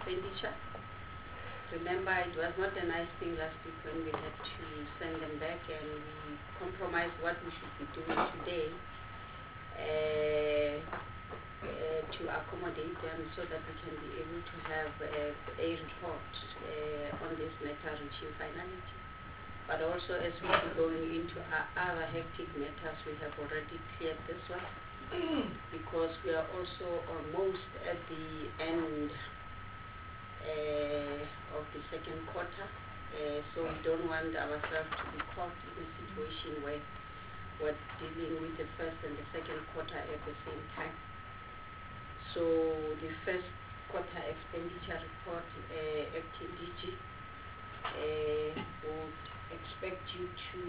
expenditure. Remember, it was not a nice thing last week when we had to send them back and we compromised what we should be doing today to accommodate them so that we can be able to have a report on this matter reaching finality. But also, as we are going into other hectic matters, we have already cleared this one because we are also almost at the end of the second quarter, so we don't want ourselves to be caught in a situation where we're dealing with the first and the second quarter at the same time. So the first quarter expenditure report, Acting DG, would expect you to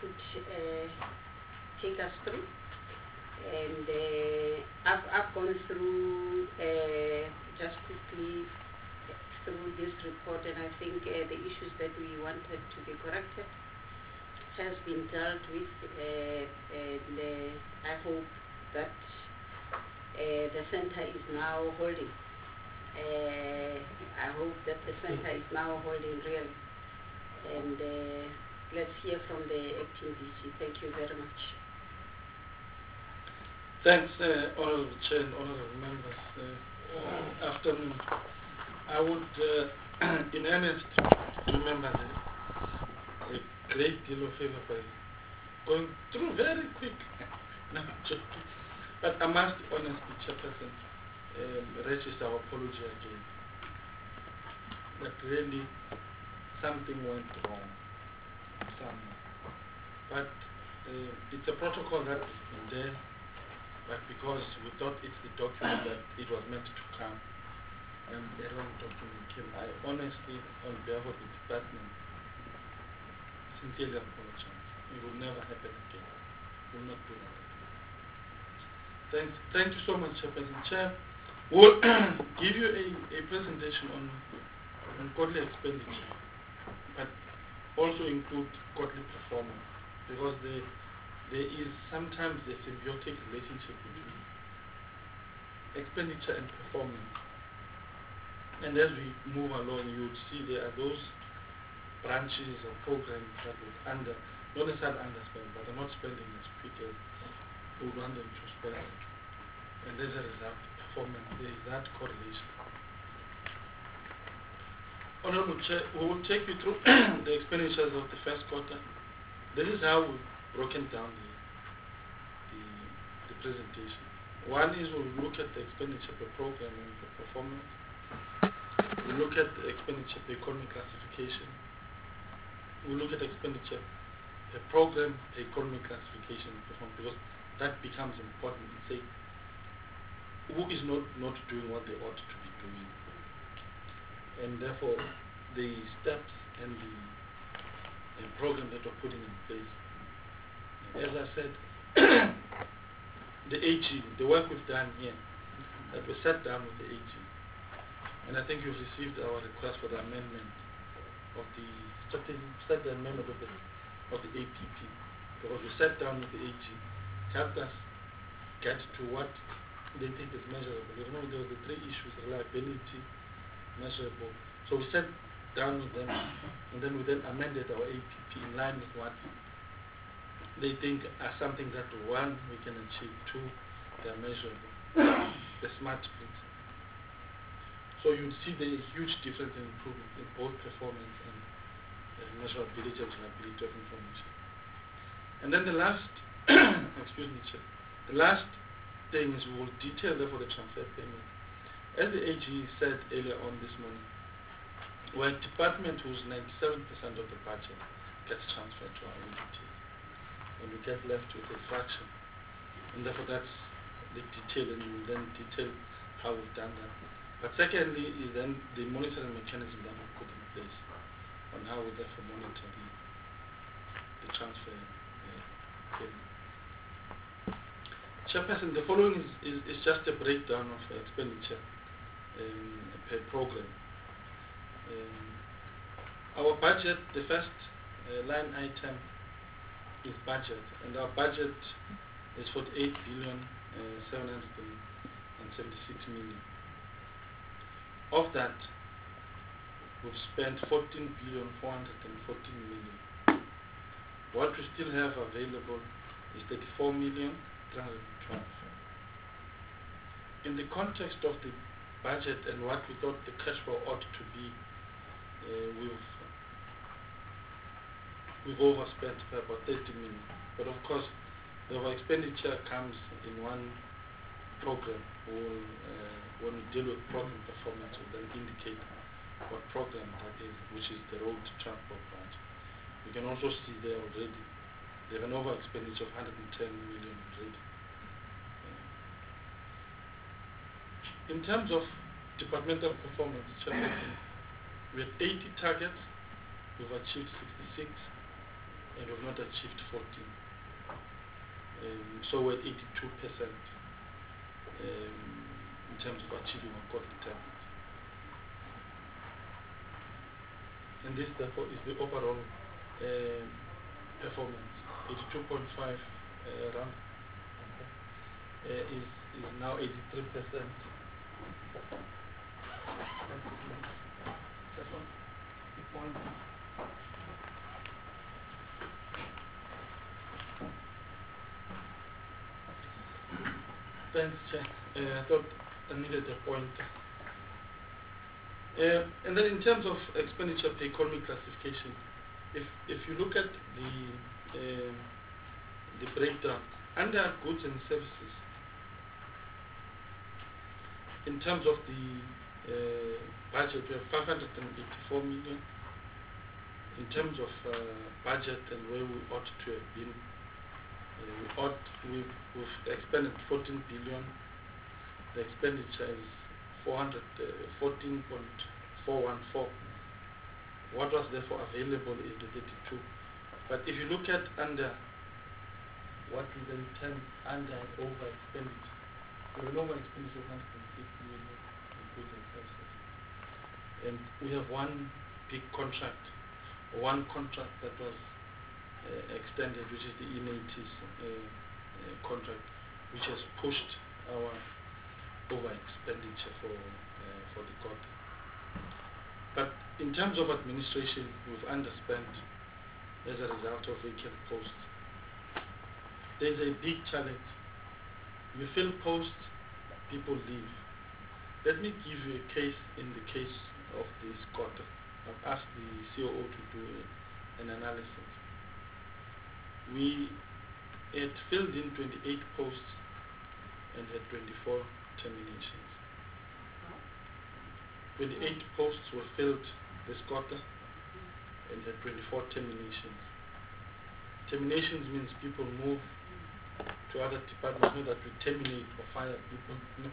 take us through. And I've gone through just quickly through this report, and I think the issues that we wanted to be corrected has been dealt with, and I hope that the center is now holding. I hope that the center is now holding really. And let's hear from the Acting DG. Thank you very much. Thanks, Honourable Chair and Honourable Members. Afternoon. I would, in earnest, remember a great deal of favour by going through very quick. No, joking. But I must honestly, Chairperson, register our apology again. That really something went wrong somewhere. But it's a protocol that has been there, but because we thought it's the document that it was meant to come, and the wrong document came. I honestly, on behalf of the department, sincerely apologize. It will never happen again. We will not do that again. Thank you so much, Chairperson. Chair, we'll give you a presentation on quarterly expenditure, but also include quarterly performance, because there is sometimes a symbiotic relationship between expenditure and performance. And as we move along, you would see there are those branches or programs that would not necessarily underspend, but are not spending as quick as we would want them to spend. And as a result, performance, there is that correlation. Honourable Chair, we will take you through the expenditures of the first quarter. This is how we've broken down the presentation. One is we'll look at the expenditure per program and per performance. We'll look at the expenditure per economic classification. We'll look at expenditure per program, per economic classification and performance, because that becomes important to say who is not doing what they ought to be doing. And therefore, the steps and the program that we're putting in place. As I said, the AG, the work we've done here, that we sat down with the AG, and I think you've received our request for the amendment of the amendment of the APP, because we sat down with the AG, helped us get to what they think is measurable. You know, there were the three issues: reliability, measurable. So we sat down with them, and then we amended our APP in line with what they think are something that, one, we can achieve, two, they are measurable, the SMART principle. So you see there is huge difference in improvement in both performance and measurability and reliability of information. And then the last, excuse me, Chair, the last thing is we will detail therefore the transfer payment. As the AG said earlier on this morning, we're a department whose 97% of the budget gets transferred to our entities, and we get left with a fraction. And therefore that's the detail, and we will then detail how we've done that. But secondly is then the monitoring mechanism that we put in place on how we therefore monitor the transfer payment. Chairperson, the following is just a breakdown of expenditure per program. Our budget, the first line item is budget, and our budget is 48,776,000,000. Of that, we've spent 14,414,000,000. What we still have available is 34,312,000. In the context of the budget and what we thought the cash flow ought to be, we've overspent by about 30 million. But of course, the over expenditure comes in one program. When we deal with program performance, we'll then indicate what program that is, which is the road transport branch. You can also see there already, they have an over expenditure of 110 million already. In terms of departmental performance, we had 80 targets, we've achieved 66, and we've not achieved 14. So we're at 82% in terms of achieving our quarterly targets. And this therefore is the overall performance. 82.5 rand is now 83%. Thanks, Chair. I thought I needed a point. And then in terms of expenditure per economic classification, if you look at the breakdown under goods and services, in terms of the budget, we have 584 million. In terms of budget and where we ought to have been, we've expended 14 billion. The expenditure is 14.414. What was therefore available is the 32. But if you look at under what we then term under and over expenditure, we have an over expenditure of 106 million in goods and services. And we have one big contract, one contract that was extended, which is the EMATIS contract, which has pushed our over expenditure for the quarter. But in terms of administration, we've underspent as a result of vacant posts. There's a big challenge. You fill posts, people leave. Let me give you a case in the case of this quarter. I've asked the COO to do an analysis. We had filled in 28 posts and had 24 terminations. 28 posts were filled this quarter and had 24 terminations. Terminations means people move to other departments, not that we terminate or fire people.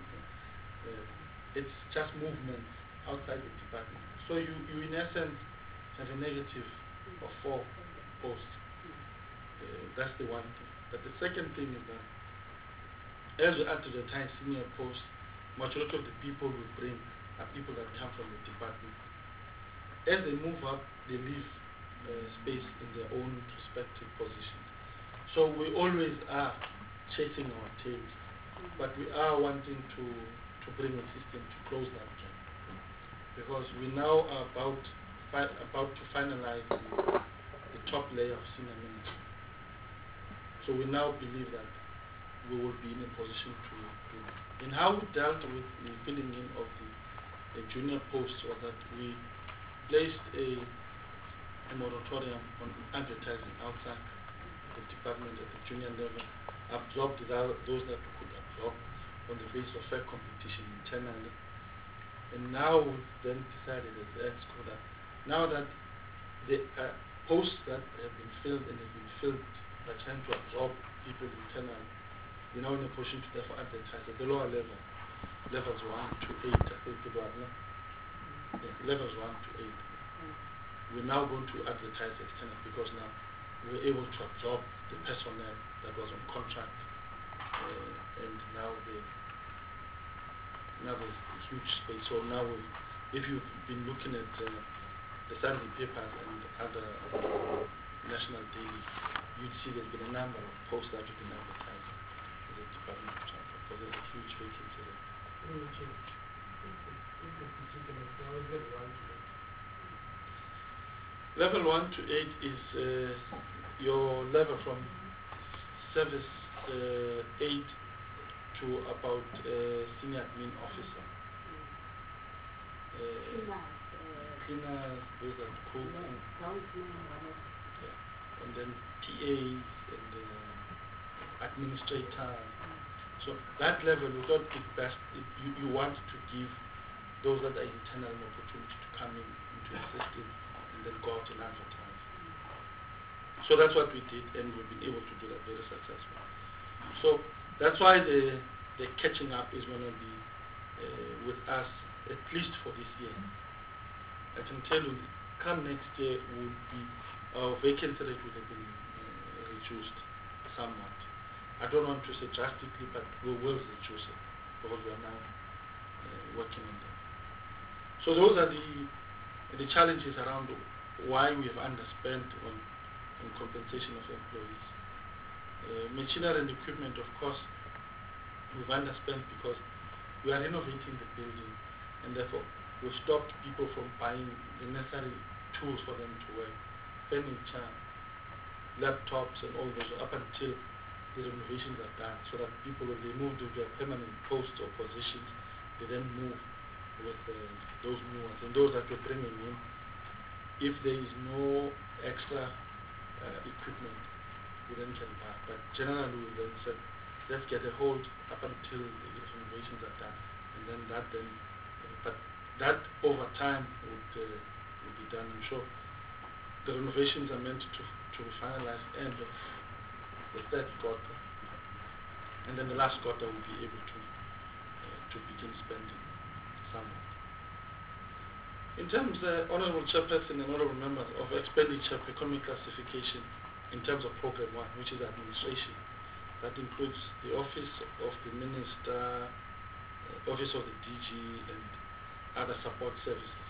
It's just movement outside the department. So you in essence have a negative of 4 posts. That's the one thing. But the second thing is that as we advertise senior posts, majority of the people we bring are people that come from the department. As they move up, they leave space in their own respective positions. So we always are chasing our tails, but we are wanting to bring a system to close that gap, because we now are about to finalize the top layer of senior management. So we now believe that we will be in a position to do. And how we dealt with the filling in of the junior posts was that we placed a moratorium on advertising outside the department at the junior level, absorbed those that we could absorb on the basis of fair competition internally. And now we've then decided as the EXCO that now that the posts that have been filled and have been filled by trying to absorb people internally, we're now in a position to therefore advertise at the lower level, levels 1 to 8, I think it was, no? Yeah, levels 1 to 8. We're now going to advertise external because now we're able to absorb the personnel that was on contract, and now there's a huge space. So now, if you've been looking at the Sunday papers and other national dailies, you'd see there's been a number of posts that have been advertised in the Department of Transport, because there's a huge vacancy there. Level 1 to 8 is your level from service 8 to about senior admin officer. Cleaners, those that cook, and then PAs and administrators. So that level, we thought it best, you want to give those that are internal an opportunity to come into the system and then go out and advertise. So that's what we did, and we've been able to do that very successfully. So that's why the catching up is going to be with us at least for this year. I can tell you, come next year, our vacancy rate would have been reduced somewhat. I don't want to say drastically, but we will reduce it because we are now working on that. So those are the challenges around why we have underspent on compensation of employees. Machinery and equipment, of course, we've underspent because we are renovating the building, and therefore we've stopped people from buying the necessary tools for them to work, furniture, laptops, and all those up until the renovations are done, so that people, when they move to their permanent posts or positions, they then move with those new ones. And those that we're bringing in, if there is no extra equipment, we then can buy. But generally, we then said, let's get a hold up until the renovations are done, and then but that over time would be done. I'm sure the renovations are meant to be finalized end of the third quarter, and then the last quarter will be able to begin spending somewhat. In terms, Honourable Chairperson and Honourable Members, of expenditure of economic classification in terms of Program 1, which is administration, that includes the Office of the Minister, Office of the DG, and other support services.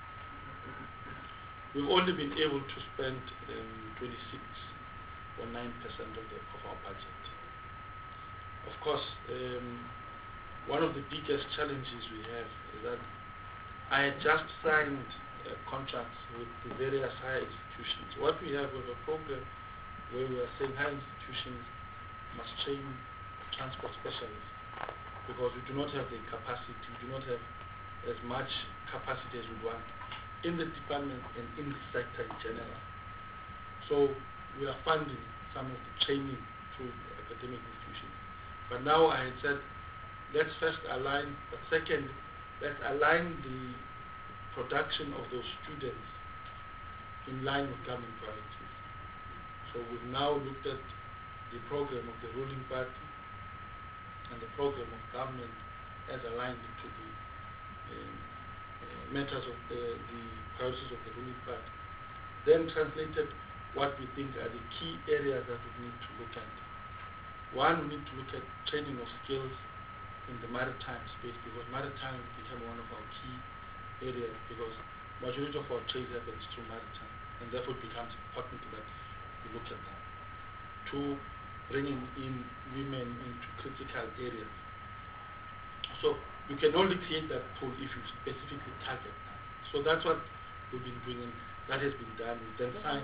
We've only been able to spend 26 or 9% of our budget. Of course, one of the biggest challenges we have is that I had just signed contracts with the various higher institutions. What we have with a program where we are saying higher institutions must train transport specialists because we do not have the capacity, we do not have as much capacity as we want in the department and in the sector in general. So we are funding some of the training through academic institutions. But now I had said, let's first align, but second, let's align the production of those students in line with government priorities. So we've now looked at the program of the ruling party and the program of government as aligned to the matters of the priorities of the ruling party. Then translated what we think are the key areas that we need to look at. One, we need to look at training of skills in the maritime space because maritime became one of our key areas because majority of our trade happens through maritime, and therefore it becomes important that we look at that. Two, bringing in women into critical areas. So you can only create that pool if you specifically target that. So that's what we've been doing. That has been done. We've then signed.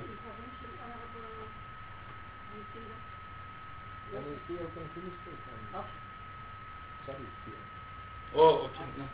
Oh, okay. No.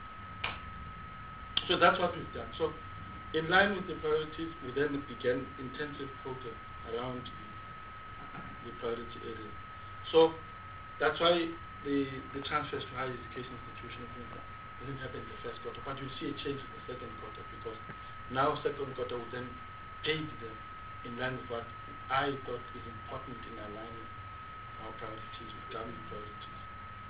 So that's what we've done. So in line with the priorities, we then began intensive program around the priority area. So that's why the transfers to higher education institutions didn't happen in the first quarter, but you'll see a change in the second quarter because now second quarter will then pay them in line with what I thought is important in aligning our priorities with government priorities.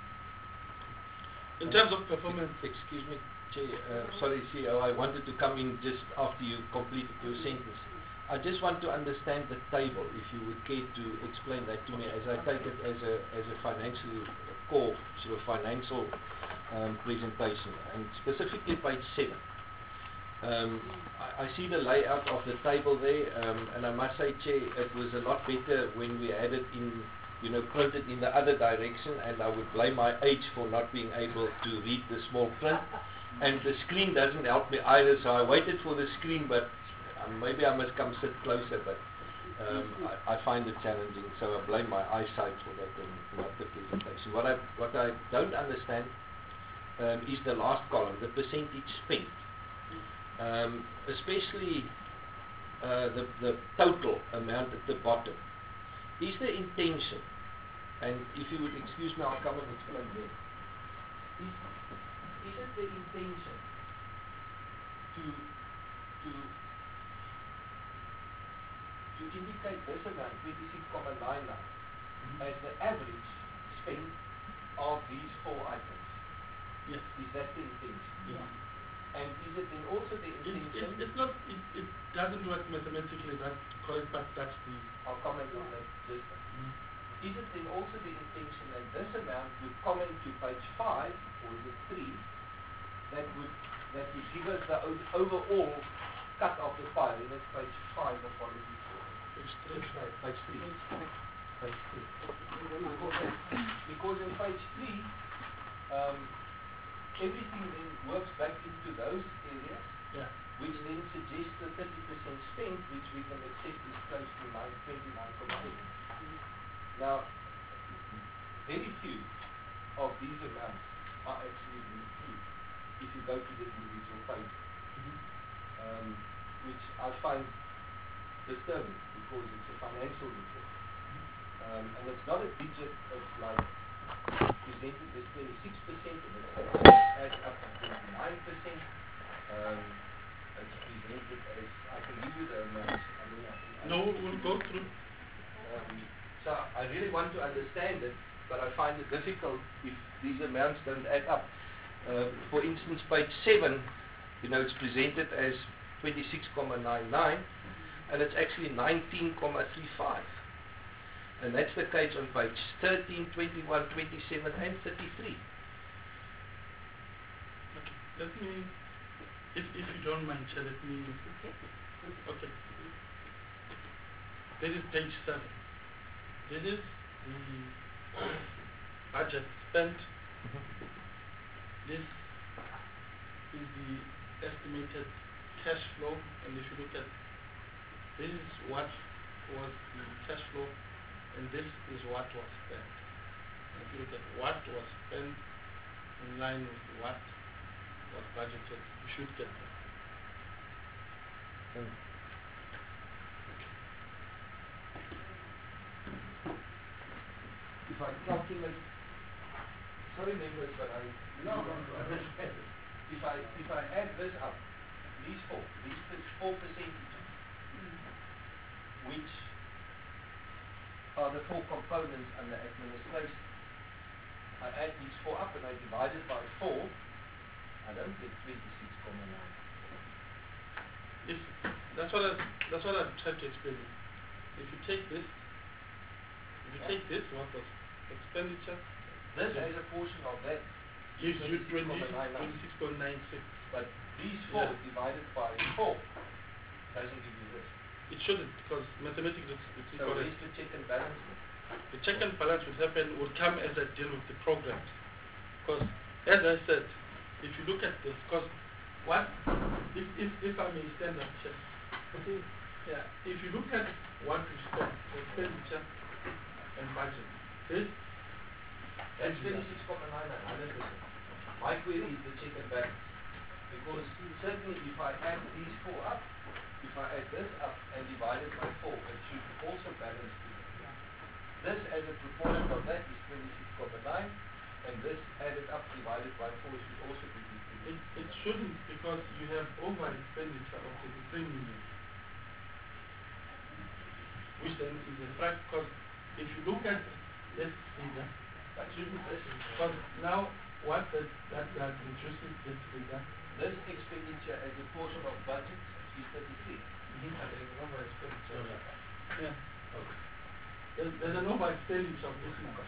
In terms of performance... Excuse me, Chair, sorry CEO, I wanted to come in just after you completed your sentence. I just want to understand the table, if you would care to explain that to me, as I take it as a financial core, sort of financial presentation, and specifically page 7. I see the layout of the table there, and I must say, Chair, it was a lot better when we had it in, printed in the other direction, and I would blame my age for not being able to read the small print, and the screen doesn't help me either, so I waited for the screen, but maybe I must come sit closer, but I find it challenging, so I blame my eyesight for that and not the presentation. What I don't understand is the last column, the percentage spent, especially the total amount at the bottom. Is the intention, and if you would excuse me, I'll come and explain there. Is it the intention to indicate this amount, 26,99, as the average spend of these 4 items? Yes. Is that the intention? Yes. And is it then also the intention? It's not. It doesn't work mathematically. That's correct, but that's the. I'll comment on that just. Is it then also the intention that this amount would comment to page 5 or is it 3 that would give us the overall cut of the pie? And it's page 5 of apologies. Page 3. Page 3. Page 3. Because in page 3, everything then works back into those areas, which then suggests the 30% spent, which we can accept is close to 29.8. Now, very few of these amounts are actually included if you go to the individual page, which I find disturbing because it's a financial report. And it's not a digit that's like presented as 26%, and it adds up to 29%. It's presented as, I can give you the amounts. We'll go through. So I really want to understand it, but I find it difficult if these amounts don't add up. For instance, page 7, it's presented as 26,99, and it's actually 19,35. And that's the case on page 13, 21, 27, and 33. Okay. Let me, if you don't mind, let me. Okay. This is page 7. This is the budget spent. This is the estimated cash flow, and if you look at this is what was the cash flow, and this is what was spent. And if you look at what was spent in line with what was budgeted, you should get that. If I calculate, sorry members, but I don't understand it. If I add this up, these 4 percentages, which are the 4 components under administration, I add these 4 up and I divide it by 4, I don't get 26,9. That's what I'm trying to explain. If you take this, what was expenditure? This as a portion of that gives you 26.96. But these 4 divided by 4 doesn't give you this. It shouldn't, because mathematically it's so incorrect. Where's the check and balance? The check and balance would come as I deal with the programs. Because, as I said, if you look at this, because if I may stand up here, if you look at what we spent, expenditure and budget, that's 26,900%. My query is the check and balance. Because certainly if I add these 4 up, if I add this up and divide it by 4, it should also balance to that. This as a proportion of that is 26,9, and this added up divided by 4 should also be equal. It shouldn't, because you have over expenditure of 33 million. Which then is a fact, because if you look at this figure, because now what that reduces this figure, this expenditure as a portion of budget is 33. Over expenditure. Yeah. Okay. There's an over expenditure of this number.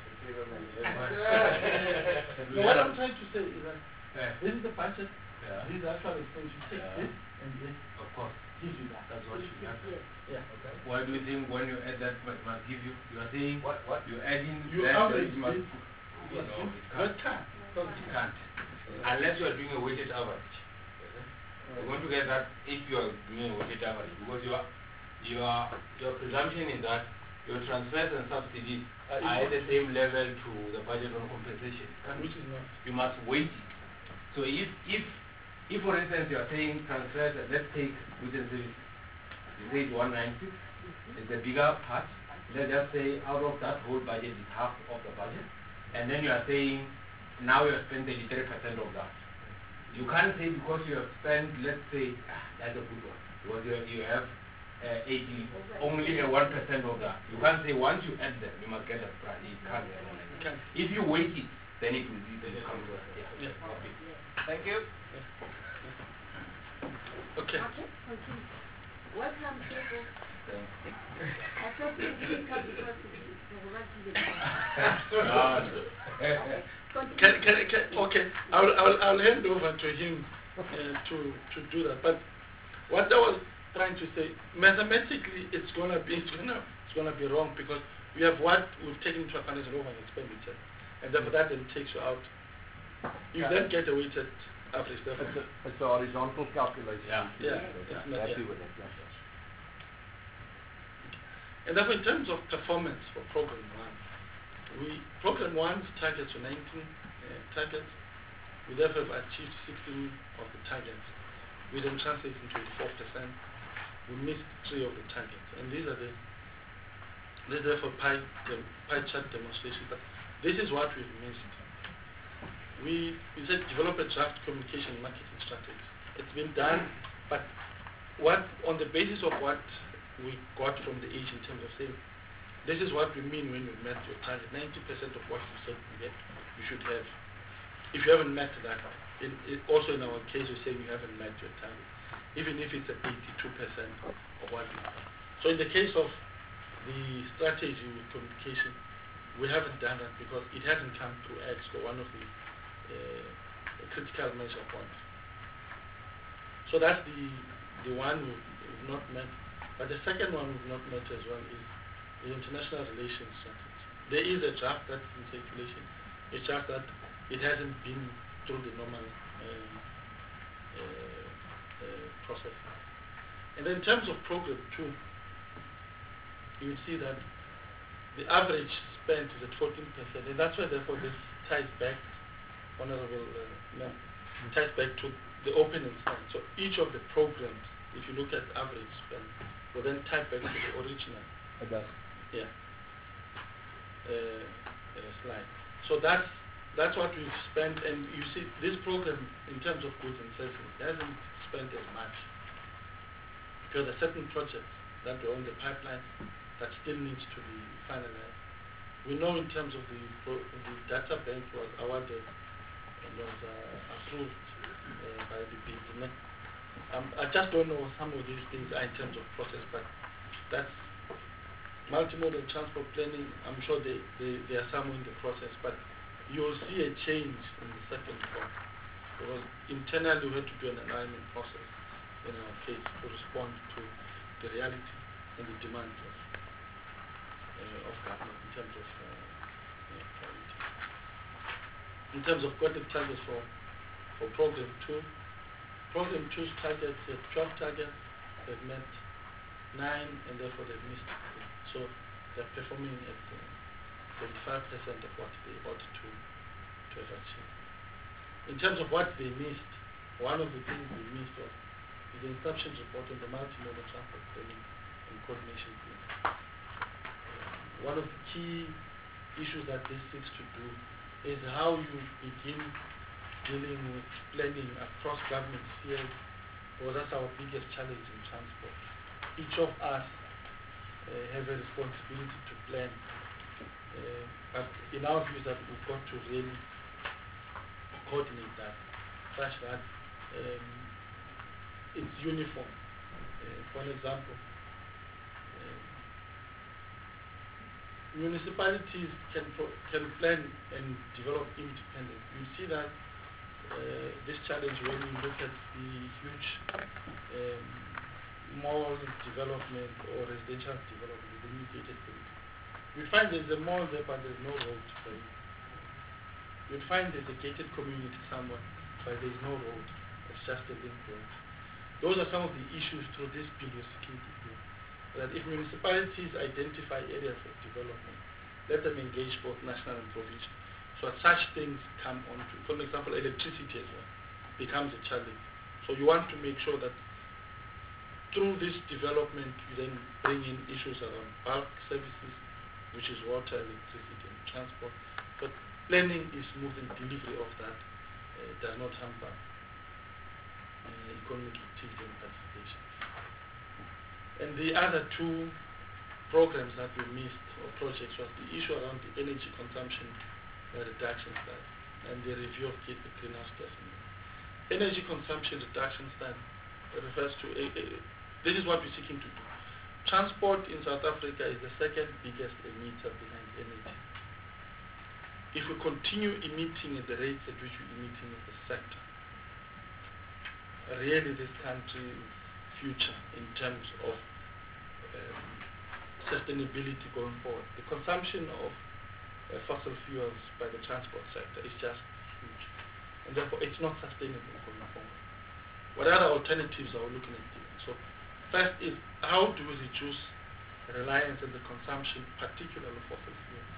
So what I'm trying to say is that this is the budget, this is the actual expense. You take this and this, of course, gives you that. That's what you have. Yeah. Okay. Why do you think when you add that it must give you? You are saying what? You're adding you that average it must. this. No, it can't. It can't. It can't. Unless you are doing a weighted average. We're going to get that if you are doing a weighted average, because your presumption is that your transfers and subsidies are at the same level to the budget on compensation. Which is not. You must weight it. So if for instance you are saying transfers, let's take goods and services, you say 196, it's a bigger part. Let's just say out of that whole budget is half of the budget, and then you are saying now you have spent 33% of that. You can't say because you have spent, let's say, that's a good one, because you have 80, only 1% of that. You can't say once you add them, you must get a price. You can't. If you weight it, then it will be the come to us. Yeah. Okay. Thank you. Okay. Welcome, people. I thought you didn't come because Okay, I'll hand over to him to do that. But what I was trying to say, mathematically, it's gonna be wrong, because we have what we've taken into account as an over expenditure, and therefore that then takes you out. You then get a weighted average. It's a horizontal calculation. Yeah. Happy with it. Yeah. And therefore, in terms of performance for Program 1, Program 1's targets were 19 targets. We therefore have achieved 16 of the targets. We then translate into 84%. We missed 3 of the targets. And these are therefore pie chart demonstration. But this is what we've missed. We said develop a draft communication and marketing strategy. It's been done, but on the basis of what we got from the age in terms of saying, this is what we mean when you met your target. 90% of what you said you should have. If you haven't met that, also in our case, we're saying you haven't met your target, even if it's at 82% of what we have. So in the case of the strategy with communication, we haven't done that because it hasn't come through EXCO, one of the critical measure points. So that's the one we've not met. But the second one we've not met as well is the international relations strategy. There is a draft that's in circulation. It's just that it hasn't been through the normal process. And then in terms of Program 2, you will see that the average spend is at 14%, and that's why therefore this ties back, Honorable ties back to the opening spend. So each of the programs, if you look at average spend, will then tie back to the original. It does. Yeah. Slide. So that's what we've spent, and you see this program in terms of goods and services hasn't spent as much, because there are certain projects that were on the pipeline that still needs to be finalized. We know in terms of the data bank was awarded and was approved by the BID. I just don't know what some of these things are in terms of process, but that's multimodal transport planning. I'm sure they are some in the process, but you'll see a change in the second part, because internally we had to do an alignment process in our case to respond to the reality and the demands of government in terms of quality. In terms of quality targets for Program 2, Program 2's targets, 12 targets, they've met 9, and therefore they've missed 3. So they're performing at 25% of what they ought to have achieved. In terms of what they missed, one of the things they missed was the instructions report on the multimodal transport planning and coordination plan. One of the key issues that this seeks to do is how you begin dealing with planning across government spheres, because that's our biggest challenge in transport. Each of us have a responsibility to plan, but in our view that we've got to really coordinate that such that it's uniform. For an example, municipalities can plan and develop independently. You see that this challenge when you look at the huge mall development or residential development with the new gated community. You'd find there's a mall there, but there's no road for it. You'd find there's a gated community somewhere, but there's no road. It's just a link road. Those are some of the issues through this bill we're seeking to do. That if municipalities identify areas of development, let them engage both national and provincial. So that such things come on to, for example, electricity as well becomes a challenge. So you want to make sure that through this development you then bring in issues around bulk services, which is water, electricity and transport. But planning is smooth and delivery of that does not hamper economic activity and participation. And the other two programs that we missed, or projects, was the issue around the energy consumption reduction study and the review of the greenhouse gas emissions. Energy consumption reduction study refers to, this is what we're seeking to do. Transport in South Africa is the second biggest emitter behind energy. If we continue emitting at the rates at which we're emitting in the sector, really this country's future in terms of sustainability going forward. The consumption of fossil fuels by the transport sector is just huge, and therefore it's not sustainable going forward. What other alternatives are we looking at doing? So first is, how do we reduce reliance on the consumption, particularly of fossil fuels?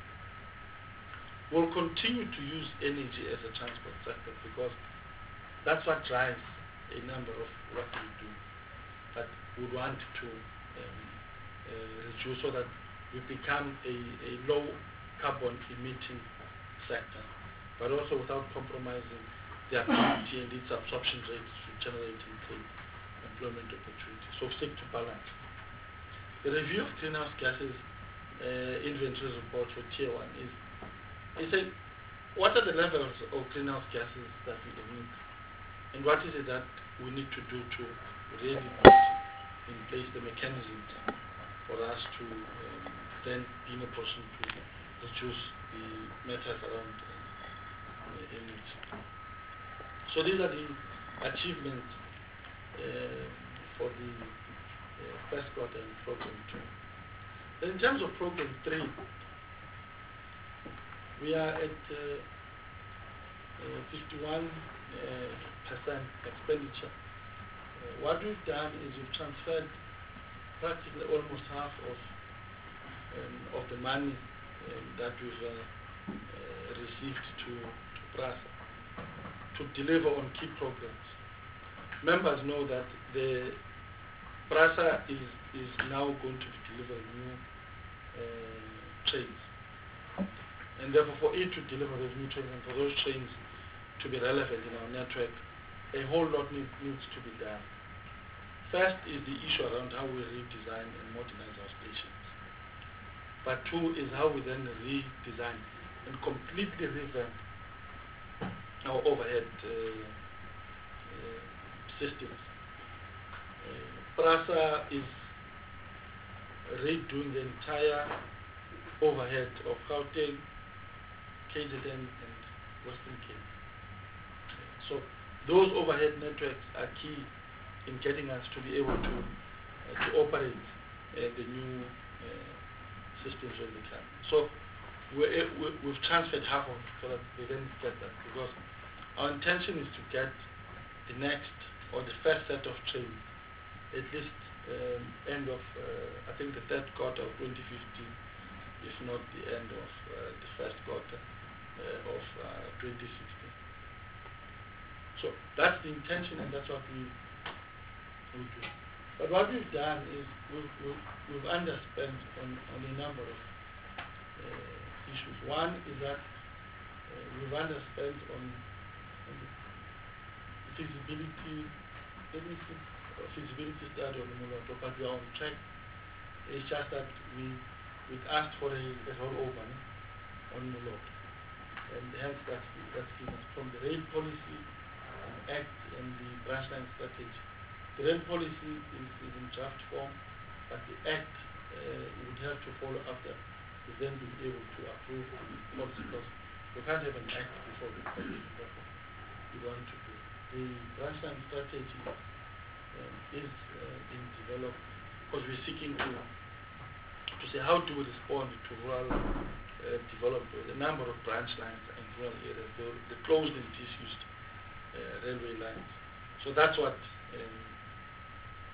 We'll continue to use energy as a transport sector because that's what drives a number of what we do. But we want to reduce so that we become a low carbon emitting sector, but also without compromising the ability and its absorption rates to generate and create employment opportunities. So seek to balance. The review of greenhouse gases inventory report for tier 1 is saying what are the levels of greenhouse gases that we emit, and what is it that we need to do to really put in place the mechanisms for us to then be in a position to reduce the matters around energy. So these are the achievements for the first quarter in program 2. Then in terms of program 3, we are at 51% expenditure. What we've done is we've transferred practically almost half of the money that we've received to PRASA to deliver on key programs. Members know that the PRASA is now going to be delivering new trains, and therefore for it to deliver those new trains and for those trains to be relevant in our network, a whole lot needs to be done. First is the issue around how we redesign and modernize our stations. But 2 is how we then redesign and completely revamp our overhead systems. PRASA is redoing the entire overhead of Gauteng, KZN and Western Cape. So those overhead networks are key in getting us to be able to operate the new systems when they come. So we've transferred half of it so that they then get that, because our intention is to get the next or the first set of trains at least end of I think the third quarter of 2015, if not the end of the first quarter of 2016. So that's the intention, and that's what we do. But what we've done is we've underspent on a number of issues. One is that we've underspent on the feasibility study on the Moloto, but we are on track. It's just that we asked for a rollover on Moloto, and hence that's given us from the rail policy act and the branch line strategy. The rail policy is in draft form, but the act would have to follow after to then be able to approve the policy, because we can't have an act before the policy. Therefore, we want to do. The branch line strategy is being developed because we're seeking to say how do we respond to rural development, a number of branch lines in rural areas, the closed and disused railway lines. So that's what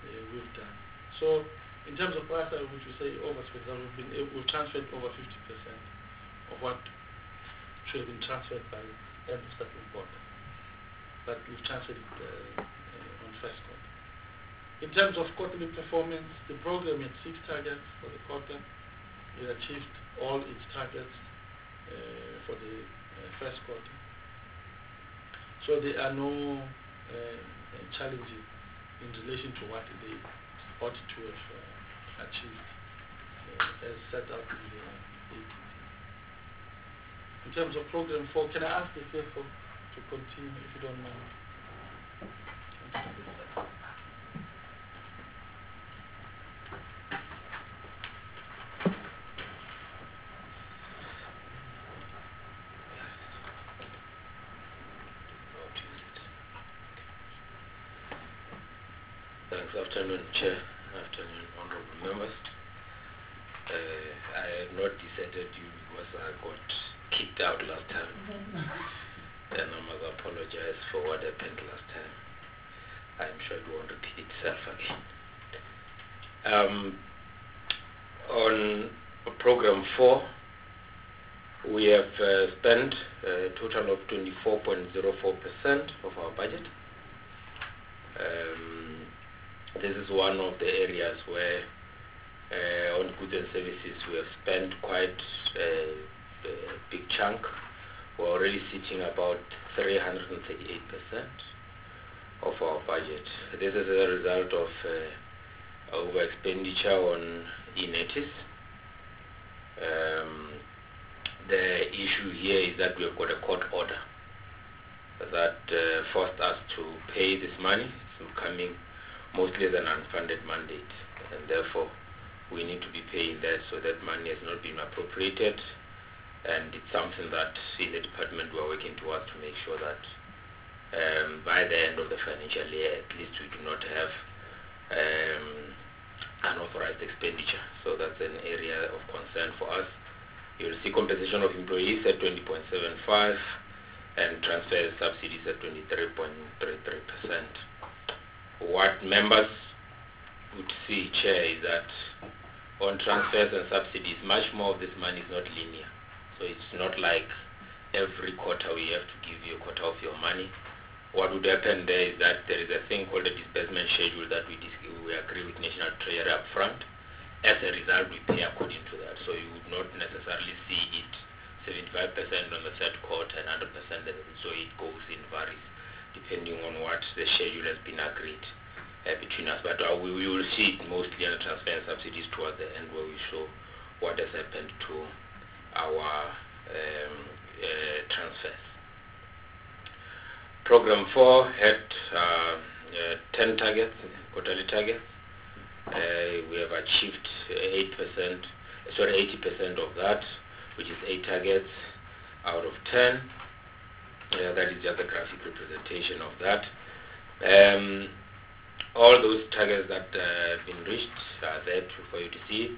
we've done. So in terms of PASA, which we say overspend, we've transferred over 50% of what should have been transferred by end of second quarter. But we've transferred it on first quarter. In terms of quarterly performance, the program had 6 targets for the quarter. It achieved all its targets for the first quarter. So there are no challenges in relation to what they ought to have achieved as set out in the APT. In terms of program 4, can I ask the CFO to continue if you don't mind? Thanks. Afternoon, Chair. Afternoon, honorable members. I have not deserted you because I got kicked out last time. And I must apologize for what happened last time. I'm sure it won't repeat itself again. On program 4, we have spent a total of 24.04% of our budget. This is one of the areas where on goods and services we have spent quite a big chunk. We're already sitting about 338% of our budget. This is a result of over expenditure on e-Notice. The issue here is that we have got a court order that forced us to pay this money. It's coming mostly as an unfunded mandate, and therefore we need to be paying that, so that money has not been appropriated, and it's something that in the department we're working towards to make sure that by the end of the financial year at least we do not have unauthorized expenditure. So that's an area of concern for us. You'll see compensation of employees at 20.75 and transfer subsidies at 23.33%. What members would see, Chair, is that on transfers and subsidies, much more of this money is not linear. So it's not like every quarter we have to give you a quarter of your money. What would happen there is that there is a thing called a disbursement schedule that we agree with National Treasury up front. As a result, we pay according to that. So you would not necessarily see it 75% on the third quarter and 100%, so it goes in varies depending on what the schedule has been agreed between us. But we will see it mostly on the transfer and subsidies towards the end, where we show what has happened to our transfers. Program 4 had 10 targets, quarterly targets. We have achieved 80% of that, which is 8 targets out of 10. That is just a graphic representation of that. All those targets that have been reached are there for you to see.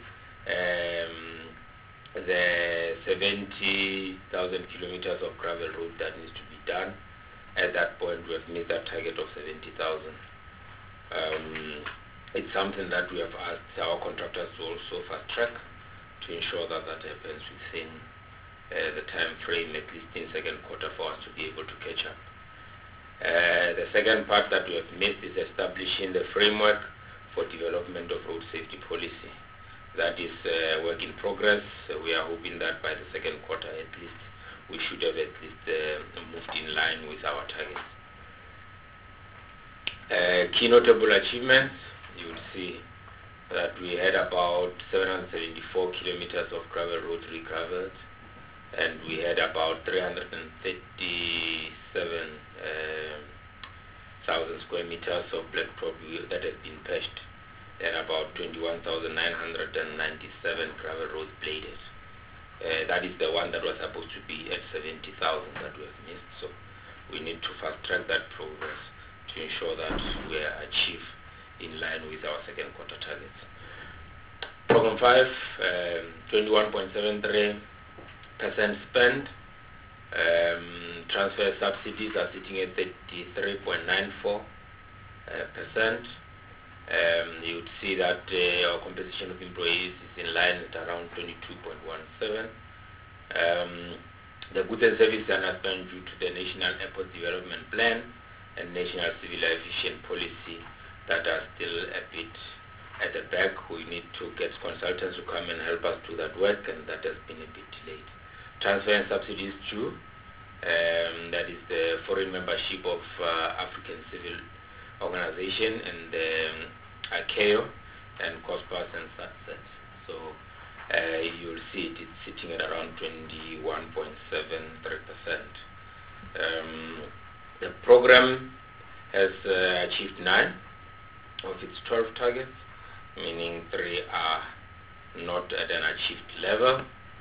The 70,000 kilometers of gravel road that needs to be done. At that point, we have missed that target of 70,000. It's something that we have asked our contractors to also fast track to ensure that that happens within the time frame, at least in second quarter, for us to be able to catch up. The second part that we have missed is establishing the framework for development of road safety policy. That is work in progress. We are hoping that by the second quarter at least we should have at least moved in line with our targets. Key notable achievements, you will see that we had about 774 kilometers of gravel road regraveled, and we had about 337,000 square meters of black top that has been patched, and about 21,997 gravel roads bladed. That is the one that was supposed to be at 70,000 that we have missed. So we need to fast track that progress to ensure that we achieve in line with our second quarter targets. Program 5, 21.73% spent. Transfer subsidies are sitting at 33.94%. You would see that our compensation of employees is in line at around 22.17. The goods and services are not spent due to the National Airport Development Plan and National Civil Aviation Policy that are still a bit at the back. We need to get consultants to come and help us do that work, and that has been a bit delayed. Transfer and subsidies too. That is the foreign membership of African Civil Organization and ICAO and COSPAS and SATSET. So you'll see it's sitting at around 21.73%. The program has achieved 9 of its 12 targets, meaning 3 are not at an achieved level.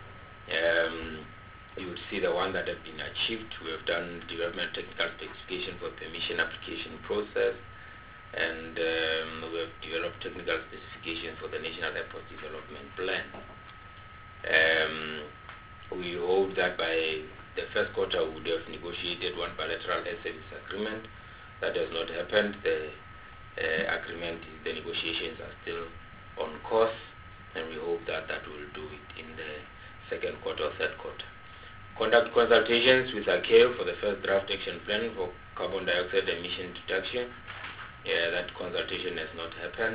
You would see the one that have been achieved. We have done development technical specification for permission application process, and we have developed technical specifications for the National Airport Development Plan. We hope that by the first quarter we would have negotiated one bilateral air service agreement. That has not happened. The negotiations are still on course, and we hope that will do it in the second quarter or third quarter. Conduct consultations with ICAO for the first draft action plan for carbon dioxide emission reduction. That consultation has not happened.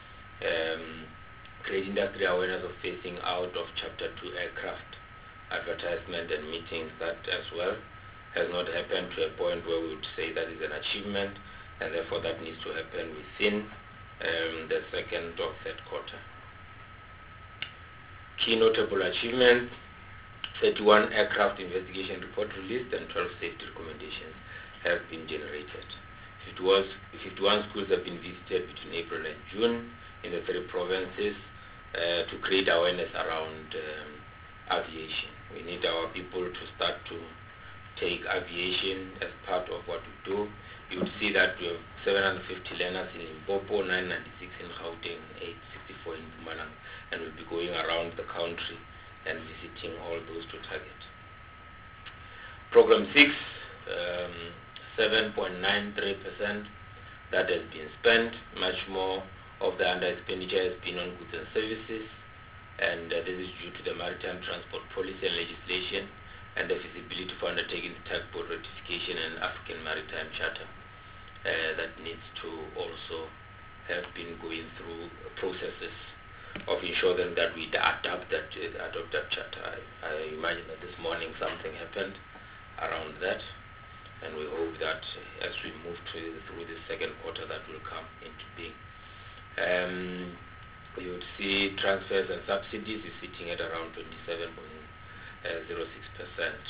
Create industry awareness of phasing out of Chapter 2 aircraft advertisement and meetings. That as well has not happened to a point where we would say that is an achievement, and therefore that needs to happen within the second or third quarter. Key notable achievements: 31 aircraft investigation report released and 12 safety recommendations have been generated. 51 schools have been visited between April and June in the 3 provinces to create awareness around aviation. We need our people to start to take aviation as part of what we do. You would see that we have 750 learners in Limpopo, 996 in Gauteng, 864 in Mpumalanga, and we'll be going around the country and visiting all those to target. Program 6, 7.93% that has been spent. Much more of the under expenditure has been on goods and services, and this is due to the maritime transport policy and legislation and the feasibility for undertaking the tugboat ratification and African Maritime Charter that needs to also have been going through processes of ensuring that we adopt that charter. I imagine that this morning something happened around that, and we hope that as we move through the second quarter that will come into being. You would see transfers and subsidies is sitting at around 27.06%.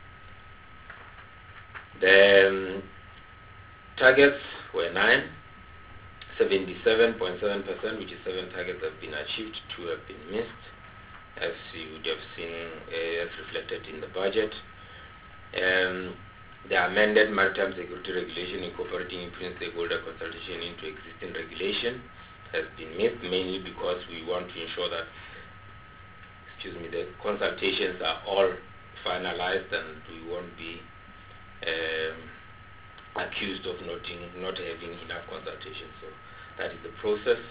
The targets were 9. 77.7%, which is 7 targets have been achieved, 2 have been missed, as you would have seen as reflected in the budget. The amended Maritime Security Regulation incorporating improving stakeholder consultation into existing regulation has been missed, mainly because we want to ensure that the consultations are all finalized, and we won't be accused of not having enough consultation. So that is the process.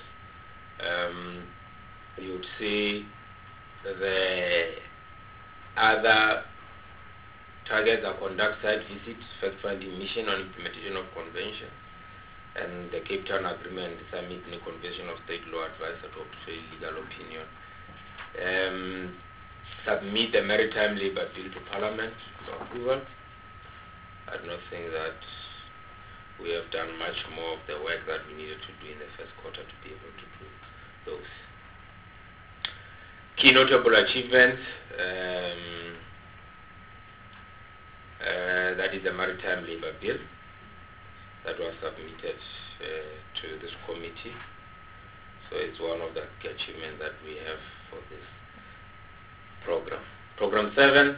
You would see the other targets are conduct site visits, fact-finding mission on implementation of convention, and the Cape Town Agreement, submit the Convention of State Law Advisor to obtain legal opinion. Submit the Maritime Labour Bill to Parliament for approval. I don't think that we have done much more of the work that we needed to do in the first quarter to be able to do those. Key notable achievements, that is the Maritime Labour Bill that was submitted to this committee. So it's one of the achievements that we have for this program. Program 7,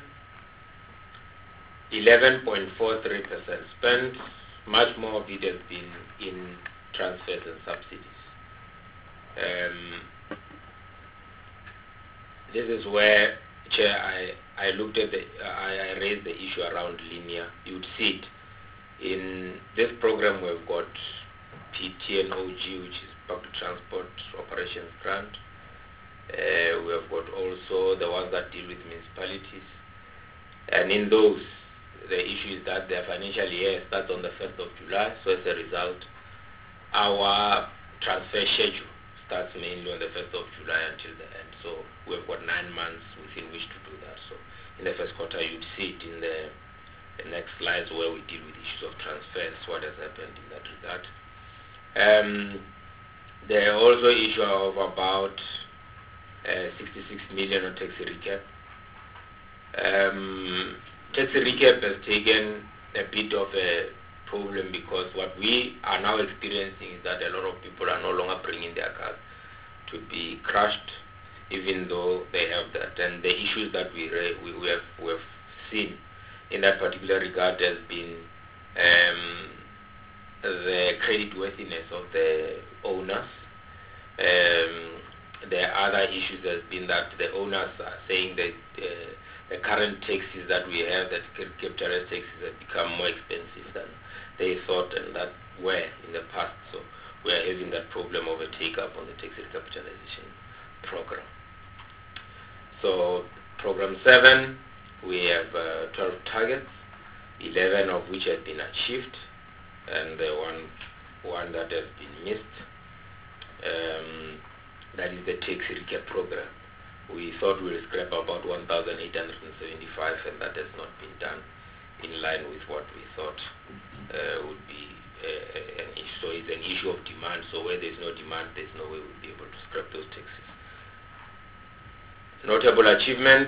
11.43% spent. Much more of it has been in transfers and subsidies. This is where, Chair, I looked at I raised the issue around linear. You would see it in this program. We've got PTNOG, which is Public Transport Operations Grant. We have got also the ones that deal with municipalities. And in those, the issue is that their financial year starts on the 1st of July, so as a result, our transfer schedule starts mainly on the 1st of July until the end. So we've got 9 months within which to do that. So in the first quarter, you'd see it in the next slides where we deal with issues of transfers, what has happened in that regard. There are also issue of about 66 million on taxi recap. Taxi recap has taken a bit of a problem because what we are now experiencing is that a lot of people are no longer bringing their cars to be crushed, even though they have that. And the issues that we have seen in that particular regard has been the creditworthiness of the owners. The other issues has been that the owners are saying that the current taxis that we have, that capitalist taxis, have become more expensive than they thought and that were in the past. So we are having that problem of a take-up on the taxi recapitalization program. So program 7, we have 12 targets, 11 of which have been achieved, and the one that has been missed. That is the taxi recap program. We thought we would scrap about 1,875, and that has not been done in line with what we thought would be an issue. So it's an issue of demand. So where there's no demand, there's no way we'll be able to scrap those taxis. Notable achievement: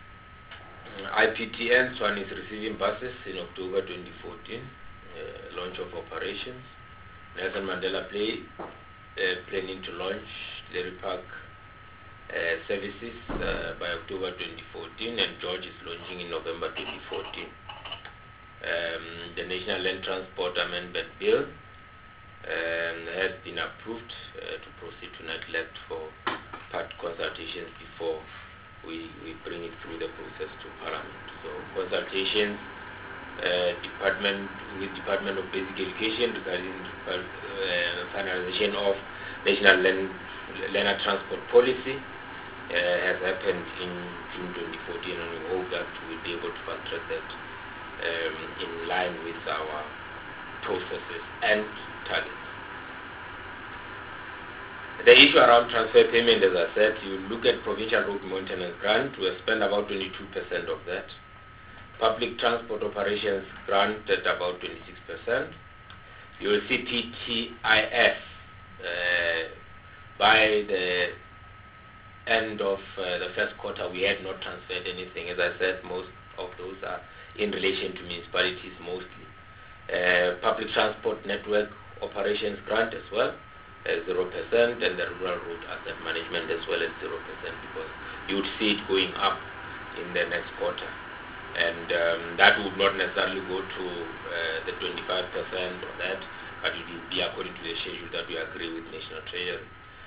IPTN Swan is receiving buses in October 2014. Launch of operations. Nelson Mandela Play planning to launch Larry Park services by October 2014, and George is launching in November 2014. The National Land Transport Amendment Bill has been approved to proceed to NATLAC for part consultations before we bring it through the process to Parliament. So consultations with Department of Basic Education regarding finalization of National Learner Transport Policy has happened in June 2014, and we hope that we'll be able to fast track that in line with our processes and targets. The issue around transfer payment, as I said, you look at Provincial Road Maintenance Grant, we have spent about 22% of that. Public Transport Operations Grant at about 26%. You will see PTIS by the end of the first quarter, we had not transferred anything. As I said, most of those are in relation to municipalities mostly. Public Transport Network Operations Grant as well, 0%, and the Rural Road Asset Management as well as 0%, because you would see it going up in the next quarter. And that would not necessarily go to the 25% or that, but it will be according to the schedule that we agree with National Treasury.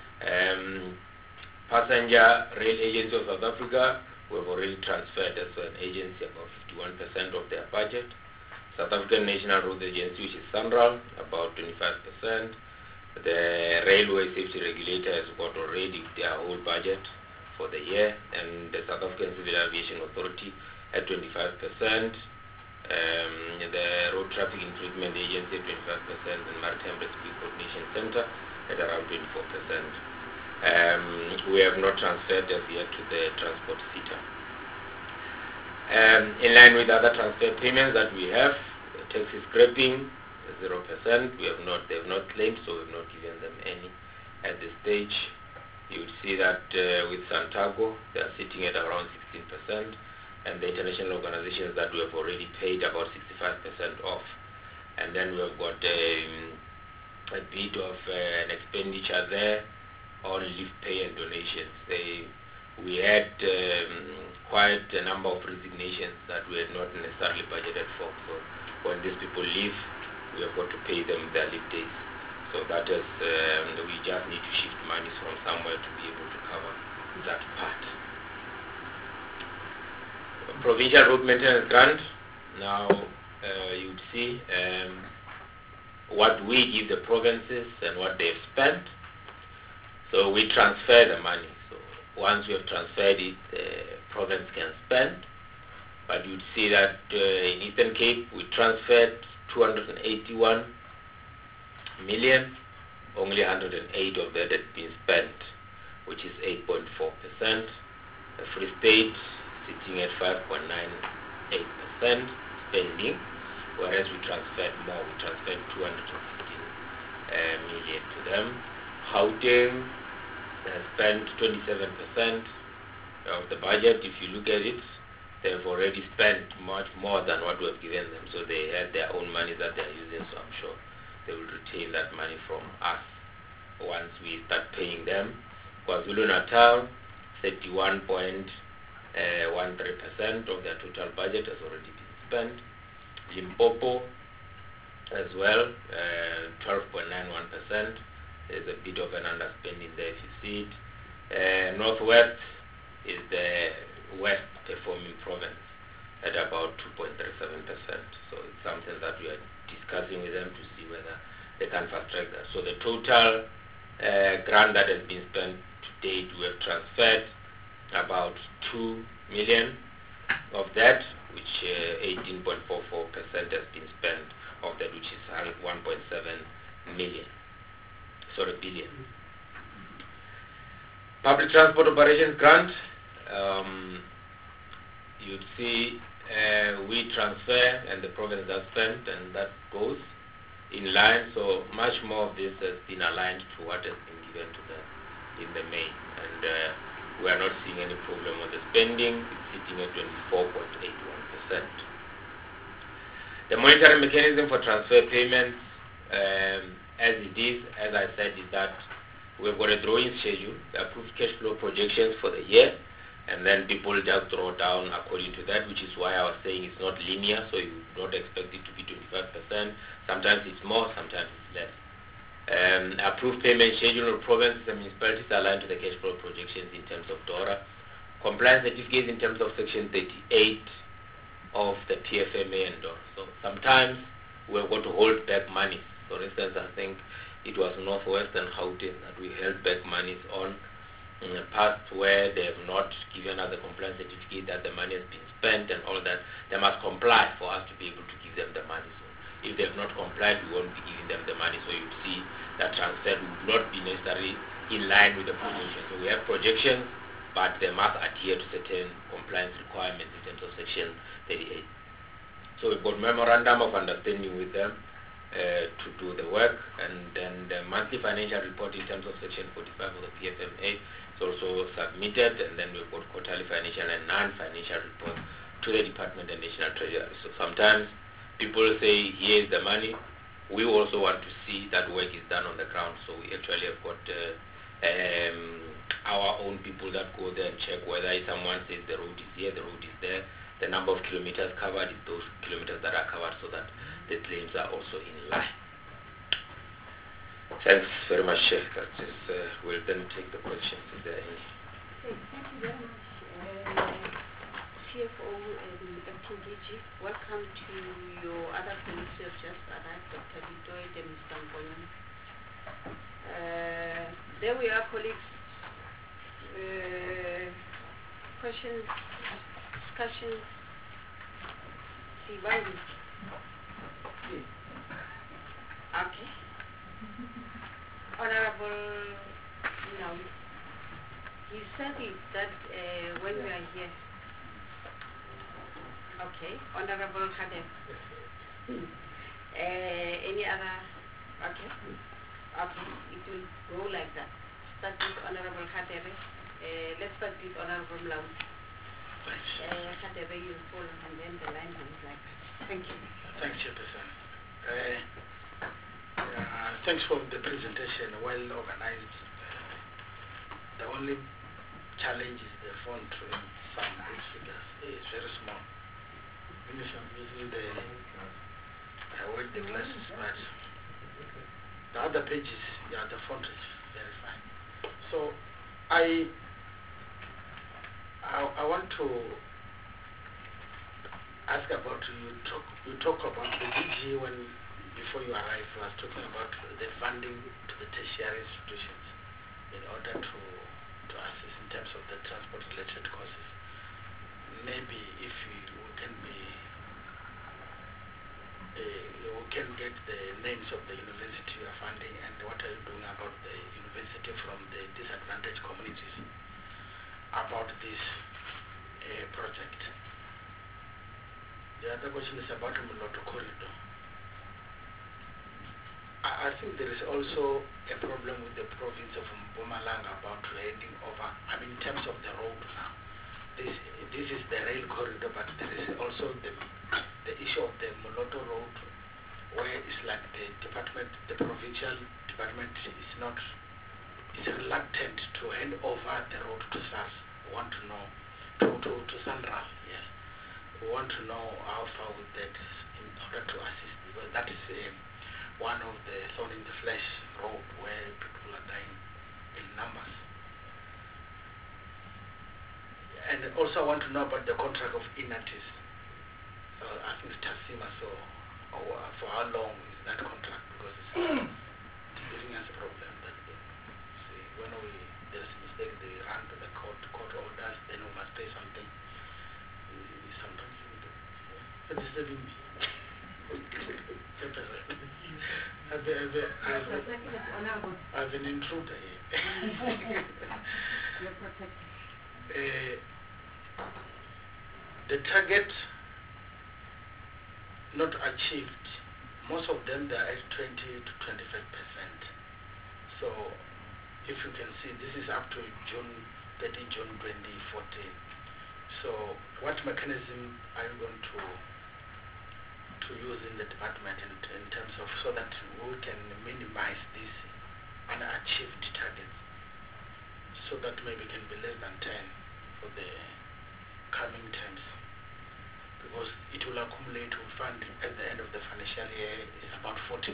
Passenger Rail Agency of South Africa, we have already transferred as an agency about 51% of their budget. South African National Road Agency, which is SANRAL, about 25%. The Railway Safety Regulator has got already their whole budget for the year, and the South African Civil Aviation Authority at 25%. The Road Traffic Improvement Agency at 25%, and Maritime Rescue Coordination Center at around 24%. We have not transferred as yet to the Transport SETA. In line with other transfer payments that we have, taxi scrapping 0%. They have not claimed, so we have not given them any at this stage. You would see that with Santago, they are sitting at around 16%, and the international organizations that we have already paid about 65% off. And then we have got a bit of an expenditure there on leave pay and donations. We had quite a number of resignations that we had not necessarily budgeted for. So when these people leave, we have got to pay them their leave days. So that is, we just need to shift money from somewhere to be able to cover that part. Provincial Road Maintenance Grant, now you would see what we give the provinces and what they've spent. So we transfer the money. So once we have transferred it, the province can spend. But you'd see that in Eastern Cape, we transferred 281 million. Only 108 of that had been spent, which is 8.4%. The Free State sitting at 5.98% spending, whereas we transferred more. We transferred 215 million to them. Gauteng has spent 27% of the budget. If you look at it, they've already spent much more than what we have given them. So they had their own money that they're using, so I'm sure they will retain that money from us once we start paying them. KwaZulu-Natal, 31.13% of their total budget has already been spent. Limpopo as well, 12.91%. There's a bit of an underspending there if you see it. Northwest is the worst performing province at about 2.37%. So it's something that we are discussing with them to see whether they can fast track that. So the total grant that has been spent to date, we have transferred about 2 million of that, which 18.44% has been spent of that, which is 1.7 billion. Public transport operations grant, you'd see we transfer and the province does spend, and that goes in line. So much more of this has been aligned to what has been given to them in the main, and we are not seeing any problem with the spending. It's sitting at 24.81%. The monitoring mechanism for transfer payments, as it is, as I said, is that we've got a drawing schedule, the approved cash flow projections for the year, and then people just draw down according to that, which is why I was saying it's not linear, so you don't expect it to be 25%. Sometimes it's more, sometimes it's less. Approved payment schedule of provinces and municipalities aligned to the cash flow projections in terms of DORA. Compliance certificates in terms of Section 38 of the PFMA and DORA. So sometimes we're going to hold back money. For instance, I think it was Northwest and Gauteng that we held back monies on in the past, where they have not given us a compliance certificate that the money has been spent and all that. They must comply for us to be able to give them the money. So if they have not complied, we won't be giving them the money. So you see that transfer would not be necessarily in line with the projection. So we have projections, but they must adhere to certain compliance requirements in terms of Section 38. So we've got memorandum of understanding with them to do the work, and then the monthly financial report in terms of Section 45 of the PFMA is also submitted, and then we've got quarterly financial and non-financial reports to the Department of National Treasury. So sometimes people say, here's the money. We also want to see that work is done on the ground, so we actually have got our own people that go there and check whether someone says the road is here, the road is there, the number of kilometers covered is those kilometers that are covered, so that the claims are also in line. Thanks very much, Sheikh. We'll then take the questions if there are any. Thank you very much, CFO and Acting DG. Welcome to your other colleagues who have just arrived, Dr. Bitoid and Mr. Mpoyan. There we are, colleagues. Questions, discussions. Sibangi. Okay. Honorable, you said it that when we are here. Okay. Honorable Khadem. Any other? Okay. Okay. It will go like that. Start with Honorable Khadebe. Let's start with Honorable Mlaud. Khadebe, you follow, and then the line is like that. Thank you. Thanks, Chairperson. Thanks for the presentation, well organized. The only challenge is the font in some of these figures. It's very small. Maybe I'm using I wear the glasses, but the other pages, yeah, the font is very fine. So I want to ask about, you talk about the DG when before you arrived, was talking about the funding to the tertiary institutions in order to assist in terms of the transport-related courses. Maybe if we can get the names of the university you are funding and what are you doing about the university from the disadvantaged communities about this project. The other question is about the Moloto corridor. I think there is also a problem with the province of Mpumalanga about handing over, in terms of the road now. This is the rail corridor, but there is also the issue of the Moloto road, where it's like the provincial department is reluctant to hand over the road to SARS. We want to know, to Sandra, yes. We want to know how far with that in order to assist, because that is one of the thorn in the flesh road where people are dying in numbers. And also I want to know about the contract of Inatis. I think it's Tasima, so for how long is that contract? Because it's giving us a problem that when there's a mistake, they run to the court orders, then we must pay something. Sometimes it's disturbing me. I've been intruder here. You're protected. The target not achieved, most of them they are at 20 to 25%. So if you can see, this is up to June 30 June 2014. So what mechanism are you going to use in the department in terms of, so that we can minimize these unachieved targets, so that maybe can be less than 10 for the coming terms, because it will accumulate to fund at the end of the financial year is about 40%.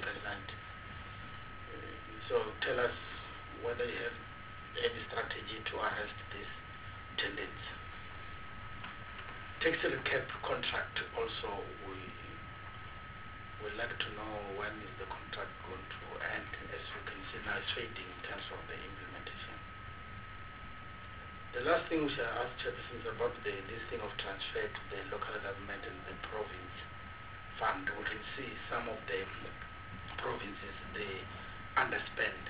So tell us whether you have any strategy to arrest this tendency. Taxi recap contract also, we'd like to know when is the contract going to end. As you can see now, it's fading in terms of the implementation. The last thing which I asked Chairperson is about this thing of transfer to the local government and the province fund. We can see some of the provinces, they underspend.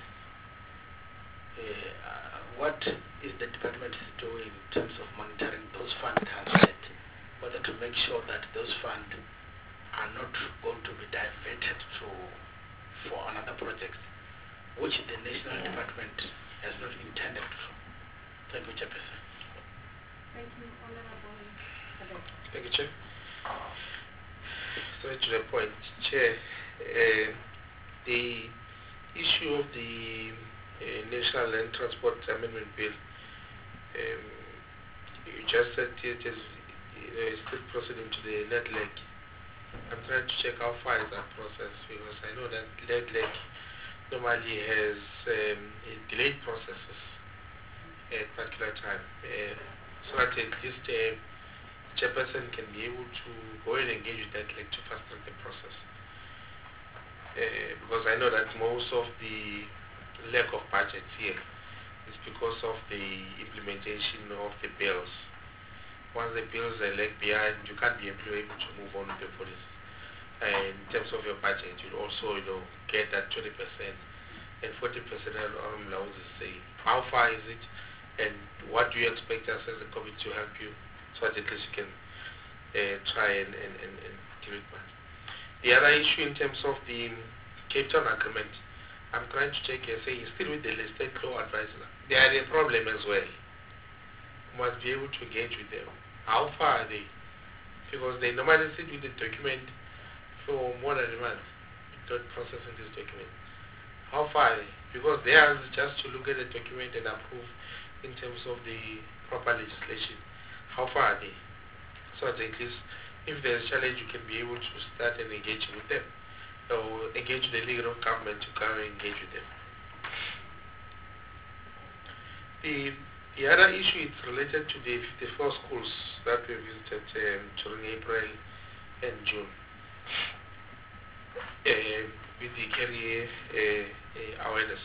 What is the department doing in terms of monitoring those funds transferred, whether to make sure that those funds are not going to be diverted for another project, which the national department has not intended to. Thank you, Chairperson. Thank you, Honorable. Thank you, Chair. Straight to the point, Chair. The issue of the National Land Transport Amendment Bill, you just said it is still proceeding to the NEDLEC. I'm trying to check how far is that process, because I know that NEDLEC normally has delayed processes at particular time, so that at least Chairperson can be able to go and engage with NEDLEC to fast track the process. Because I know that most of the lack of budget here is because of the implementation of the bills. Once the bills are lag behind, you can't be able to move on with the policy. And in terms of your budget, you'll also get that 20% and 40% on allowances. Say, how far is it, and what do you expect us as a committee to help you, so that at least you can try and give it back. The other issue in terms of the Cape Town agreement, I'm trying to check here, saying still with the state law advisor. They are a problem as well. You must be able to engage with them. How far are they? Because they normally sit with the document for more than a month without processing this document. How far are they? Because they are just to look at the document and approve in terms of the proper legislation. How far are they? So that at least if there's a challenge, you can be able to start and engage with them, or engage the legal government to come and engage with them. The other issue is related to the 54 schools that we visited during April and June. with the career awareness.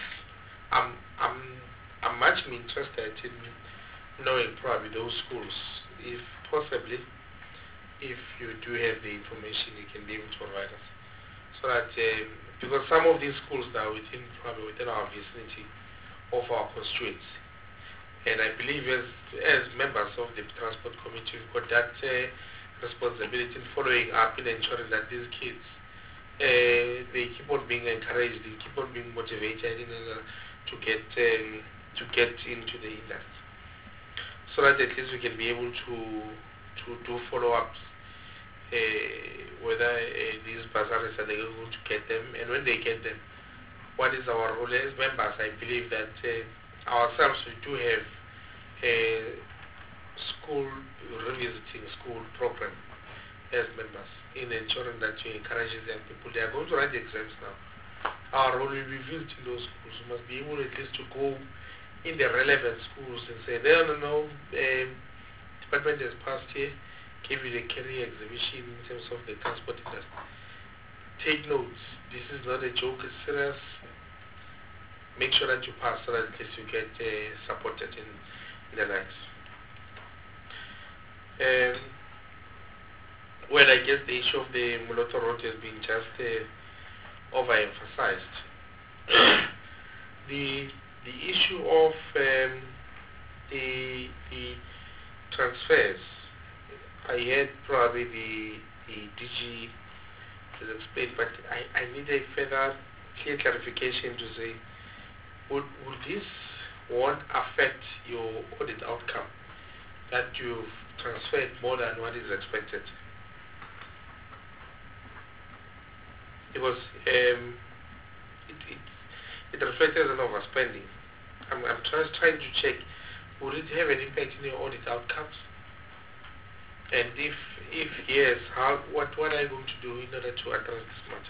I'm much interested in knowing probably those schools, if possibly, if you do have the information, you can be able to provide us. So that, because some of these schools are probably within our vicinity of our constituents. And I believe as members of the Transport Committee, we've got that responsibility in following up and ensuring that these kids, they keep on being encouraged, they keep on being motivated to get into the industry. So that at least we can be able to do follow-ups, whether these bursaries are they going to get them, and when they get them, what is our role as members. I believe that ourselves, we do have a school revisiting school program as members in ensuring that you encourage young people. They are going to write the exams now. Our role will be visiting those schools. We must be able at least to go in the relevant schools and say, no, department has passed here, give you the career exhibition in terms of the transport industry. Take notes. This is not a joke, it's serious. Make sure that you pass so that at least you get supported in the likes. Well, I guess the issue of the Moloto Road has been just overemphasized. The issue of the transfers, I heard probably the DG has explained, but I need a further clear clarification to say, would this won't affect your audit outcome that you've transferred more than what is expected? Because it reflects as an overspending. I'm just trying to check, would it have an impact in your audit outcomes? And if yes, what are you going to do in order to address this matter?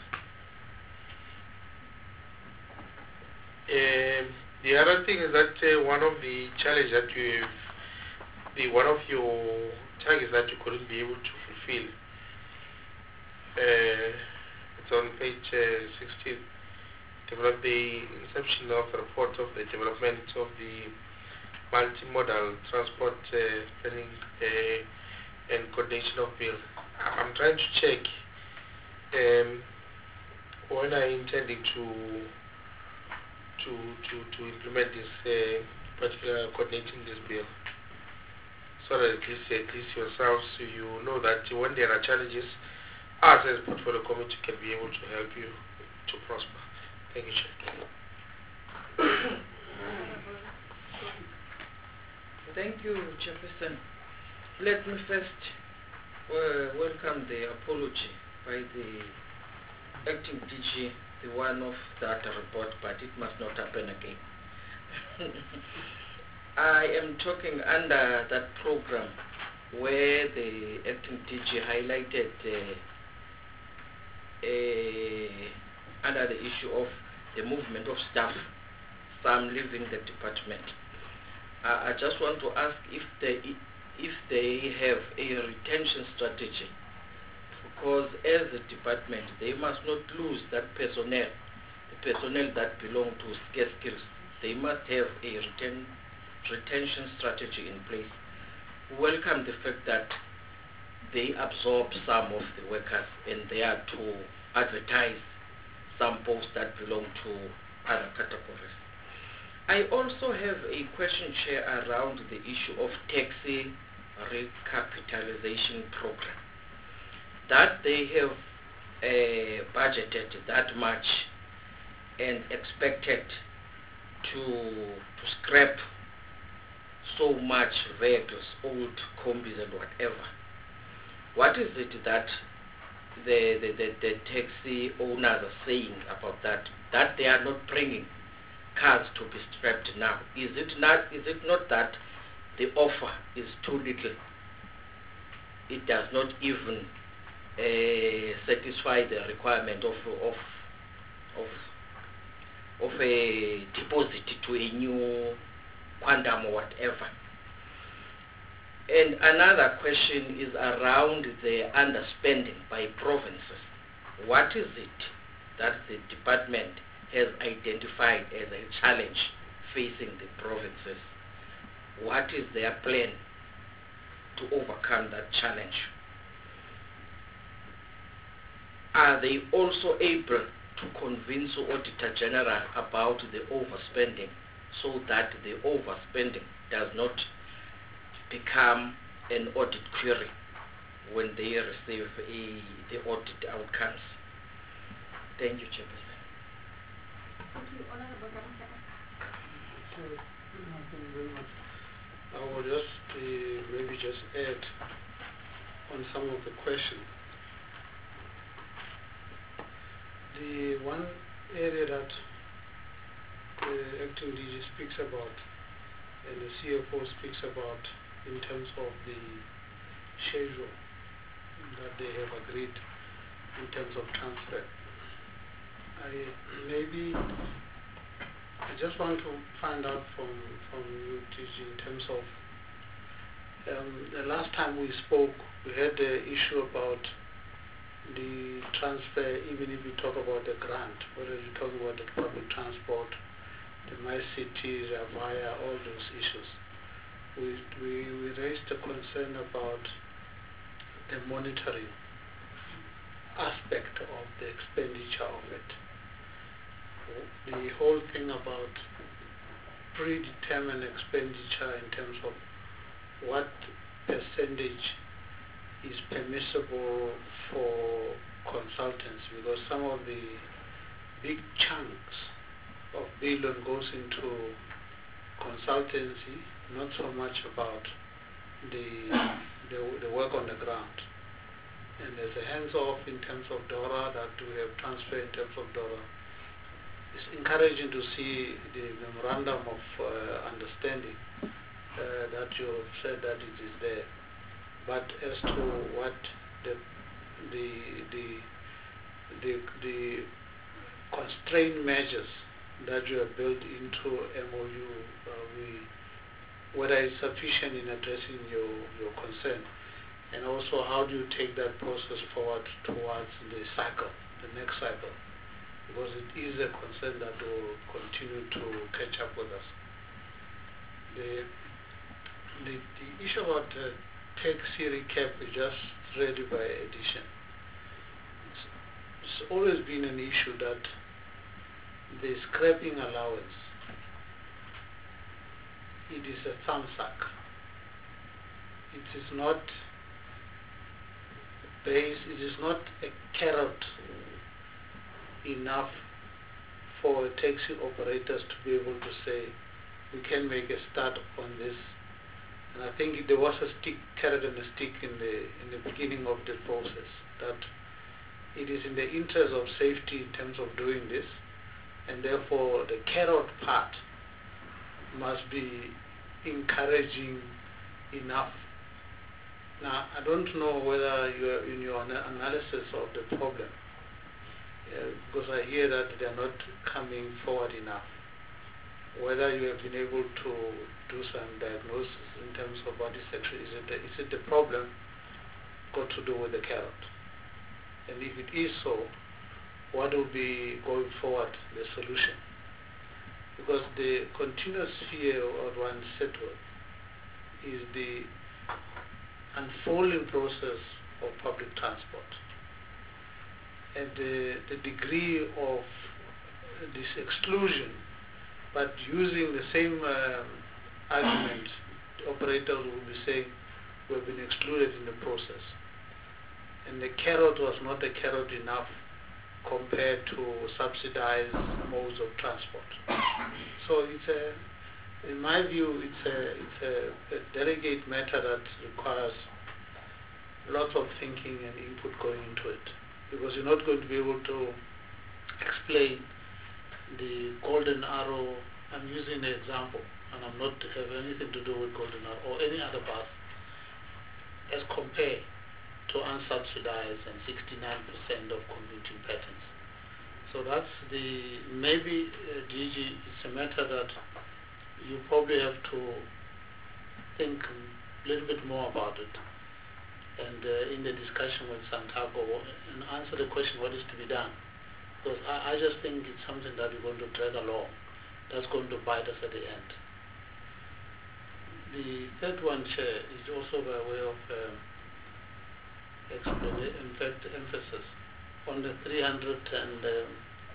The other thing is that one of the challenges that one of your targets that you couldn't be able to fulfill, it's on page 16, develop the inception of the report of the development of the multimodal transport planning and coordination of bill. I'm trying to check when I intending to implement this particular coordinating this bill, so that at least yourselves, you know that when there are challenges, us as portfolio committee can be able to help you to prosper. Thank you, Chair. Thank you, Chairperson. Let me first welcome the apology by the acting DG, the one of that report, but it must not happen again. I am talking under that program where the acting DG highlighted under the issue of the movement of staff, some leaving the department. I just want to ask if they have a retention strategy, because as a department they must not lose that personnel, the personnel that belong to scarce skills. They must have a retention strategy in place. Welcome the fact that they absorb some of the workers and they are to advertise some posts that belong to other categories. I also have a question, Chair, around the issue of taxi recapitalization program. That they have budgeted that much and expected to scrap so much vehicles, old combis and whatever. What is it that the taxi owners are saying about that they are not bringing cars to be scrapped now? Is it not that the offer is too little? It does not even satisfy the requirement of a deposit to a new quantum or whatever. And another question is around the underspending by provinces. what is it that the department has identified as a challenge facing the provinces? What is their plan to overcome that challenge? Are they also able to convince the Auditor General about the overspending so that the overspending does not become an audit query when they receive the audit outcomes? Thank you, Chairperson. Thank you, Honorable Garissa. Thank you very much. I will just maybe just add on some of the questions. The one area that the acting DG speaks about and the CFO speaks about in terms of the schedule that they have agreed in terms of transfer. I just want to find out from you, DG, in terms of the last time we spoke, we had the issue about the transfer, even if you talk about the grant, whether you talk about the public transport, the MyCity, the Avaya, all those issues. We raised a concern about the monitoring aspect of the expenditure of it. The whole thing about predetermined expenditure in terms of what percentage is permissible for consultants, because some of the big chunks of billion goes into consultancy, not so much about the work on the ground. And there's a hands-off in terms of DORA that we have transfer in terms of DORA. It's encouraging to see the memorandum of understanding that you have said that it is there. But as to what the constraint measures that you have built into MOU, whether it's sufficient in addressing your concern, and also how do you take that process forward towards the cycle, the next cycle, because it is a concern that will continue to catch up with us. The issue about Tech Siri Cap is just ready by addition. It's always been an issue that the scrapping allowance, it is a thumbsuck. It is not it is not a carrot enough for taxi operators to be able to say, we can make a start on this. And I think there was a carrot and a stick in the beginning of the process, that it is in the interest of safety in terms of doing this, and therefore the carrot part must be encouraging enough. Now, I don't know whether you are in your analysis of the problem, because I hear that they are not coming forward enough, whether you have been able to do some diagnosis in terms of what is actually, is it the problem got to do with the carrot? And if it is so, what will be going forward the solution? Because the continuous fear of one settled is the unfolding process of public transport, and the degree of this exclusion, but using the same argument, the operators will be saying we have been excluded in the process, and the carrot was not a carrot enough compared to subsidized modes of transport. So it's in my view, it's a delicate matter that requires lots of thinking and input going into it, because you're not going to be able to explain the golden arrow. I'm using the example, and I'm not have anything to do with golden arrow or any other bus, as compared to unsubsidized and 69% of commuting patterns. So that's maybe DG, it's a matter that you probably have to think a little bit more about it, and in the discussion with Santaco and answer the question what is to be done. Because I just think it's something that we're going to drag along. That's going to bite us at the end. The third one, Chair, is also by way of emphasis on the 338%.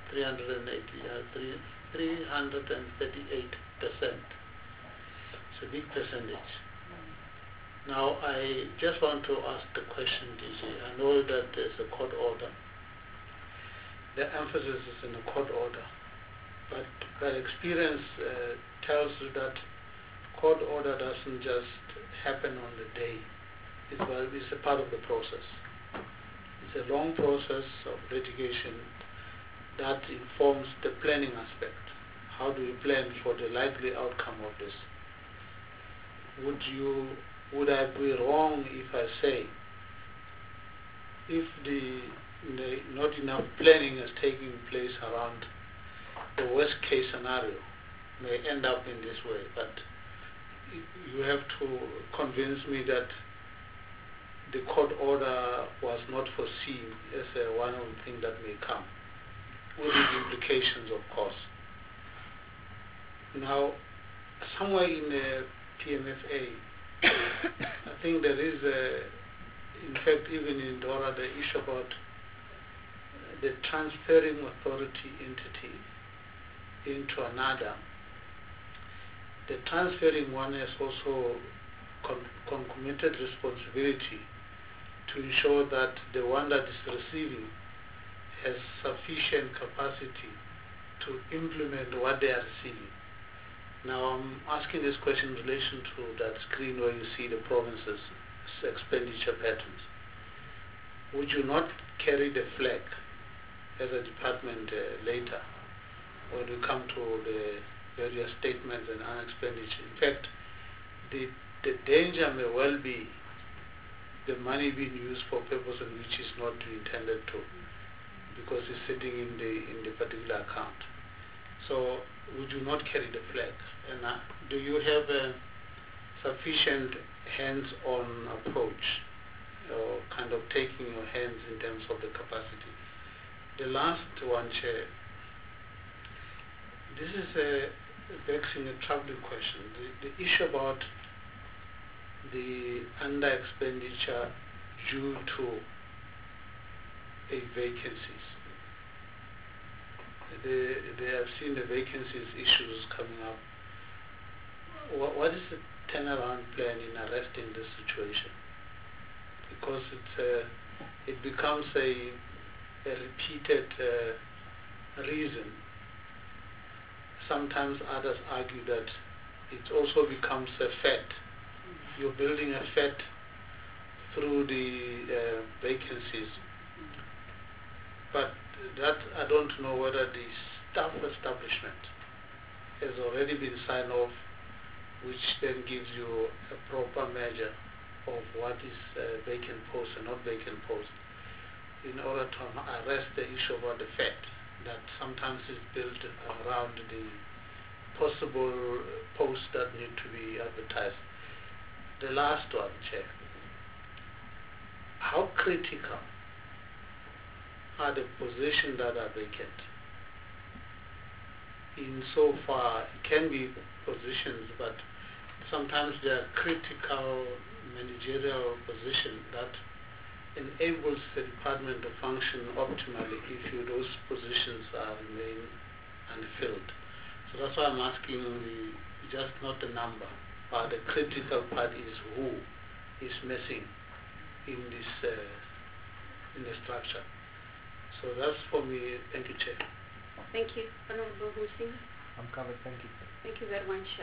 It's a big percentage. Now, I just want to ask the question, DG. I know that there's a court order. The emphasis is in the court order. But that experience tells you that court order doesn't just happen on the day. It's a part of the process. It's a long process of litigation that informs the planning aspect. How do you plan for the likely outcome of this? Would I be wrong if I say if not enough planning is taking place around the worst case scenario may end up in this way, but you have to convince me that the court order was not foreseen as one of the things that may come, with the implications, of course. Now, somewhere in the PMFA, I think there is, in fact, even in DORA, the issue about the transferring authority entity into another. The transferring one has also concomitant responsibility to ensure that the one that is receiving has sufficient capacity to implement what they are receiving. Now I'm asking this question in relation to that screen where you see the provinces' expenditure patterns. Would you not carry the flag as a department later when we come to the various statements and expenditure? In fact, the danger may well be the money being used for purpose in which is not intended to, because it's sitting in the particular account. So would you not carry the flag? And do you have a sufficient hands-on approach, or kind of taking your hands in terms of the capacity? The last one, Chair, this is a vexing, a troubling question. The issue about the under-expenditure due to vacancies. They have seen the vacancies issues coming up. What is the turnaround plan in arresting this situation? Because it becomes a repeated reason. Sometimes others argue that it also becomes a fat. You're building a fat through the vacancies. But that, I don't know whether the staff establishment has already been signed off, which then gives you a proper measure of what is vacant post and not vacant post, in order to arrest the issue about the fact that sometimes is built around the possible posts that need to be advertised. The last one, Chair. How critical are the positions that are vacant? In so far, it can be positions, but sometimes they are critical managerial positions that enables the department to function optimally if those positions remain unfilled. So that's why I'm asking just not the number, but the critical part is who is missing in this in the structure. So that's for me. Thank you, Chair. Thank you. Honorable Hussein. I'm covered, thank you. Thank you very much.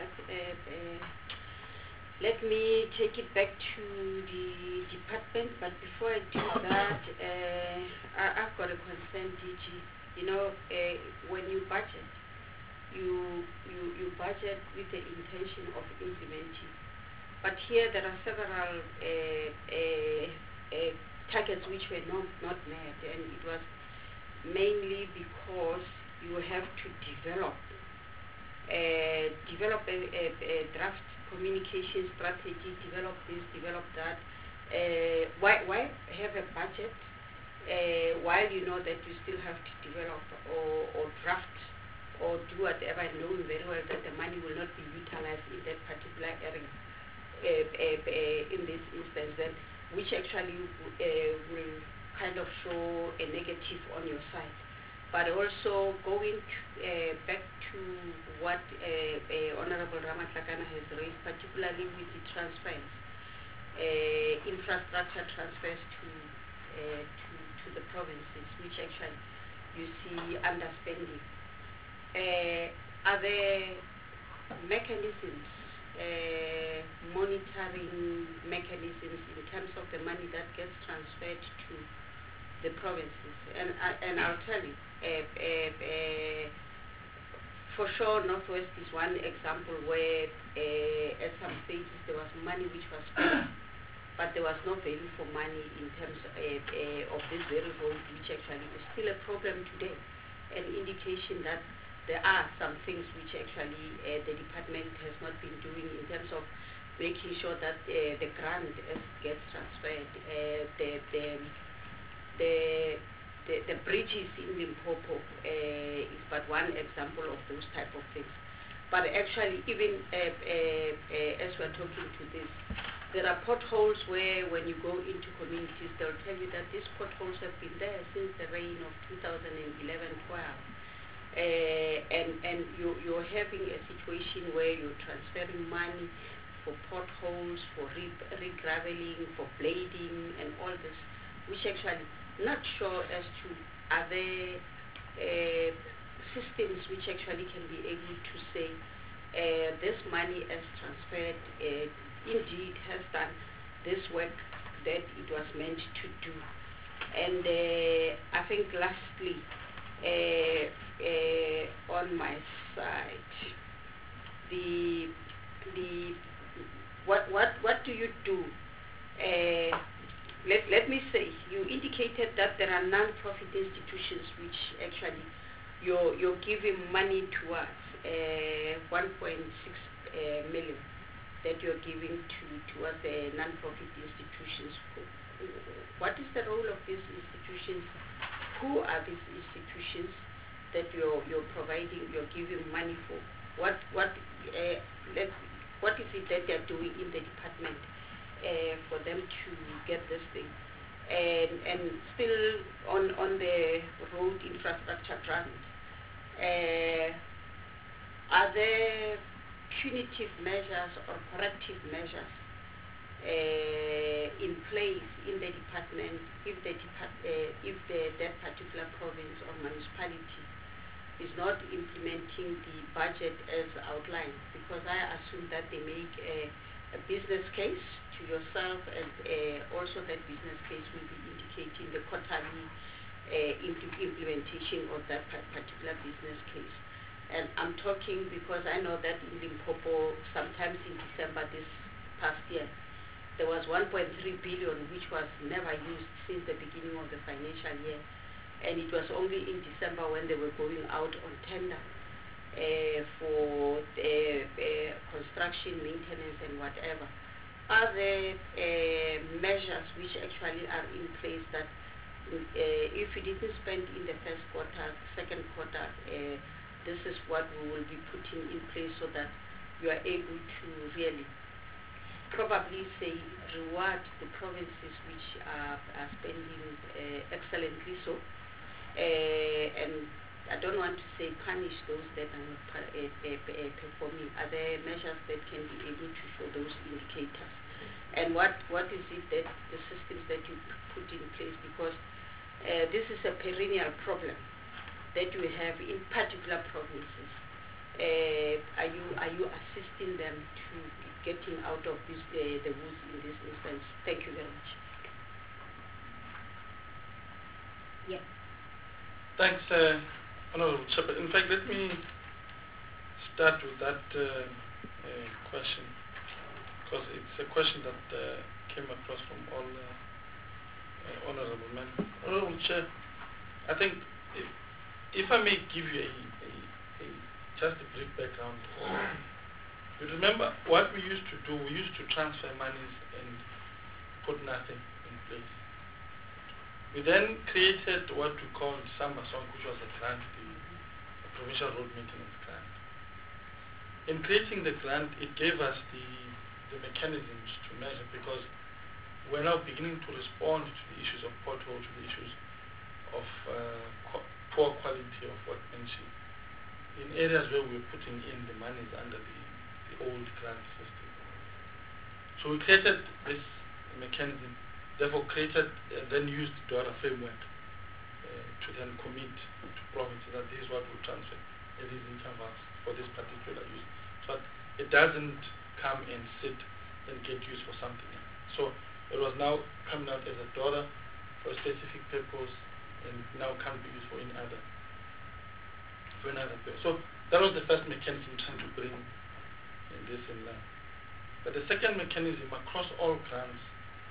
Let me take it back to the department, but before I do that, I've got a concern, DG. You know, when you budget, you budget with the intention of implementing. But here there are several targets which were not met, and it was mainly because you have to develop a draft communication strategy, develop this, develop that, why have a budget while you know that you still have to develop or draft or do whatever, knowing very well that the money will not be utilized in that particular area in this instance, then which actually will kind of show a negative on your side. But also going back to what Honorable Ramatlakane has raised, particularly with the transfers, infrastructure transfers to the provinces, which actually you see underspending. Are there mechanisms, monitoring mechanisms in terms of the money that gets transferred to the provinces? And I'll tell you, for sure, Northwest is one example where at some stages there was money which was spent, but there was no value for money in terms of this very road, which actually is still a problem today, an indication that there are some things which actually the department has not been doing in terms of making sure that the grant gets transferred, the bridges in Limpopo is but one example of those type of things. But actually, even as we're talking to this, there are potholes where when you go into communities, they'll tell you that these potholes have been there since the reign of 2011-12. And you're having a situation where you're transferring money for potholes, for re-graveling, for blading, and all this, which actually not sure as to are there systems which actually can be able to say this money as transferred indeed has done this work that it was meant to do. And I think lastly, on my side, what do you do? Let me say, you indicated that there are non-profit institutions which actually you're giving money towards 1.6 million that you're giving towards the non-profit institutions. What is the role of these institutions? Who are these institutions that you're providing, you're giving money for? What is it that they're doing in the department for them to get this thing? And still on the road infrastructure grant, are there punitive measures or corrective measures in place in the department if that particular province or municipality is not implementing the budget as outlined? Because I assume that they make a business case to yourself, and also that business case will be indicating the quarterly implementation of that particular business case. And I'm talking because I know that in Limpopo, sometimes in December this past year, there was 1.3 billion which was never used since the beginning of the financial year. And it was only in December when they were going out on tender for construction, maintenance, and whatever. Are there measures which actually are in place that if you didn't spend in the first quarter, second quarter, this is what we will be putting in place so that you are able to really probably say reward the provinces which are spending excellently so, and I don't want to say punish those that are not performing. Are there measures that can be able to show those indicators? And what is it that the systems that you put in place? Because this is a perennial problem that we have in particular provinces. Are you assisting them to getting out of this, the woods in this instance? Thank you very much. Yeah. Thanks, Honorable Shepherd. In fact, let me start with that question, because it's a question that came across from all honorable members. Honorable Chair, I think if I may give you just a brief background. You remember what we used to do? We used to transfer monies, and put nothing in place. We then created what we called Sambasong, which was a grant, the provincial road maintenance grant. In creating the grant, it gave us the mechanisms to measure, because we're now beginning to respond to the issues of potholes, to the issues of poor quality of workmanship in areas where we're putting in the monies under the old grant system. So we created this mechanism, therefore created and then used the DORA framework to then commit to provinces that this is what we transfer at these intervals for this particular use. So it doesn't come and sit and get used for something else. So it was now coming out as a DORA for a specific purpose and now can't be used for any other purpose. So that was the first mechanism trying to bring in this in line. But the second mechanism across all grants,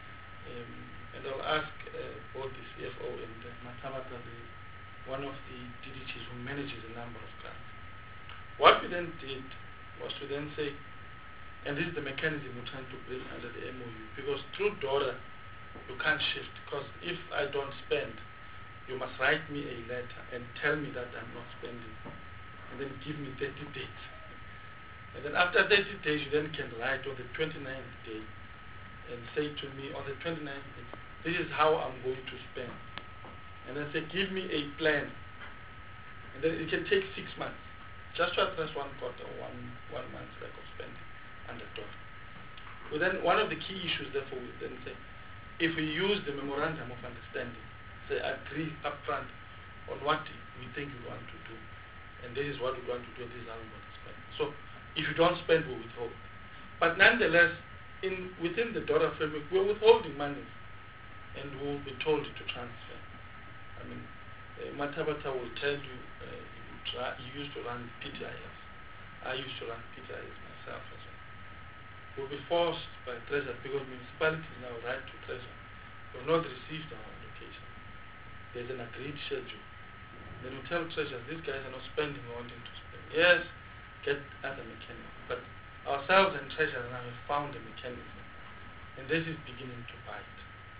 and I'll ask both the CFO and Matabata, one of the DDGs who manages a number of grants. What we then did was to then say, and this is the mechanism we're trying to bring under the MOU, because through DORA you can't shift, because if I don't spend, you must write me a letter and tell me that I'm not spending, and then give me 30 days. And then after 30 days, you then can write on the 29th day and say to me on the 29th day, this is how I'm going to spend. And then say, give me a plan. And then it can take 6 months, just to address 1 quarter or one month's lack of spending under DORA. But then one of the key issues, therefore, we then say, if we use the memorandum of understanding, say agree upfront on what we think we want to do, and this is what we want to do, this is how we want to spend. So if you don't spend, we'll withhold. But nonetheless, within the DORA framework, we're withholding money, and we'll be told to transfer. I mean, Matabata will tell you, he used to run PTIS. I used to run PTIS myself as well. We'll be forced by Treasury, because municipalities now write to Treasury. We've not received our allocation. There's an agreed schedule. Then we tell Treasury, these guys are not spending, we want them to spend. Yes, get other mechanisms. But ourselves and Treasury now have found a mechanism, and this is beginning to bite.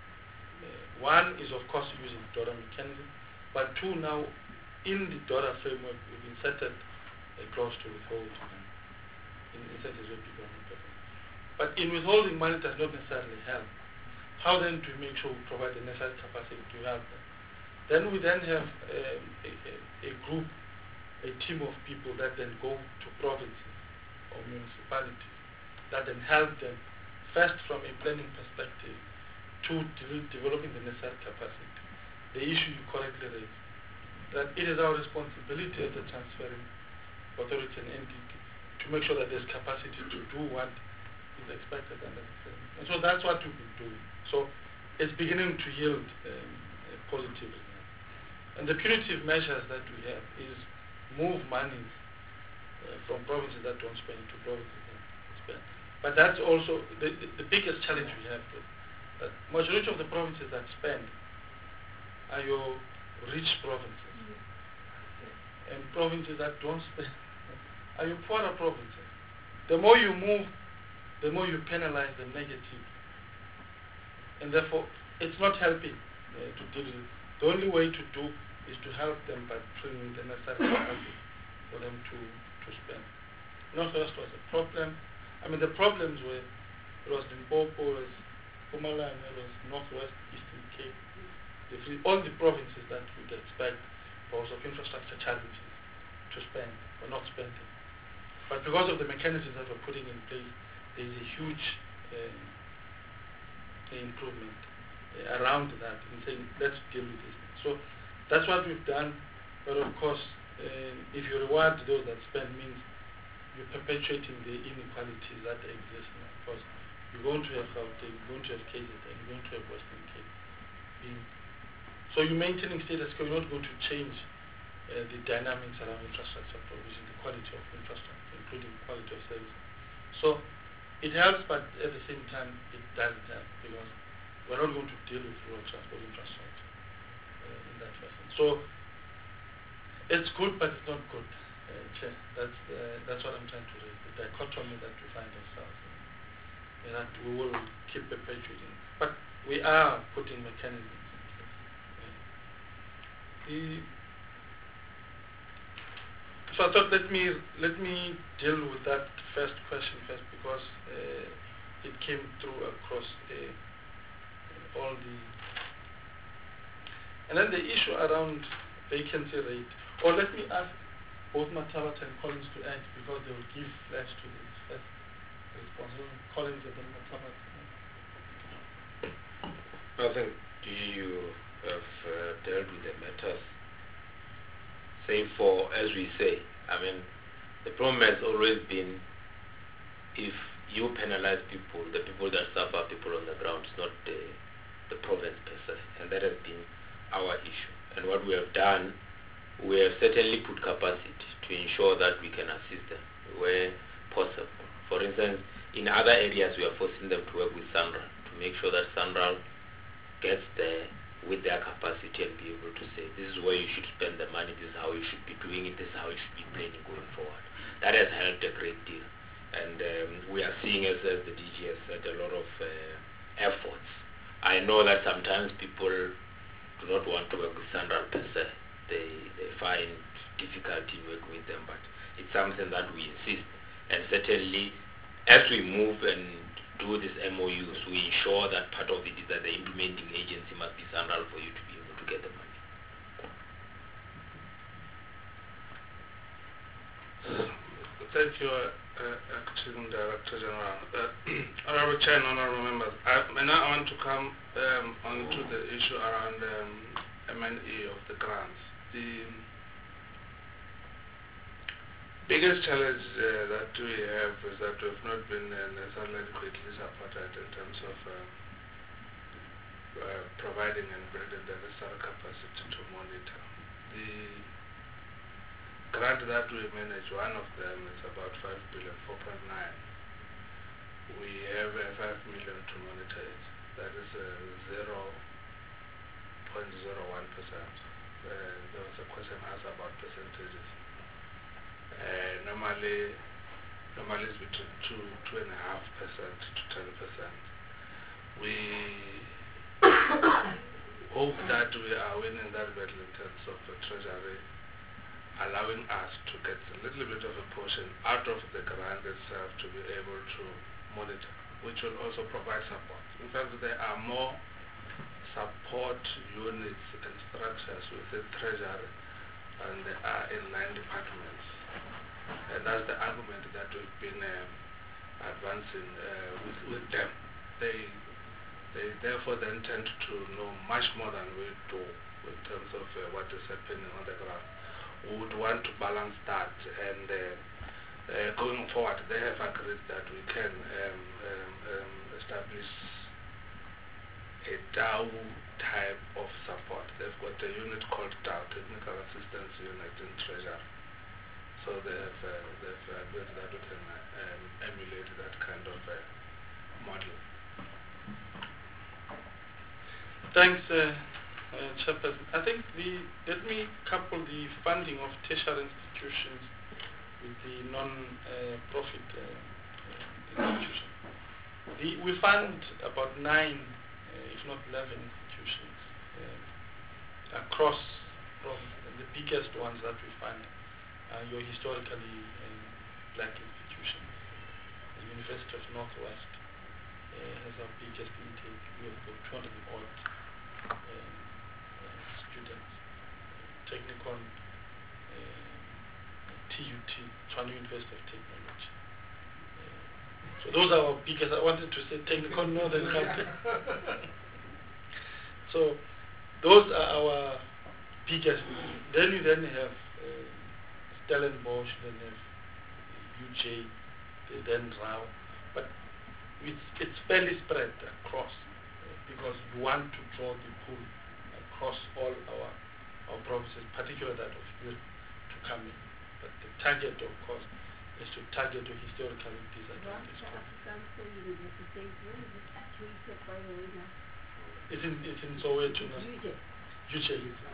One is, of course, using the DORA mechanism, but two, now in the DORA framework, we've inserted a clause to withhold money in instances where people are not performing. But in withholding money does not necessarily help. How then do we make sure we provide the necessary capacity to help them? Then we then have a group, a team of people that then go to provinces or municipalities that then help them, first from a planning perspective, to developing the necessary capacity. The issue you correctly raised, that it is our responsibility as a transferring authority and entity to make sure that there's capacity to do what is expected under the framework. And so that's what we've been doing. So it's beginning to yield positive results. And the punitive measures that we have is move money from provinces that don't spend to provinces that spend. But that's also the biggest challenge we have with that. Majority of the provinces that spend are your rich provinces. And provinces that don't spend are your poorer provinces. The more you move, the more you penalize them negatively. And therefore, it's not helping to deal with it. The only way to do is to help them by bringing the necessary capacity for them to spend. Northwest was a problem. I mean, the problems were, it was Limpopo, it was Mpumalanga, it was Northwest, Eastern Cape, all the provinces that would expect because of infrastructure challenges to spend, were not spending. But because of the mechanisms that we're putting in place, there is a huge improvement around that in saying, let's deal with this. So that's what we've done. But of course, if you reward those that spend, means you're perpetuating the inequalities that exist now. Because you're going to have Gauteng, you're going to have KZN, you're going to have Western Cape. So you're maintaining status quo, you're not going to change the dynamics around infrastructure provision, the quality of infrastructure, including quality of service. So it helps, but at the same time, it doesn't help, because we're not going to deal with road transport infrastructure in that fashion. So it's good, but it's not good. That's what I'm trying to raise, the dichotomy that we find ourselves in. that we will keep perpetuating. But we are putting mechanisms in place. So I thought let me deal with that first question first, because it came through across all the, and then the issue around vacancy rate. Or let me ask both Mathabat and Collins to add, because they will give flesh to this first response. Collins and then Mathabat. I think you have dealt with the matters. Say for, as we say, I mean, the problem has always been, if you penalize people, the people that suffer, people on the ground, it's not the province per se, and that has been our issue. And what we have done, we have certainly put capacity to ensure that we can assist them where possible. For instance, in other areas, we are forcing them to work with SANRAL to make sure that SANRAL gets there with their capacity and be able to say, this is where you should spend the money, this is how you should be doing it, this is how you should be planning going forward. That has helped a great deal. And we are seeing, as the DG has said, a lot of efforts. I know that sometimes people do not want to work with SANRAL per se. They find difficulty working with them, but it's something that we insist. And certainly, as we move and do these MOUs, we ensure that part of it is that the implementing agency must be SANRAL for you to be able to get the money. Thank you, Acting Director General. Honorable Chair and honorable members, I want to come on to the issue around M&E of the grants. The biggest challenge that we have is that we have not been necessarily adequately supported in terms of providing and building the necessary capacity to monitor. The grant that we manage, one of them is about 5 billion, 4.9. We have 5 million to monitor it. That is 0.01%. There was a question asked about percentages. Normally it's between 2.5% to 10%. We hope that we are winning that battle in terms of the treasury, allowing us to get a little bit of a portion out of the grant itself to be able to monitor, which will also provide support. In fact, there are more support units and structures within treasury, and they are in 9 departments. And that's the argument that we've been advancing with them. They therefore then tend to know much more than we do in terms of what is happening on the ground. We would want to balance that, and going forward, they have agreed that we can establish a DAO type of support. They've got a unit called DAO, Technical Assistance Unit in Treasury. So they've agreed that we can emulate that kind of model. Thanks, Chairperson. I think let me couple the funding of tertiary institutions with the non-profit institutions. We fund about 9, if not 11 institutions across provinces, and the biggest ones that we fund are your historically black institutions. The University of Northwest has our biggest intake. We have got 200 odd students. Technicon, TUT, Tshwane University of Technology. So those are our biggest. I wanted to say Technicon Northern Campus. So those are our biggest. Then you have Stellenbosch, then have UJ, then RAU. But it's fairly spread across because we want to draw the pool across all our provinces, particularly that of youth, to come in. But the target, of course, is to target the historically disadvantaged provinces. It's in Soweto now. UJ.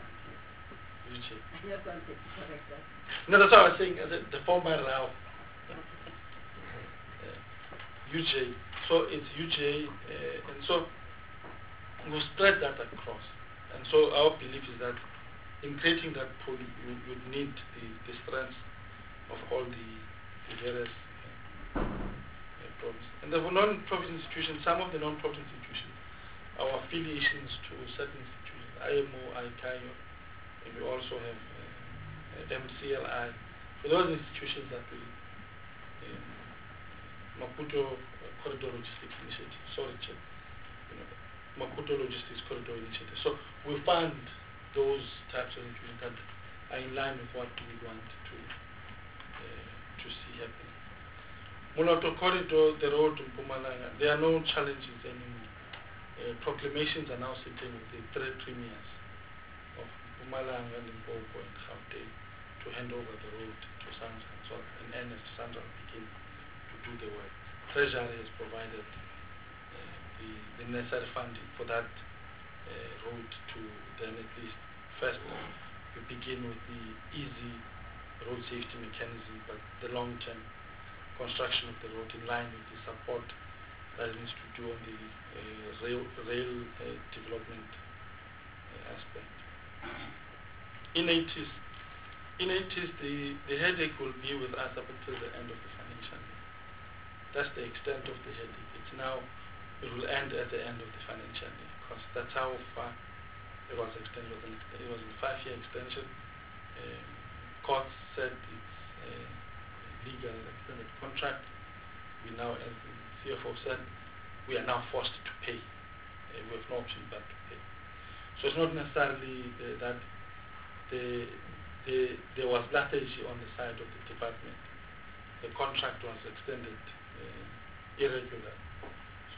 No, that's what I was saying. The former RAU. UJ. So it's UJ, and so we spread that across. And so our belief is that in creating that pool, you need the strengths of all the various provinces. And the non-profit institutions, some of the non-profit institutions, our affiliations to certain institutions, IMO, ICAO, and we also have MCLI. For those institutions that we, Maputo Corridor Logistics Initiative, Maputo Logistics Corridor Initiative. So we fund those types of institutions that are in line with what we want to see happen. Moloto Corridor, the road to Mpumalanga, there are no challenges anymore. Proclamations are now sitting with the three premiers of Mpumalanga, Limpopo, and Gauteng to hand over the road to Sandra. So in earnest, Sandra will begin to do the work. Treasury has provided the necessary funding for that road to then at least first we begin with the easy road safety mechanism, but the long-term construction of the road in line with the support that it needs to do on the rail development aspect. In 80s, the headache will be with us up until the end of the financial year. That's the extent of the headache. It's now, it will end at the end of the financial year, because that's how far it was extended. It was a 5-year extension. Court said it's legal extended contract. We now, as the CFO said, we are now forced to pay. We have no option but to pay. So it's not necessarily that there was lethargy on the side of the department. The contract was extended irregular. So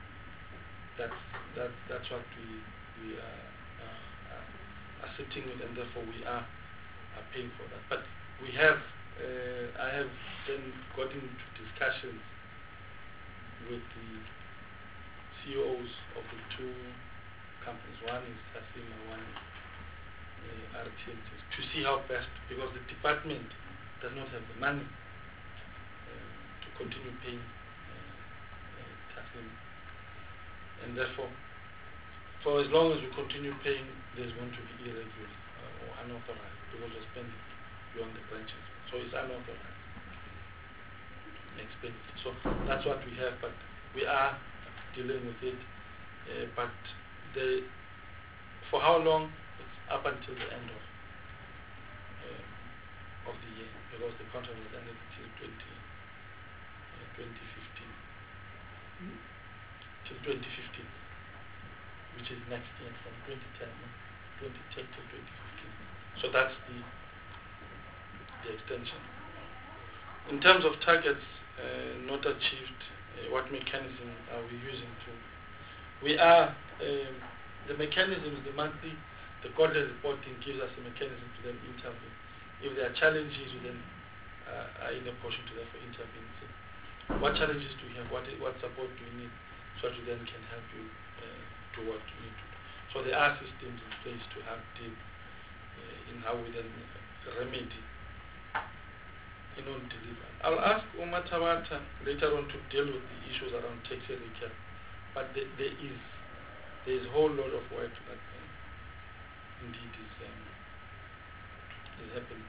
that's what we are sitting with, and therefore we are paying for that. But we have, I have then got into discussions with the CEOs of the two companies. One is Hasima, one is RTM, to see how best, because the department does not have the money to continue paying Hasima. And therefore, for as long as we continue paying, there's going to be irregular or unauthorized, because we're spending beyond the branches. So it's unauthorized expenditure. So that's what we have, but we are dealing with it. But for how long? It's up until the end of the year, because the contract was ended until 2015. Till 2015, which is next year, from 2010 to 2015. So that's the extension. In terms of targets not achieved, what mechanism are we using to? We are, the mechanism is the monthly, the quarterly reporting gives us a mechanism to then intervene. If there are challenges, we then are in a position to therefore intervene. So what challenges do we have? What support do we need? So that we then can help you do what you need to do. So there are systems in place to help deal in how we then remedy in order to deliver. I'll ask Omar Tabata later on to deal with the issues around taxi recap, but there is a whole lot of work that indeed is happening.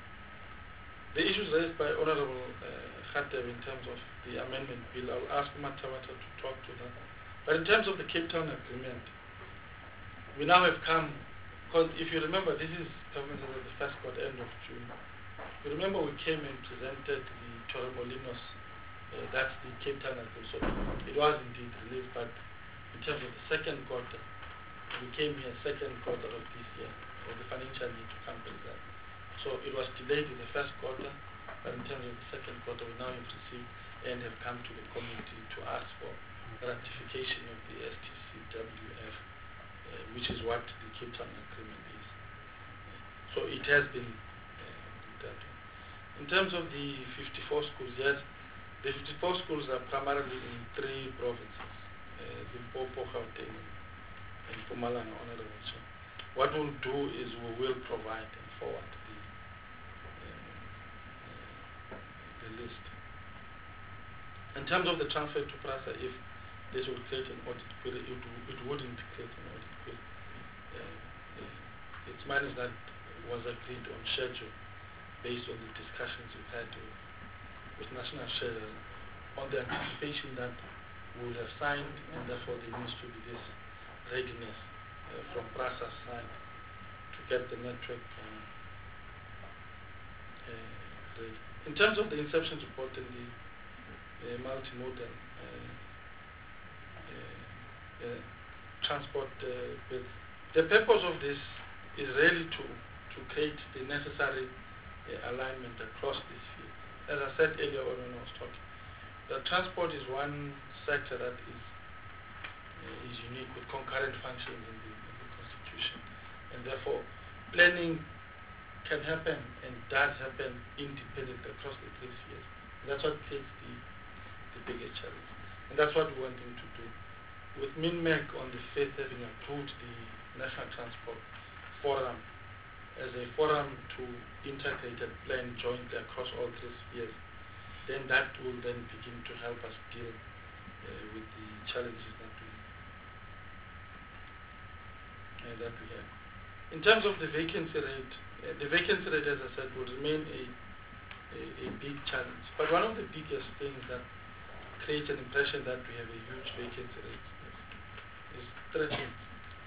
The issues raised by Honorable Khatev in terms of the amendment bill, I'll ask Omar Tabata to talk to that. But in terms of the Cape Town Agreement, we now have come, because if you remember, this is government at the first quarter, end of June. You remember we came and presented the Torremolinos, that's the Cape Town Agreement. So it was indeed released, but in terms of the second quarter, we came here second quarter of this year, or the financial year to come with that. So it was delayed in the first quarter, but in terms of the second quarter, we now have received and have come to the committee to ask for ratification of the STCWF, which is what the Cape Town Agreement is. So it has been done. In terms of the 54 schools, yes, the 54 schools are primarily in 3 provinces, Limpopo, Gauteng, and Mpumalanga, Honorable. So what we'll do is we will provide and forward the list. In terms of the transfer to PRASA, if this would create an audit query, it wouldn't create an audit query. It's money that was agreed on schedule based on the discussions we've had with National Treasury on the anticipation that we would have signed, and therefore there needs to be this readiness from PRASA's side to get the network ready. In terms of the inception report and the multimodal transport bill, the purpose of this is really to create the necessary alignment across this field. As I said earlier on when I was talking, the transport is one sector that is unique with concurrent functions in the Constitution, and therefore planning can happen and does happen independently across the 3 spheres. And that's what creates the biggest challenge, and that's what we're wanting to do. With MINMEC on the 5th having approved the National Transport Forum as a forum to integrate and plan jointly across all 3 spheres, then that will then begin to help us deal with the challenges that we have. In terms of the vacancy rate, as I said, will remain a big challenge. But one of the biggest things that creates an impression that we have a huge vacancy rate is 3 things.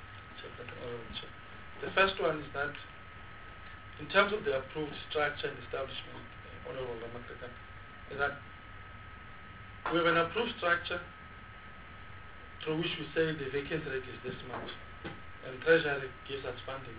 The first one is that in terms of the approved structure and establishment, Honorable Ramakrishnan, is that we have an approved structure through which we say the vacancy rate is this much, and Treasury gives us funding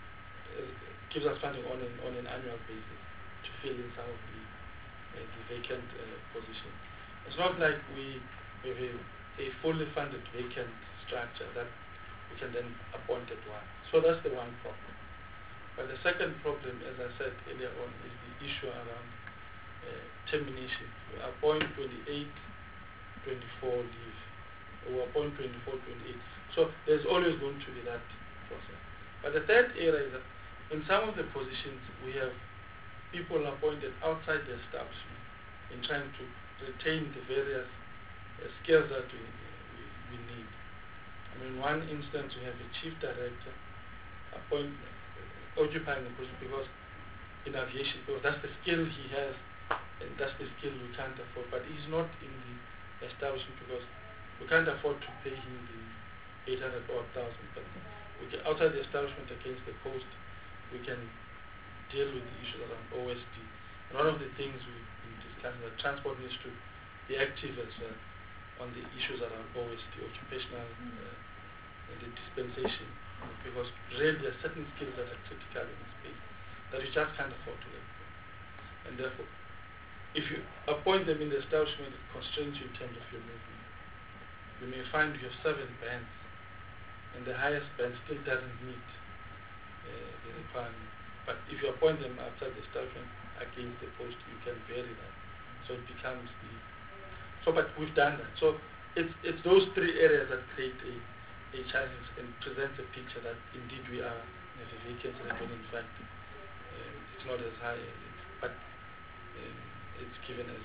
on an annual basis to fill in some of the vacant positions. It's not like we have a fully funded vacant structure that we can then appoint at once. So that's the one problem. But the second problem, as I said earlier on, is the issue around termination. We appoint 28, 24 leave. We appoint 24, 28. So there's always going to be that process. But the third area is that in some of the positions we have people appointed outside the establishment in trying to retain the various skills that we need. I mean, one instance we have a chief director occupying a position because in aviation, because that's the skill he has and that's the skill we can't afford. But he's not in the establishment because we can't afford to pay him the 800 or 1,000. But outside the establishment against the post, we can deal with the issues around OSD. And one of the things we've been discussing, that transport needs to be active as well on the issues around OSD, occupational the dispensation, because really there are certain skills that are critical in this space that we just can't afford to let go. And therefore, if you appoint them in the establishment, it constrains you in terms of your movement. You may find you have 7 bands, and the highest band still doesn't meet the requirement. But if you appoint them outside the establishment against the post, you can vary that. So it becomes but we've done that. So it's those 3 areas that create a challenge and presents a picture that indeed we are in a vacancy rate when in fact it's not as high as it, but it's given as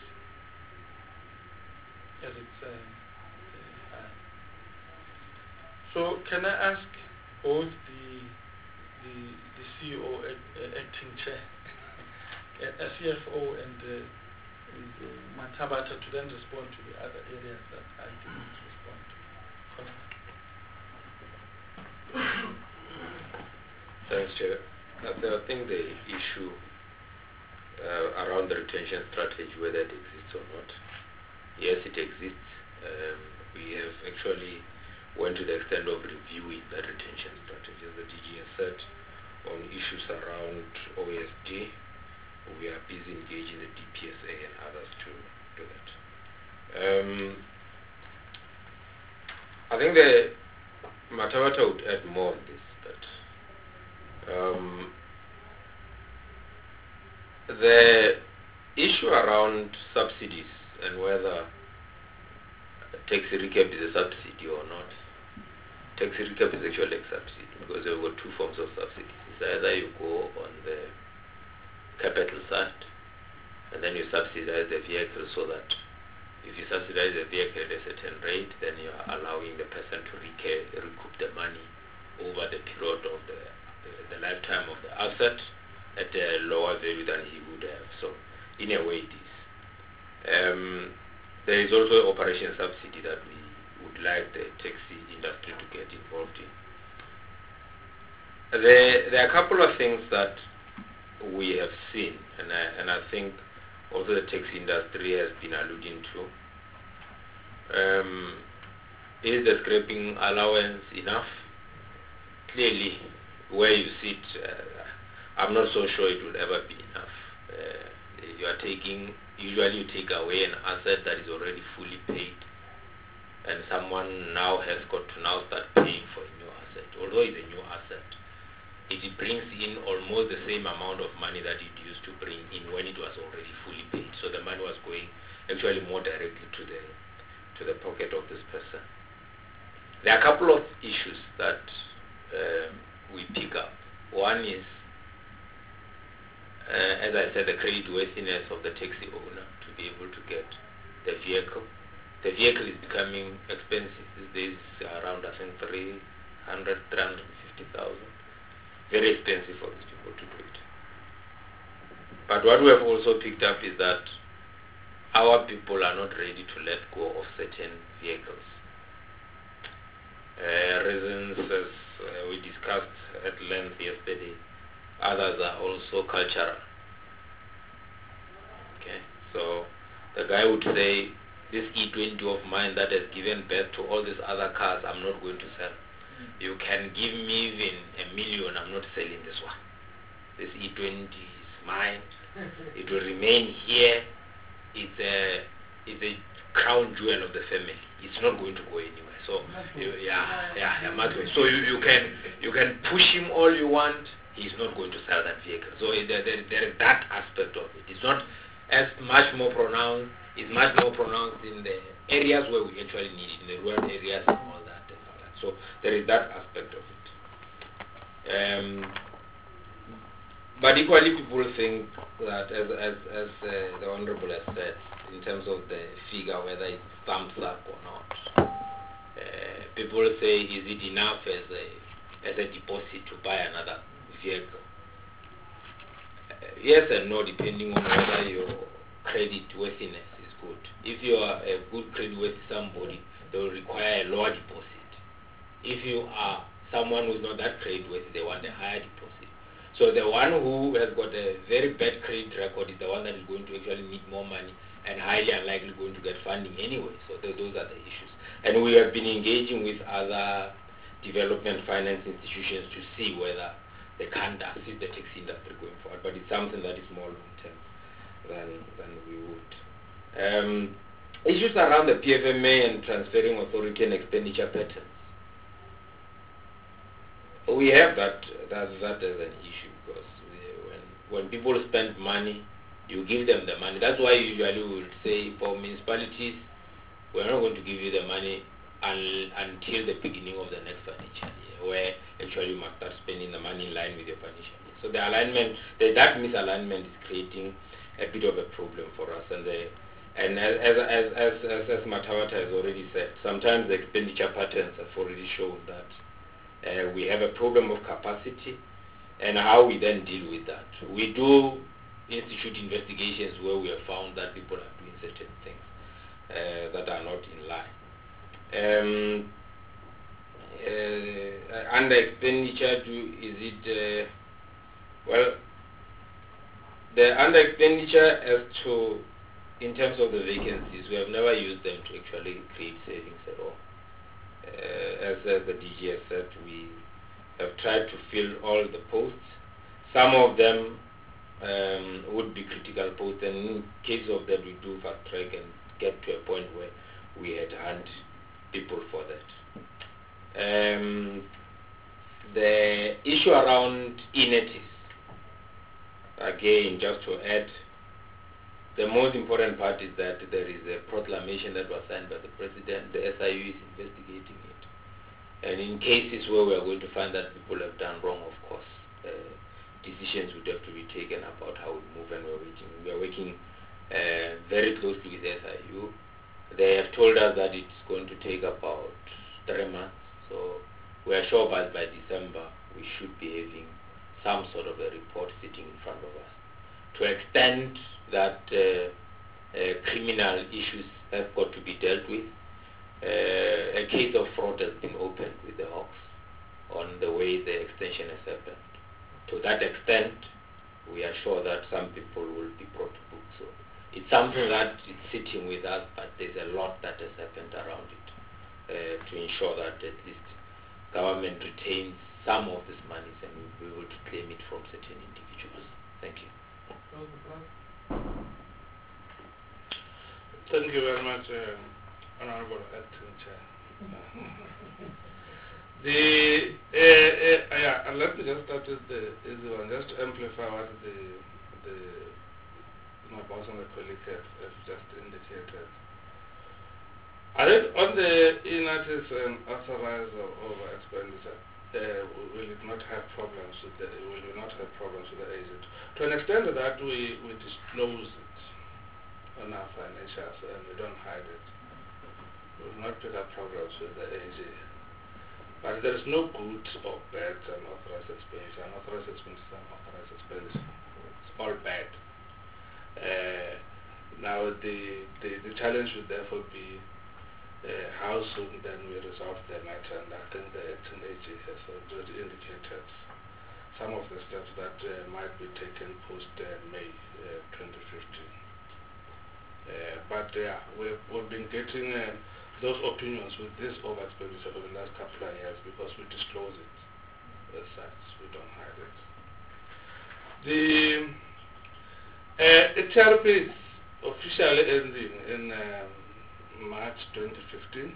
it's high. So can I ask both the CEO, acting chair, CFO, and Mathabata to then respond to the other areas that I didn't respond to. Thanks, Chair. I think the issue around the retention strategy, whether it exists or not, yes, it exists. We have actually went to the extent of reviewing that retention strategy, as the DG has said, on issues around OSD. We are busy engaging the DPSA and others to do that. I think the Mathabata would add more on this, that the issue around subsidies and whether taxi recap is a subsidy or not. Taxi recap is actually a subsidy because there were 2 forms of subsidies. It's either you go on the capital side and then you subsidize the vehicle so that If you subsidize a vehicle at a certain rate, then you are allowing the person to recoup the money over the period of the lifetime of the asset at a lower value than he would have. So in a way it is. There is also operation subsidy that we would like the taxi industry to get involved in. There are a couple of things that we have seen, and I think also the taxi industry has been alluding to. Is the scraping allowance enough? Clearly, where you sit, I'm not so sure it will ever be enough. Usually you take away an asset that is already fully paid, and someone now has got to now start paying for a new asset. Although it's a new asset, it brings in almost the same amount of money that it used to bring in when it was already fully paid. So the money was going actually more directly to the pocket of this person. There are a couple of issues that we pick up. One is, as I said, the creditworthiness of the taxi owner to be able to get the vehicle. The vehicle is becoming expensive these days, around I think 350,000. Very expensive for these people to do it. But what we have also picked up is that our people are not ready to let go of certain vehicles. Reasons, as we discussed at length yesterday, others are also cultural. Okay, so the guy would say, this E20 of mine that has given birth to all these other cars, I'm not going to sell. You can give me even $1 million, I'm not selling this one. This E20 is mine. It will remain here. It's a crown jewel of the family. It's not going to go anywhere. So so you can push him all you want. He's not going to sell that vehicle. So there is that aspect of it. It's not as much more pronounced. It's much more pronounced in the areas where we actually need it, in the rural areas and all that. So there is that aspect of it. But equally, people think that, as the Honorable has said, in terms of the figure, whether it's thumbs up or not, people say, is it enough as a deposit to buy another vehicle? Yes and no, depending on whether your credit worthiness is good. If you are a good credit worthy somebody, they will require a lower deposit. If you are someone who's not that credit worthy, they want a higher deposit. So the one who has got a very bad credit record is the one that is going to actually need more money and highly unlikely going to get funding anyway. So those are the issues. And we have been engaging with other development finance institutions to see whether they can't assist the taxi industry going forward. But it's something that is more long-term than we would. Issues around the PFMA and transferring authority and expenditure patterns. We have that as an issue, because when people spend money, you give them the money. That's why usually we would say for municipalities, we're not going to give you the money until the beginning of the next financial year, where actually you must start spending the money in line with your financial year. So the alignment, that misalignment is creating a bit of a problem for us. And as Matawata has already said, sometimes the expenditure patterns have already shown that we have a problem of capacity, and how we then deal with that. We do institute investigations where we have found that people are doing certain things that are not in line. Under expenditure, the under expenditure in terms of the vacancies, we have never used them to actually create savings at all. As the DG has said, we have tried to fill all the posts. Some of them would be critical posts, and in case of that, we do fast track and get to a point where we had hunt people for that. The issue around e-notice, again, just to add, the most important part is that there is a proclamation that was signed by the President. The SIU is investigating it. And in cases where we are going to find that people have done wrong, of course, decisions would have to be taken about how we move, and we are working very closely with the SIU They have told us that it's going to take about 3 months. So we are sure by December we should be having some sort of a report sitting in front of us. To extent that criminal issues have got to be dealt with, a case of fraud has been opened with the Hawks on the way the extension has happened. To that extent, we are sure that some people will be brought to book. So it's something that is sitting with us, but there's a lot that has happened around it to ensure that at least government retains some of these monies and will be able to claim it from certain individuals. Thank you. Thank you very much, Honorable Acting Chair. Let me just start with the easy one, just to amplify what my boss and the colleague have just indicated. I think on the INATIS authorized over expenditure, we will not have problems with the agent. To an extent that we disclose it on our financials and we don't hide it. We will not pick up problems with the AG. But there is no good or bad unauthorized expenditure. Unauthorized expenditure, unauthorized expenditure. It's all bad. Now the challenge would therefore be how soon then we resolve the matter, and I think the acting AG has already indicated some of the steps that might be taken post-May 2015. But we've been getting those opinions with this over-expenditure for the last couple of years because we disclose it as such, we don't hide it. The HRP is officially ending in March 2015.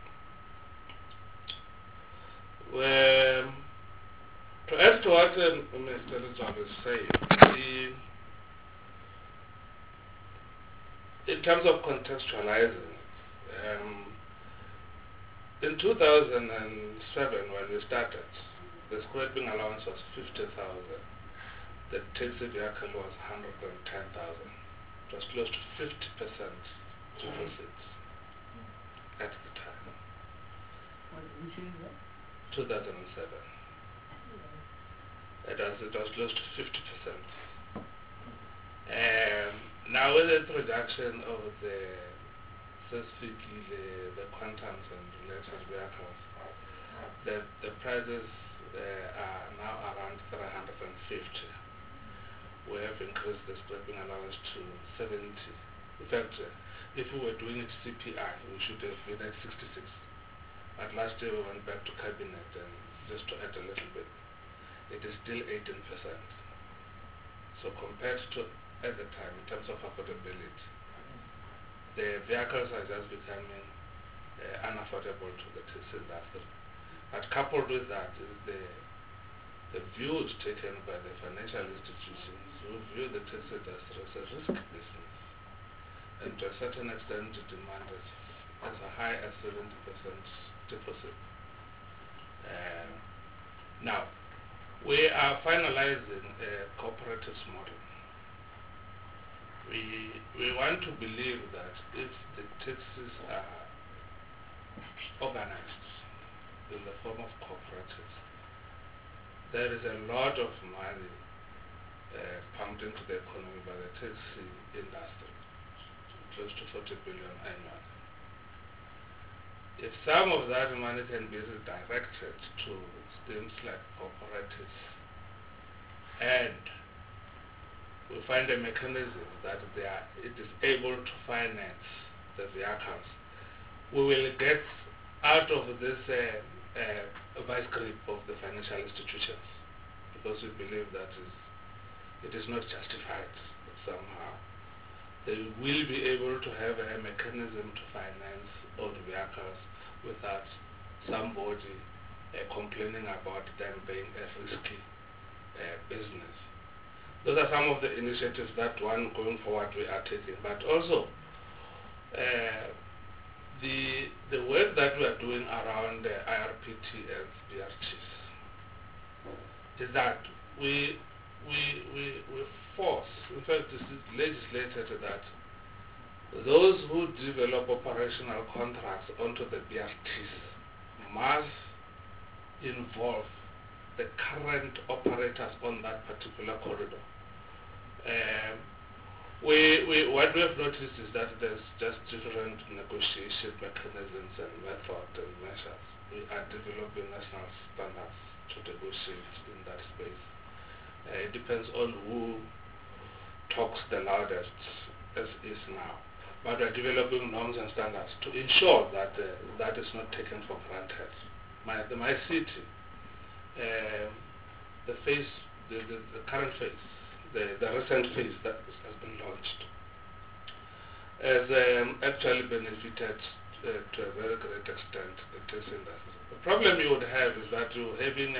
To add to what Mr. Rizwan is saying, in terms of contextualizing, in 2007 when we started, the scrapping allowance was 50,000. The taxi vehicle was 110,000. It was close to 50% deficits at the time. Which year is that? 2007. It was close to 50%. Now with the introduction of specifically the quantums and related vehicles, the prices are now around 350. We have increased the scrapping allowance to 70. In fact, if we were doing it CPI, we should have been at 66. But last year we went back to cabinet, and just to add a little bit, it is still 18%. So compared to at the time, in terms of affordability, the vehicles are just becoming unaffordable to the taxi industry. But coupled with that is the views taken by the financial institutions who view the taxi industry as a risk business, and to a certain extent demand as high as 70% deposit. Now, we are finalizing a cooperative model. We want to believe that if the taxis are organized in the form of cooperatives, there is a lot of money pumped into the economy by the taxi industry, close to 40 billion annually. If some of that money can be redirected to schemes like cooperatives, and we find a mechanism that it is able to finance the vehicles, we will get out of this vice grip of the financial institutions, because we believe that it is not justified somehow. They will be able to have a mechanism to finance old vehicles without somebody complaining about them being a risky business. Those are some of the initiatives that going forward we are taking. But also, the work that we are doing around the IRPT and BRTs is that we force, in fact this is legislated that those who develop operational contracts onto the BRTs must involve the current operators on that particular corridor. What we have noticed is that there's just different negotiation mechanisms and methods and measures. We are developing national standards to negotiate in that space. It depends on who talks the loudest, as is now. But we are developing norms and standards to ensure that that is not taken for granted. My city, the current phase, the recent phase that has been launched, has actually benefited to a very great extent the taxi industry. The problem you would have is that you're having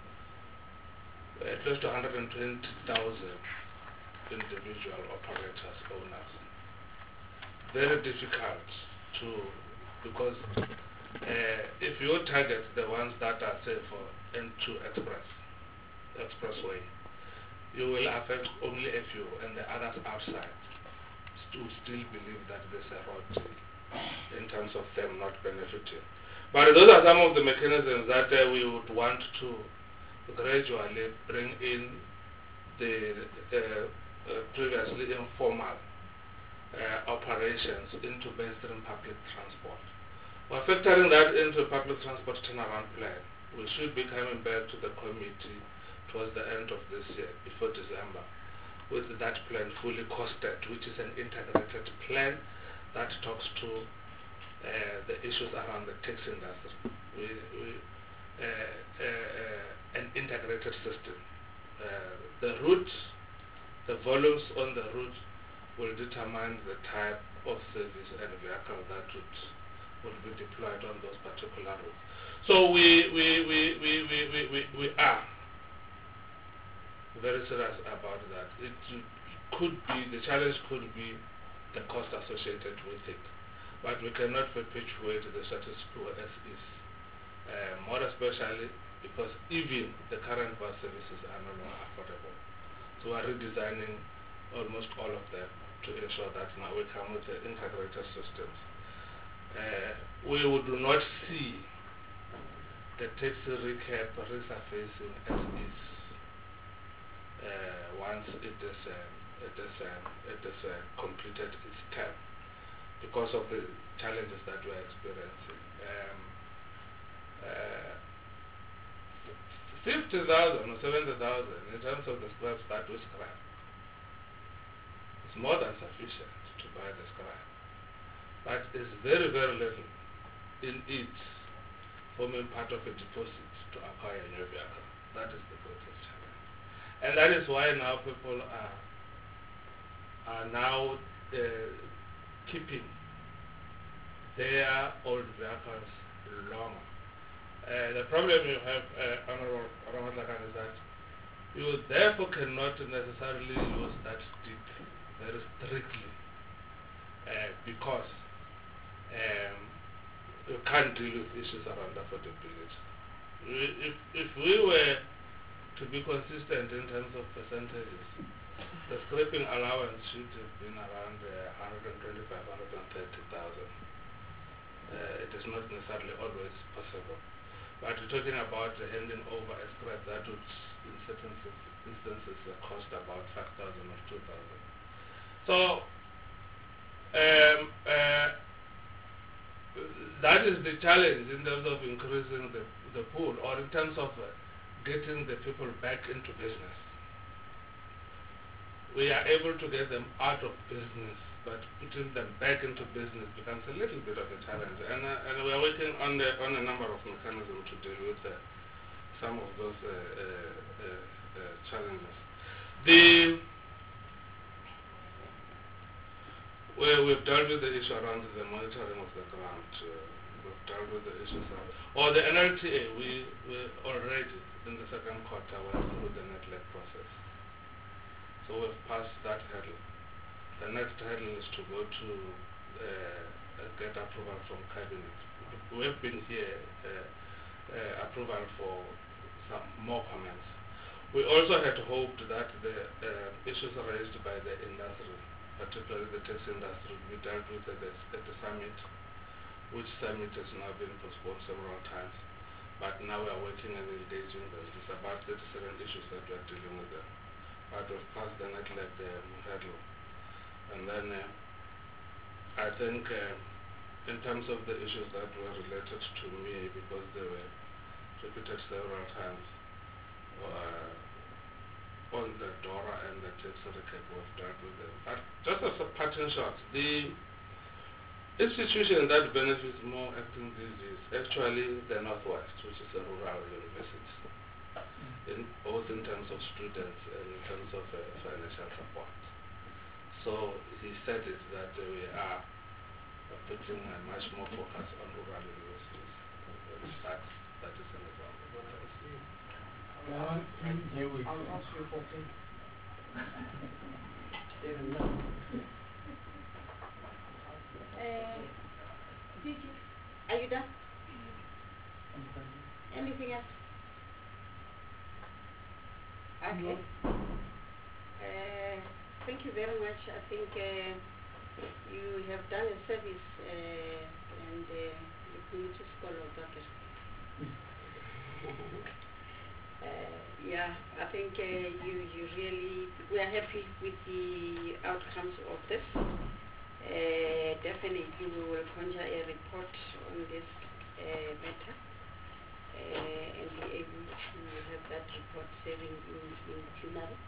close to 120,000 individual operators, owners. Very difficult to, because if you target the ones that are, say, for N2 expressway, you will affect only a few, and the others outside to still believe that there's a road deal in terms of them not benefiting. But those are some of the mechanisms that we would want to gradually bring in the previously informal operations into mainstream public transport. We're factoring that into a public transport turnaround plan. We should be coming back to the committee towards the end of this year, before December, with that plan fully costed, which is an integrated plan that talks to the issues around the taxi industry. An integrated system. The route, the volumes on the route will determine the type of service and vehicle that would be deployed on those particular routes. So we are very serious about that. It could be, the challenge could be the cost associated with it, but we cannot perpetuate the status quo as is, more especially because even the current bus services are no longer affordable. So we are redesigning almost all of them to ensure that now we come with the integrated systems. We would not see the taxi recap resurfacing as is once it is completed its term, because of the challenges that we are experiencing. 50,000 or 70,000 in terms of the scraps that we scrap is more than sufficient to buy the scrap, but it's very, very little in it forming part of a deposit to acquire a new vehicle. That is the greatest challenge, and that is why now people are now keeping their old vehicles longer. The problem you have, Honorable Ramotlakan, is that you therefore cannot necessarily use that stick very strictly because you can't deal with issues around affordability. If we were to be consistent in terms of percentages, the scrapping allowance should have been around 125,000, 130,000. It is not necessarily always possible. But we're talking about handing over a scrap that would, in certain instances, cost about 5,000 or 2,000. So that is the challenge in terms of increasing the pool, or in terms of getting the people back into business. We are able to get them out of business, but putting them back into business becomes a little bit of a challenge. And we are working on a number of mechanisms to deal with some of those challenges. We've dealt with the issue around the monitoring of the ground. We've dealt with the issues around, or the NLTA. We already in the second quarter went through the NETLEC process. So we've passed that hurdle. The next hurdle is to go to get approval from Cabinet. We've been here approval for some more comments. We also had hoped that the issues raised by the industry particularly the taxi industry, we dealt with at the summit, which summit has now been postponed several times. But now we are working and engaging them. It's about 37 issues that we are dealing with them. But we've passed the neglect hurdle. And then I think in terms of the issues that were related to me, because they were repeated several times, on the DORA and the taxi recap, we've dealt with them. But just as a parting shot, the institution that benefits more acting these days, actually the Northwest, which is a rural university, both in terms of students and in terms of financial support. So he said it that we are putting much more focus on rural universities. That is an example. I'll ask you for things. Are you done? Anything else? Okay. Thank you very much. I think you have done a service and the community scholar doctor. Yeah, I think you really, we are happy with the outcomes of this. Definitely we will conjure a report on this matter and be able to have that report serving in plenary.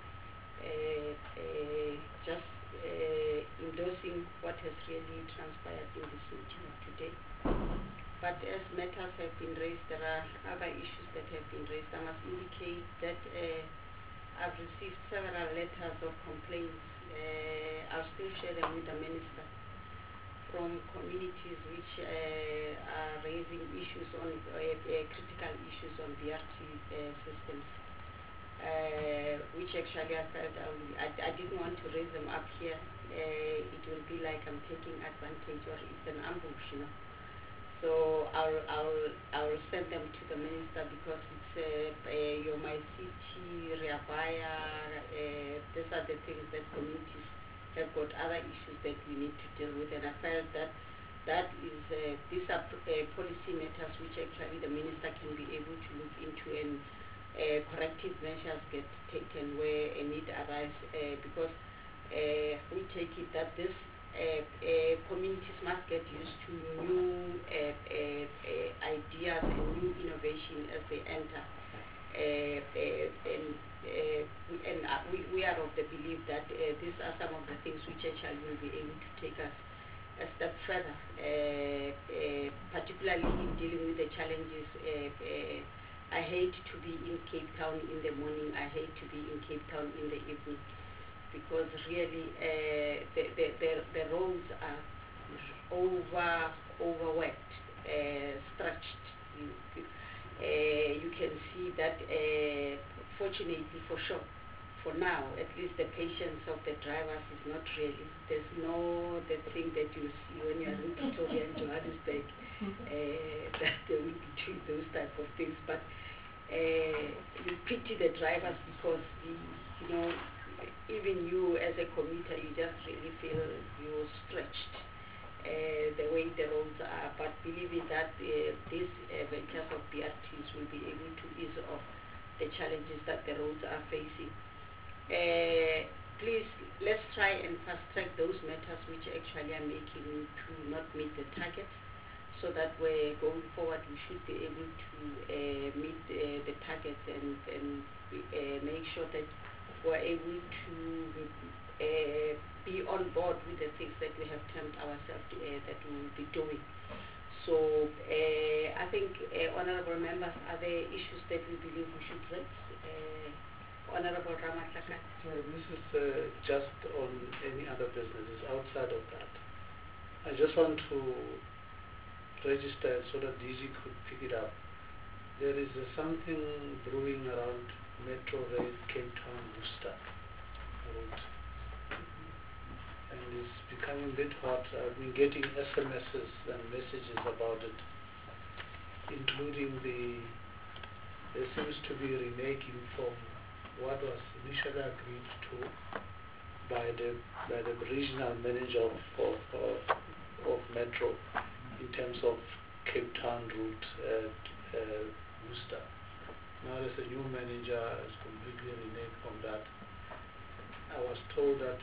Just endorsing what has really transpired in this meeting of today. But as matters have been raised, there are other issues that have been raised. I must indicate that I've received several letters of complaints. I'll still share them with the Minister, from communities which are raising issues on critical issues on BRT systems, which actually I felt I didn't want to raise them up here. It will be like I'm taking advantage, or it's an ambush, you know. So I'll send them to the Minister, because it's your my city, Reabaya, these are the things that communities have got other issues that we need to deal with, and I felt that is these are policy matters which actually the Minister can be able to look into, and corrective measures get taken where a need arises, because we take it that this communities must get used to new ideas and new innovation as they enter. We are of the belief that these are some of the things which actually will be able to take us a step further, particularly in dealing with the challenges. I hate to be in Cape Town in the morning, I hate to be in Cape Town in the evening, because really the roads are overworked, stretched. You can see that, fortunately for now, at least the patience of the drivers is not really, there's no the thing that you see when you are in Pretoria and Johannesburg, that they will be doing those type of things. But you pity the drivers, because even you as a commuter, you just really feel you're stretched the way the roads are. But believing that these ventures of BRTs will be able to ease off the challenges that the roads are facing. Please, let's try and fast track those matters which actually are making to not meet the targets, so that way going forward we should be able to meet the targets and make sure that we're able to be on board with the things that we have termed ourselves that we will be doing. So I think, honorable members, are there issues that we believe we should raise? Honorable Ramatlakane. This is just on any other businesses outside of that. I just want to register so that DG could pick it up. There is something brewing around Metro Rail Cape Town Worcester route, and it's becoming a bit hot. I've been getting SMSs and messages about it, including there seems to be remaking from what was initially agreed to by the regional manager of Metro in terms of Cape Town route Worcester. Now there's a new manager, is completely reneged from that. I was told that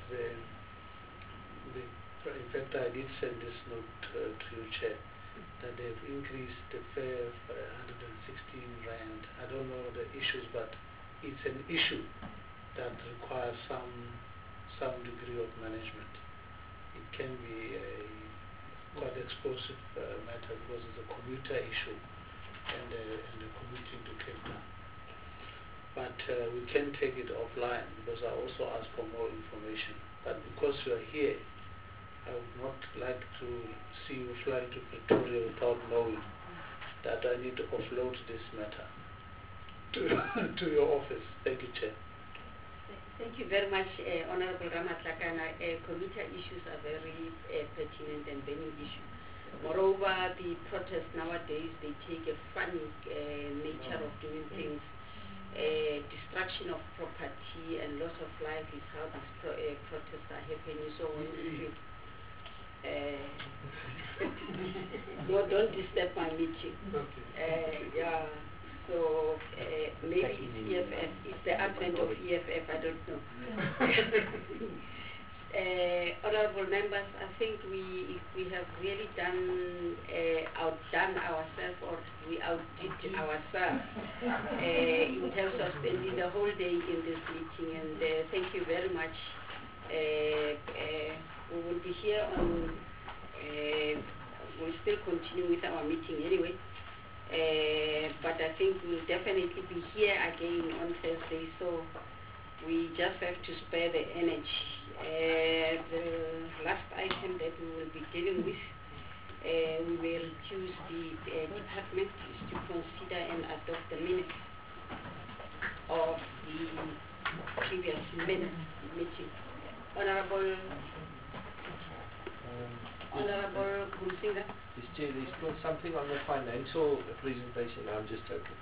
in fact I did send this note to you, Chair, that they've increased the fare by 116 rand. I don't know the issues, but it's an issue that requires some degree of management. It can be a quite explosive matter because it's a commuter issue and the commuting to Cape Town. But we can take it offline because I also asked for more information. But because you are here, I would not like to see you fly to Pretoria without knowing that I need to offload this matter to your office. Thank you, Chair. Thank you very much, Honorable Ramatlakana. Commuter issues are very pertinent and burning issue. Moreover, the protests nowadays, they take a funny nature of doing things. Destruction of property and loss of life is how these protests are happening. So no, don't disturb my meeting. Yeah. So maybe it's EFF. It's the advent of EFF. I don't know. Honorable members, I think we have really outdone ourselves, or we outdid ourselves in terms of spending the whole day in this meeting. And thank you very much. We will be here on. We'll still continue with our meeting anyway. But I think we'll definitely be here again on Thursday. So we just have to spare the energy. The last item that we will be dealing with, we will choose the department is to consider and adopt the minutes of the previous meeting. Honorable Kumsinga. Yes, Chair, there's still something on the financial presentation. I'm just joking.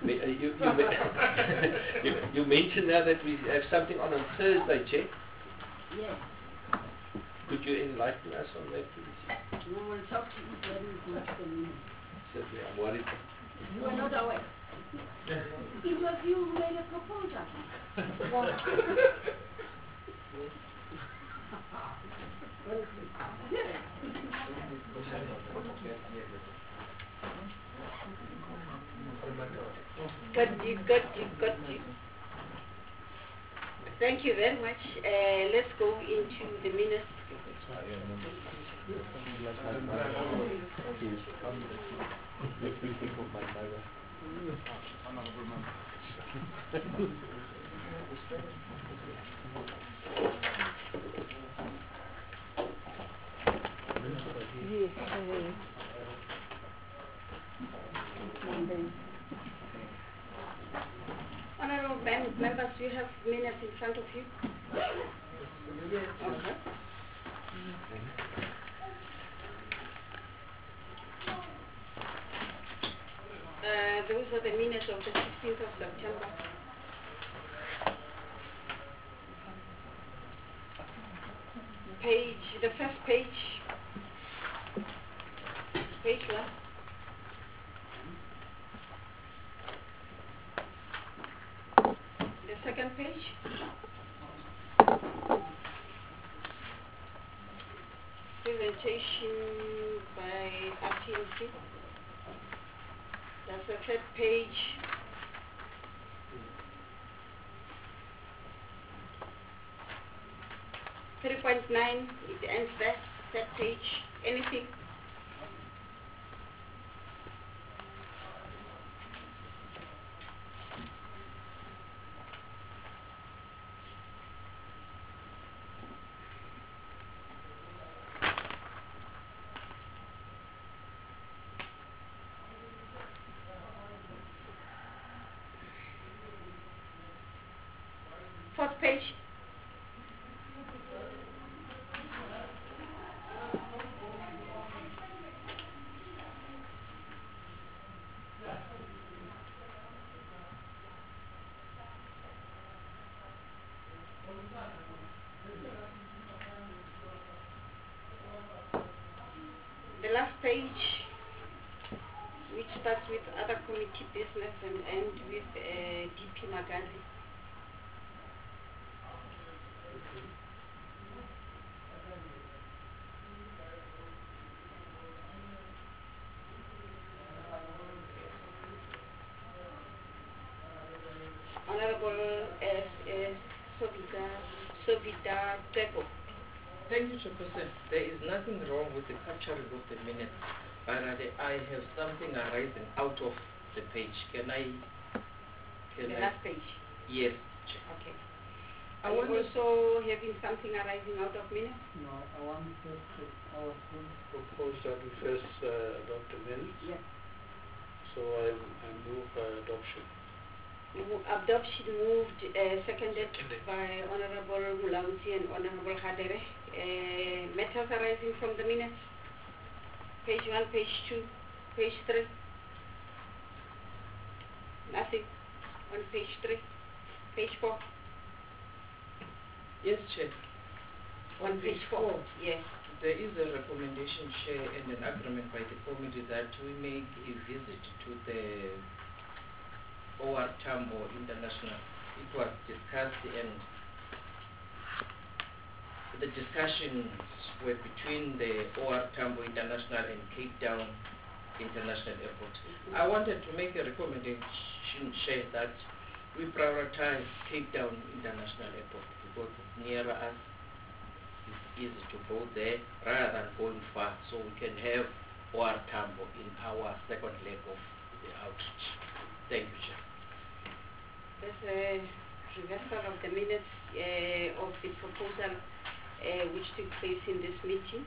You mentioned now that we have something on Thursday, Chair. Yes. Could you enlighten us on that, please? We will talk to you when we go to the meeting. Certainly, I'm worried. You are not aware. It was you who made a proposal. Got you. Thank you very much. Let's go into the minutes. Honorable members, do you have minutes in front of you? Yes. Okay. Those are the minutes of the 16th of September. The first page, page 1. The second page. Presentation by RTMC. That's the third page. .9, it ends there, third page. Anything? Fourth page. last page, which starts with other committee business and end with DP Magadi. Honorable Sovita Teko. Thank you, Chairperson. There is nothing wrong with the capturing of the minutes, but I have something arising out of the page. Can I? The last page? Yes. Okay. I Are you want to also having something arising out of minutes? No, I propose that we first adopt the minutes. Yes. So I move adoption. Adoption moved, seconded by Honorable Mulauzi and Honorable Hadere. Matters arising from the minutes. Page 1, page 2, page 3. Nothing. On page 3, page 4. Yes, Chair. On page 4, yes. There is a recommendation, Chair, and an agreement by the committee that we make a visit to the OR Tambo International. It was discussed and the discussions were between the OR Tambo International and Cape Town International Airport. I wanted to make a recommendation, Chair, that we prioritize Cape Town International Airport because it's nearer us. It's easy to go there rather than going far, so we can have OR Tambo in our second leg of the outreach. Thank you, Chair. There's a reversal of the minutes of the proposal which took place in this meeting.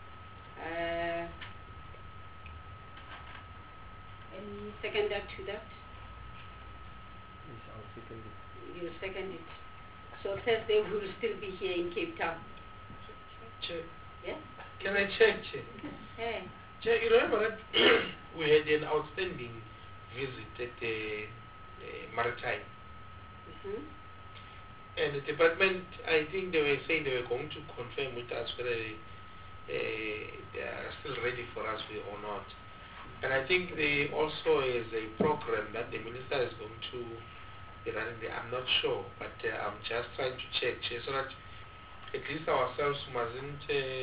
Any seconder to that? Yes, I'll second it. You second it. So Thursday we will still be here in Cape Town. Chair, Yes? can I check, Chair? Hey. Chair, you remember that we had an outstanding visit at the Maritime. Mm-hmm. And the department, I think they were saying they were going to confirm with us whether they are still ready for us or not. And I think they also is a program that the minister is going to be running there. I'm not sure, but I'm just trying to check, Chair, so that at least ourselves mustn't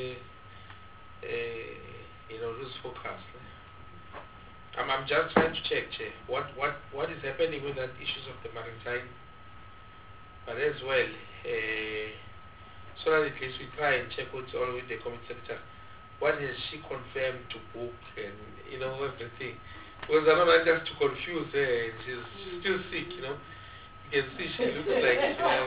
lose focus. I'm just trying to check, Chair, what is happening with that issues of the maritime, but as well, so that at least we try and check what's all with the committee secretary. What has she confirmed to book and, everything? Because I don't want just to confuse her and she's still sick, You can see she looks like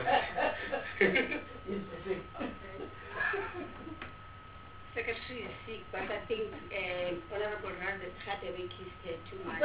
Secretary is sick, but I think Honorable Hadere kissed her too much.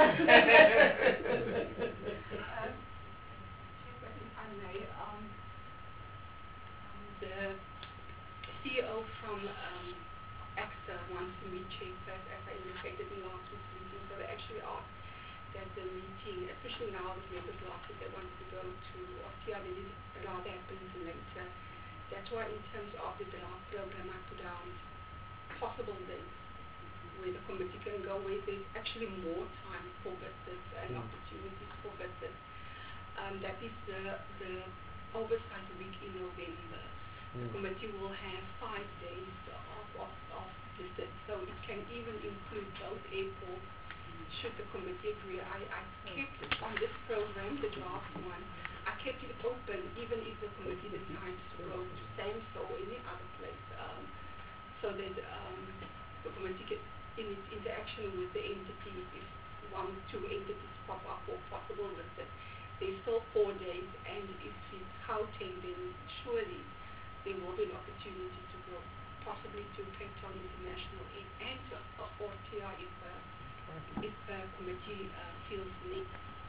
The CEO from AXA wants to meet Chambers, as I indicated in last week's meeting, so they actually asked that the meeting, especially now with members last week, they wanted to go to Australia, they did allow that happens later. That's why in terms of the draft program I put down possible dates where the committee can go, where there's actually more time for visits and opportunities for visits. That is the oversight week in November. The committee will have 5 days of visits, so it can even include both airports should the committee agree. I kept it on this program, the draft one, I kept it open even if the committee decides to go to SAMSA or any other place, so that the committee gets in its interaction with the entity, if 1-2 entities pop up or possible visit. There's still 4 days, and if it's Gauteng, then surely there will be an opportunity to go possibly to Cape Town International and or TR if the committee feels the need.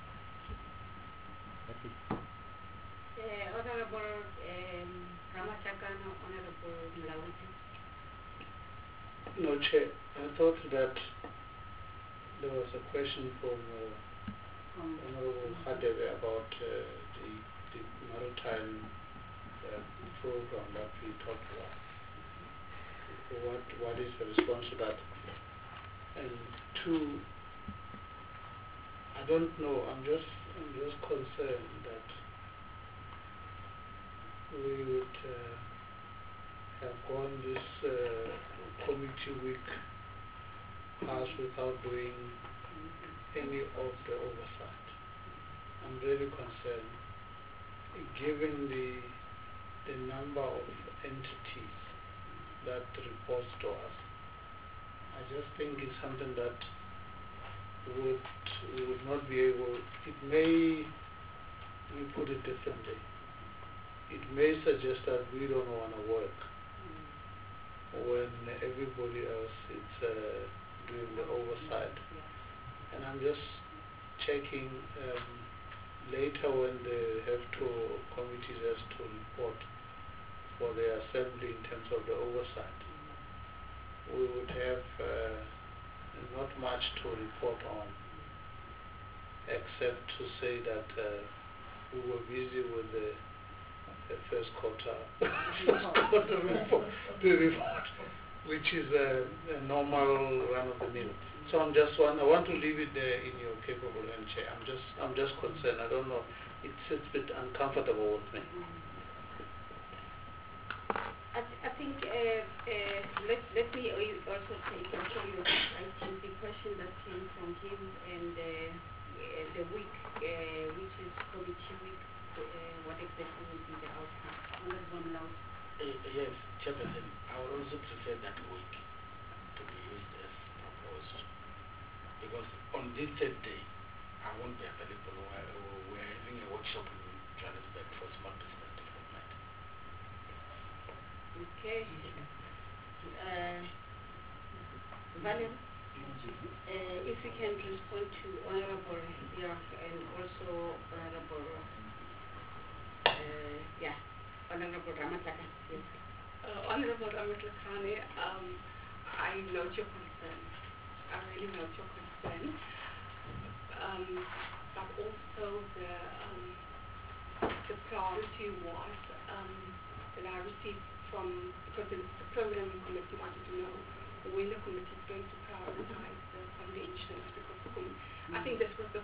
Honorable Ramachakana, Honorable Mulauzi. No, Chair. I thought that there was a question from Honorable Hadere about the maritime program that we talked about. What is the response to that? And two, I don't know. I'm just concerned that we would have gone this committee week past without doing any of the oversight. I'm really concerned, given the number of entities that reports to us. I just think it's something that we would not be able. It may, we put it differently, it may suggest that we don't want to work when everybody else is doing the oversight. And I'm just checking later when the committees has to report for the assembly in terms of the oversight. We would have not much to report on, except to say that we were busy with the first quarter, report, which is a normal run of the mill. So I want to leave it there in your capable hand, Chair. I'm just concerned. I don't know. It's a bit uncomfortable with me. I think let me also take and show you the question that came from him and the week, which is committee week. What exactly will be the outcome? Yes, Chairperson, I would also prefer that week to be used as proposed, because on this third day, I won't be available. We're having a workshop in Johannesburg for small business development. Okay. Valen, if you can respond to Honorable Yaf and also Honorable Honorable Ramatlakane. Yes. Honorable Ramatlakane, I note your concern. I really note your concern. But also the priority was that I received from, because the program committee wanted to know when the committee is going to prioritize the conventions, because I think this was the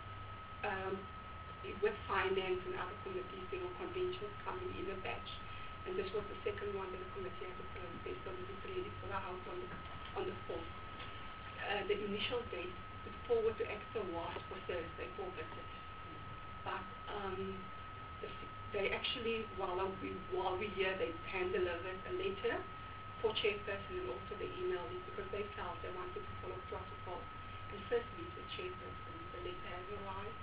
with finance and other committees, there were conventions coming in a batch, and this was the second one that the committee had to process, so this is ready for the House on the 4th. The initial date put forward to EXA was for Thursday for visit, but they actually, while we're here, they hand-delivered a letter for chairperson and also the email it, because they felt they wanted to follow protocol and first meet with chairperson. The letter has arrived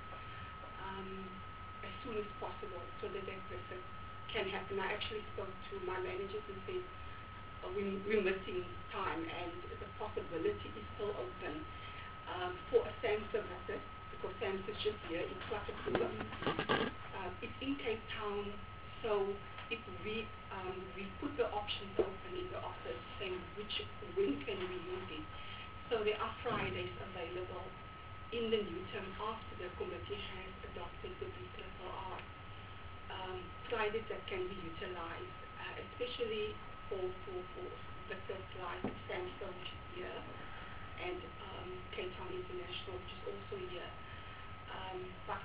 as soon as possible so that that person can happen. I actually spoke to my managers and said, we're missing time and the possibility is still open for a SAMHSA visit, because SAMHSA is just here in Kwakatula. It's in Cape Town, so if we put the options open in the office saying when can we use it. So there are Fridays available in the new term after the committee has adopted the BRRR. Fridays that can be utilized, especially for visits like SAMHSA, which is here, and Cape Town International, which is also here. But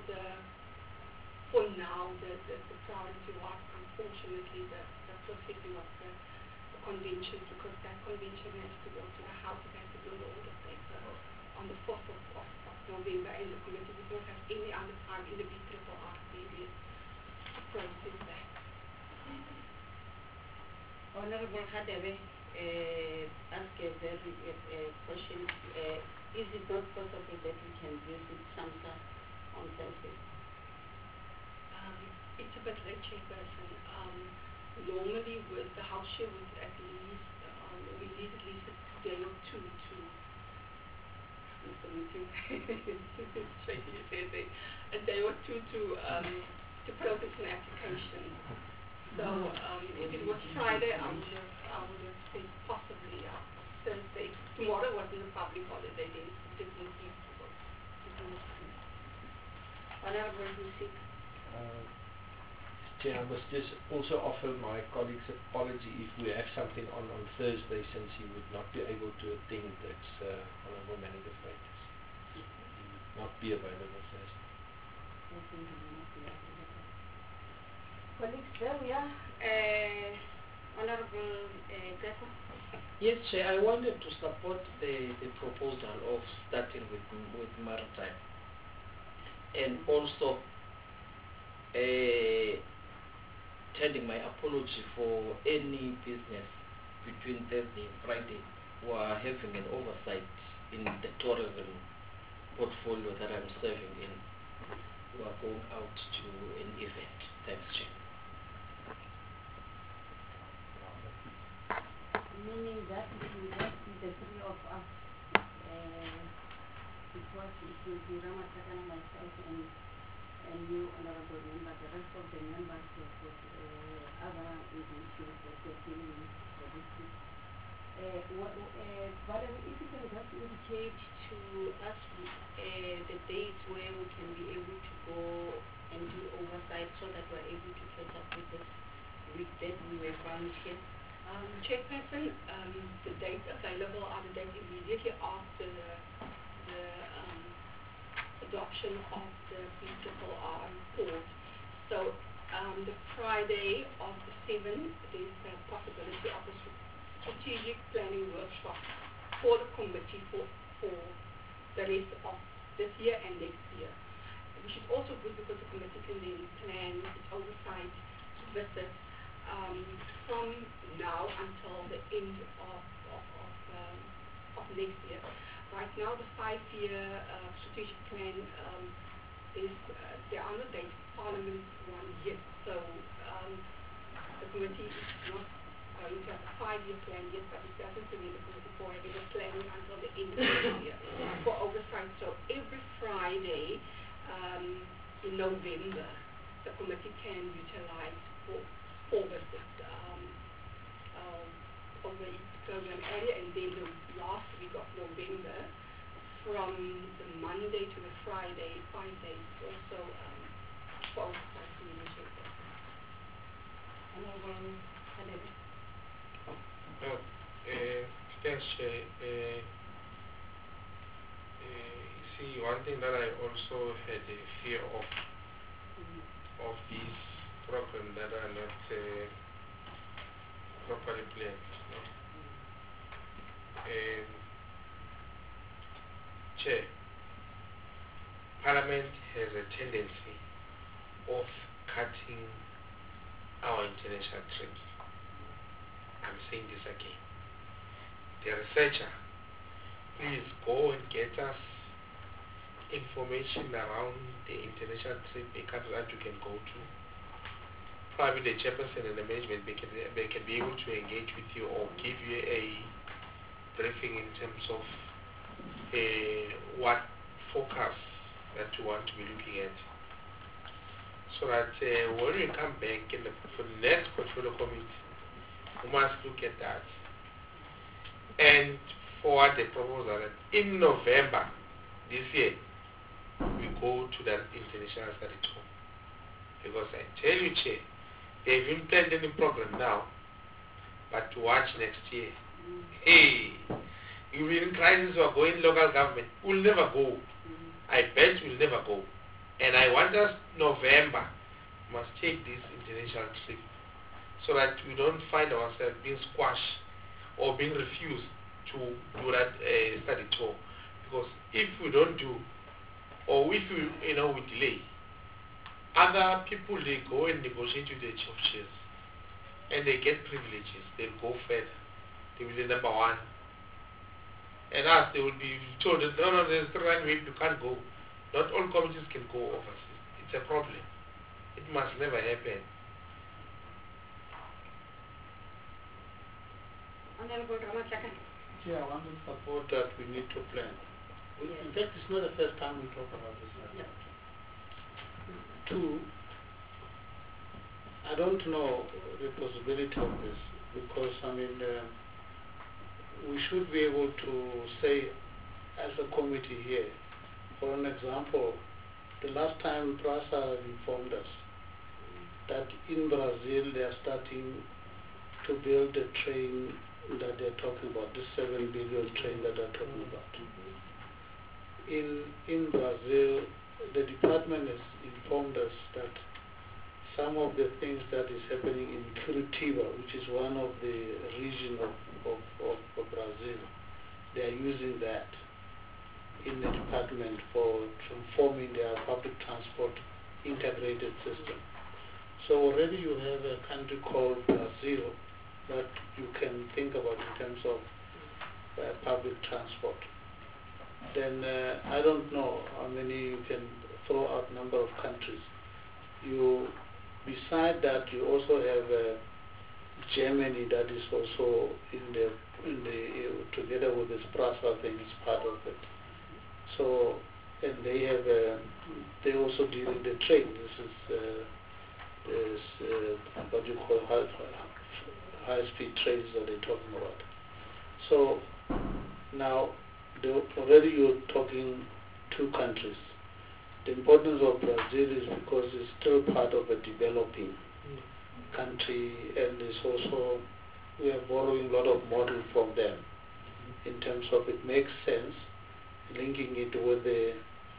for now, the priority was, unfortunately, the processing of the convention, because that convention has to go to the House, it has to go to all the paper on the 4th of November, and the committee would not have any other time in the BRRR period to process that. Honorable Hadebe asked a very question. Is it not possible that we can visit SAMHSA on Thursday? It's a bit late, Chairperson. Normally with the House Chair would at least, we need at least a day or two to a day or two to process an application. So if it was Friday, I would have said possibly Thursday. Tomorrow wasn't a public holiday, then it didn't seem possible. Honorable Music. Chair, I must just also offer my colleagues apology if we have something on Thursday, since he would not be able to attend. That's Honourable Manager Freitas. He would not be available Thursday. Colleagues, there we are. Honourable Greta. Yes, Chair, I wanted to support the proposal of starting with maritime, and also tending my apology for any business between Thursday and Friday who are having an oversight in the tourism portfolio that I'm serving in, who are going out to an event. Thanks, Chair. Meaning that it will just be the three of us, because it will be Ramatakana, myself, and you, Honourable Member. The rest of the members have got other issues that they're dealing with for this week. Valerie, if you can just indicate to us the dates where we can be able to go and do oversight, so that we're able to catch up with this week that we were found here. Chairperson, the dates available are the dates immediately after the adoption of the BRRR report. So the Friday of the 7th, there's a possibility of a strategic planning workshop for the committee for the rest of this year and next year, which is also good because the committee can then plan its oversight visits from now until the end of next year. Right now, the 5-year strategic plan is there are no dates Parliament one yet, so the committee is not going to have a 5-year plan yet, but it doesn't prevent the committee for having a planning until the end of the year for oversight. So every Friday in November, the committee can utilize for visits over each program area, and then the last week of November, from the Monday to the Friday, 5 days, also for oversight communication. Yes, see, one thing that I also had a fear of these programs that are not properly planned. No? Chair, Parliament has a tendency of cutting our international trips. I'm saying this again. The researcher, please go and get us information around the international trip, the country that you can go to. Probably the chairperson and the management, they can be able to engage with you or give you a briefing in terms of what focus that you want to be looking at. So that when we come back for the next portfolio committee, we must look at that and forward the proposal that in November this year we go to that international study tour. Because I tell you, Chair, they've implemented the program now, but to watch next year. Hey, you will in crisis or going local government, we'll never go. I bet we'll never go. And I want us November must take this international trip so that we don't find ourselves being squashed or being refused to do that study tour. Because if we don't do, or if we delay, other people, they go and negotiate with the chief of chairs and they get privileges. They'll go further. They will be number one. And us, they will be told that no, there's the right way, you can't go. Not all committees can go overseas. It's a problem. It must never happen. Honorable Ramatlakane. Yeah, I want to support that we need to plan. In fact, it's not the first time we talk about this matter. Two, I don't know the possibility of this because, we should be able to say as a committee here, for an example, the last time PRASA informed us that in Brazil they are starting to build a train that they're talking about, this 7 billion train that they're talking about. In Brazil, the department has informed us that some of the things that is happening in Curitiba, which is one of the region of Brazil, they are using that in the department for transforming their public transport integrated system. So already you have a country called Brazil that you can think about in terms of public transport. Then I don't know how many you can throw out number of countries. Beside that, you also have Germany that is also together with the Strasser thing is part of it. So, and they also deal in the train. This is what you call high-speed trains that they're talking about. So now already you're talking 2 countries. The importance of Brazil is because it's still part of a developing country, and it's also, we are borrowing a lot of model from them in terms of it makes sense linking it with the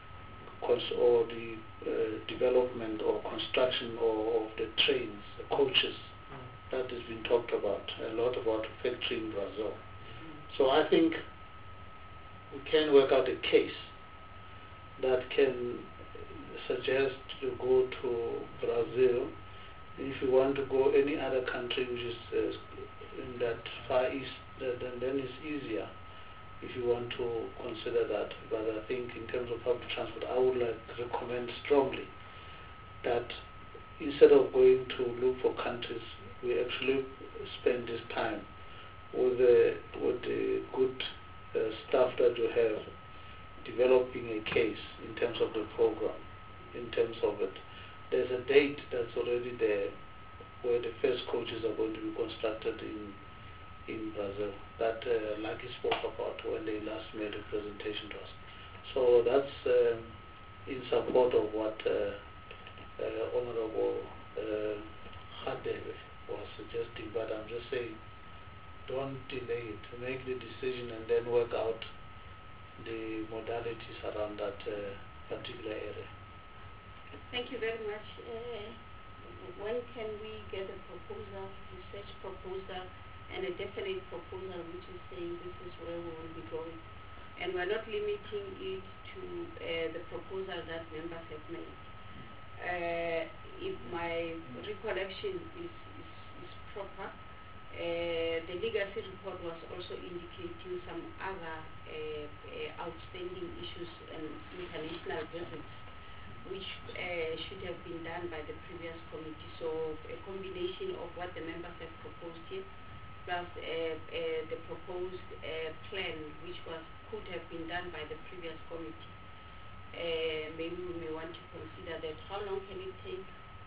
development or construction of the trains, the coaches that has been talked about, a lot about factory in Brazil. So I think we can work out a case that can suggest to go to Brazil. If you want to go any other country which is in that Far East, then it's easier if you want to consider that. But I think in terms of public transport, I would recommend strongly that instead of going to look for countries, we actually spend this time with the good staff that you have, developing a case in terms of the program, in terms of it. There's a date that's already there where the first coaches are going to be constructed in Brazil that Lucky spoke about when they last made a presentation to us. So that's in support of what Honorable Hadebe was suggesting, but I'm just saying don't delay it, make the decision and then work out the modalities around that particular area. Thank you very much. When can we get a proposal, research proposal, and a definite proposal which is saying this is where we will be going? And we're not limiting it to the proposal that members have made. If my recollection is proper, the legacy report was also indicating some other outstanding issues and international visits which should have been done by the previous committee. So a combination of what the members have proposed here plus the proposed plan which could have been done by the previous committee. Maybe we may want to consider that. How long can it take?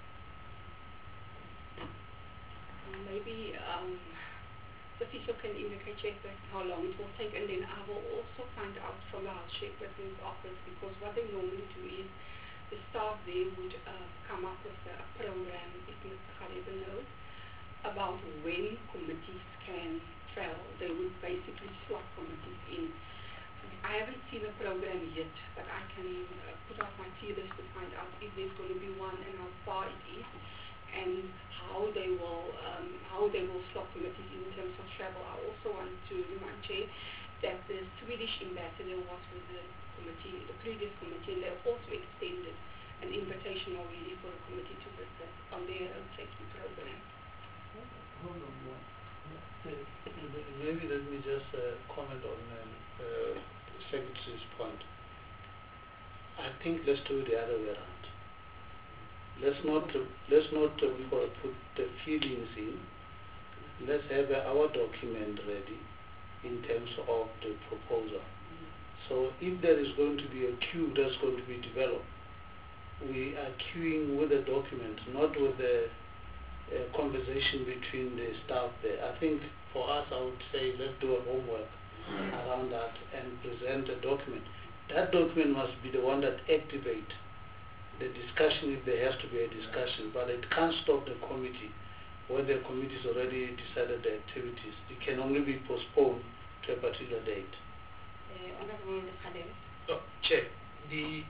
Maybe the official can indicate how long it will take, and then I will also find out from our chairperson's office, because what they normally do is the staff there would come up with a program, if Mr. Hadebe knows, about when committees can travel. They would basically slot committees in. I haven't seen a program yet, but I can put out my tier list to find out if there's going to be one and how far it is, and how they will slot committees in terms of travel. I also want to remind Chair that the Swedish ambassador was with the committee, the previous committee, and they also extended an invitation already for the committee to visit on their own safety program. Hold on one. Maybe let me just comment on Secretary's point. I think let's do it the other way around. Let's not put the feelings in. Let's have our document ready in terms of the proposal. So if there is going to be a queue that's going to be developed, we are queuing with the document, not with the conversation between the staff there. I think for us, I would say let's do a homework around that and present a document. That document must be the one that activates the discussion if there has to be a discussion, but it can't stop the committee when the committee has already decided the activities. It can only be postponed to a particular date. Honorable Khadem. No, Chair, the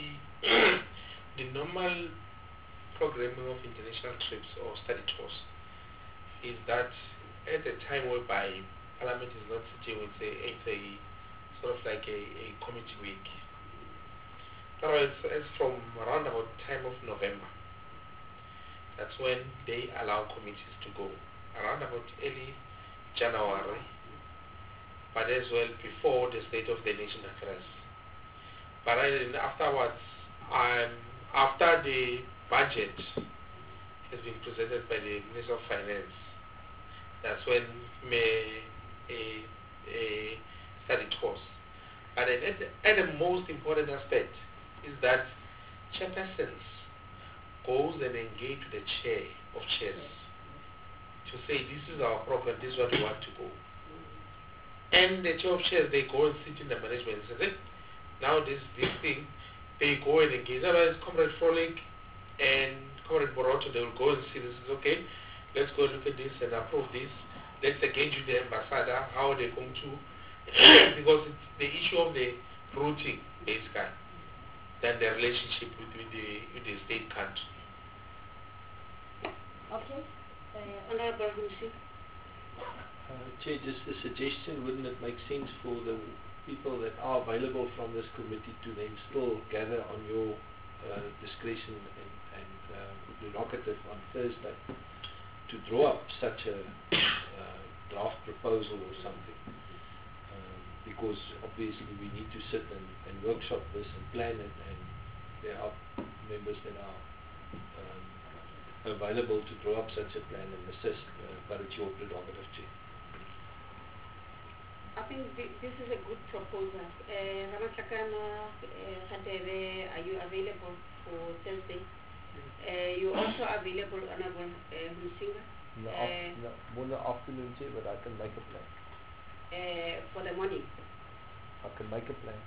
normal programming of international trips or study tours is that at a time whereby Parliament is not sitting with it's a sort of like a committee week. Now it's from around about time of November. That's when they allow committees to go. Around about early January, but as well before the State of the Nation address. But afterwards, after the budget has been presented by the Minister of Finance, that's when a study tours. But the most important aspect is that chairpersons goes and engage with the chair of chairs to say this is our program, this is what we want to go. And the chair of chairs, they go and sit in the management and say, now this thing, they go and engage. Otherwise, Comrade Frolic and Comrade Boroto, they will go and see this is okay, let's go look at this and approve this. Let's engage with the ambassador, how they're going to, because it's the issue of the routing, basically, than the relationship with the state country. Okay. Honorable Husi. Chair, just a suggestion, wouldn't it make sense for the people that are available from this committee to then still gather on your discretion and prerogative on Thursday to draw up such a draft proposal or something? Because obviously we need to sit and workshop this and plan it, and there are members that are available to draw up such a plan and assist, but it's your prerogative, Chair. I think this is a good proposal. Ramatlakana Khadebe, are you available for Thursday? You're also available, Honorable Humsinga? More in the afternoon, Chair, but I can make a plan. For the morning? I can make a plan.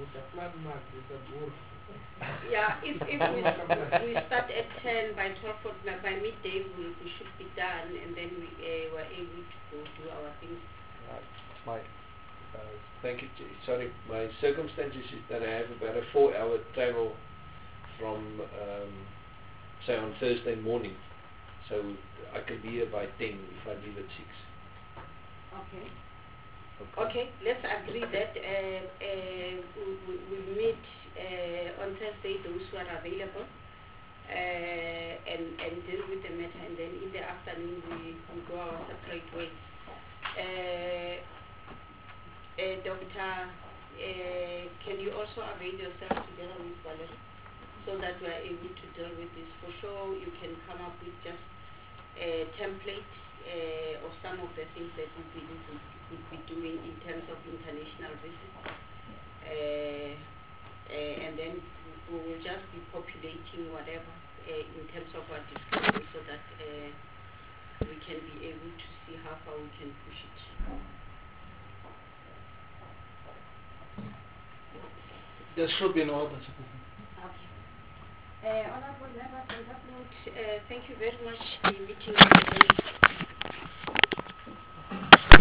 Yeah, if we start at 10, by 12, by midday we should be done, and then we were able to go do our things. Right. Thank you, Chair. Sorry, my circumstances is that I have about a 4-hour travel from, say, on Thursday morning. So I can be here by 10 if I leave at 6. Okay. Okay, let's agree that we meet on Thursday, those who are available, and deal with the matter, and then in the afternoon we go our separate ways. Doctor, can you also avail yourself together with Valerie so that we are able to deal with this? For sure, you can come up with just a template of some of the things that we believe we would be doing in terms of international visits, and then we will just be populating whatever in terms of our discussion so that we can be able to see how far we can push it. That should be in order. Okay. Honorable members, on that note, thank you very much. The meeting is adjourned.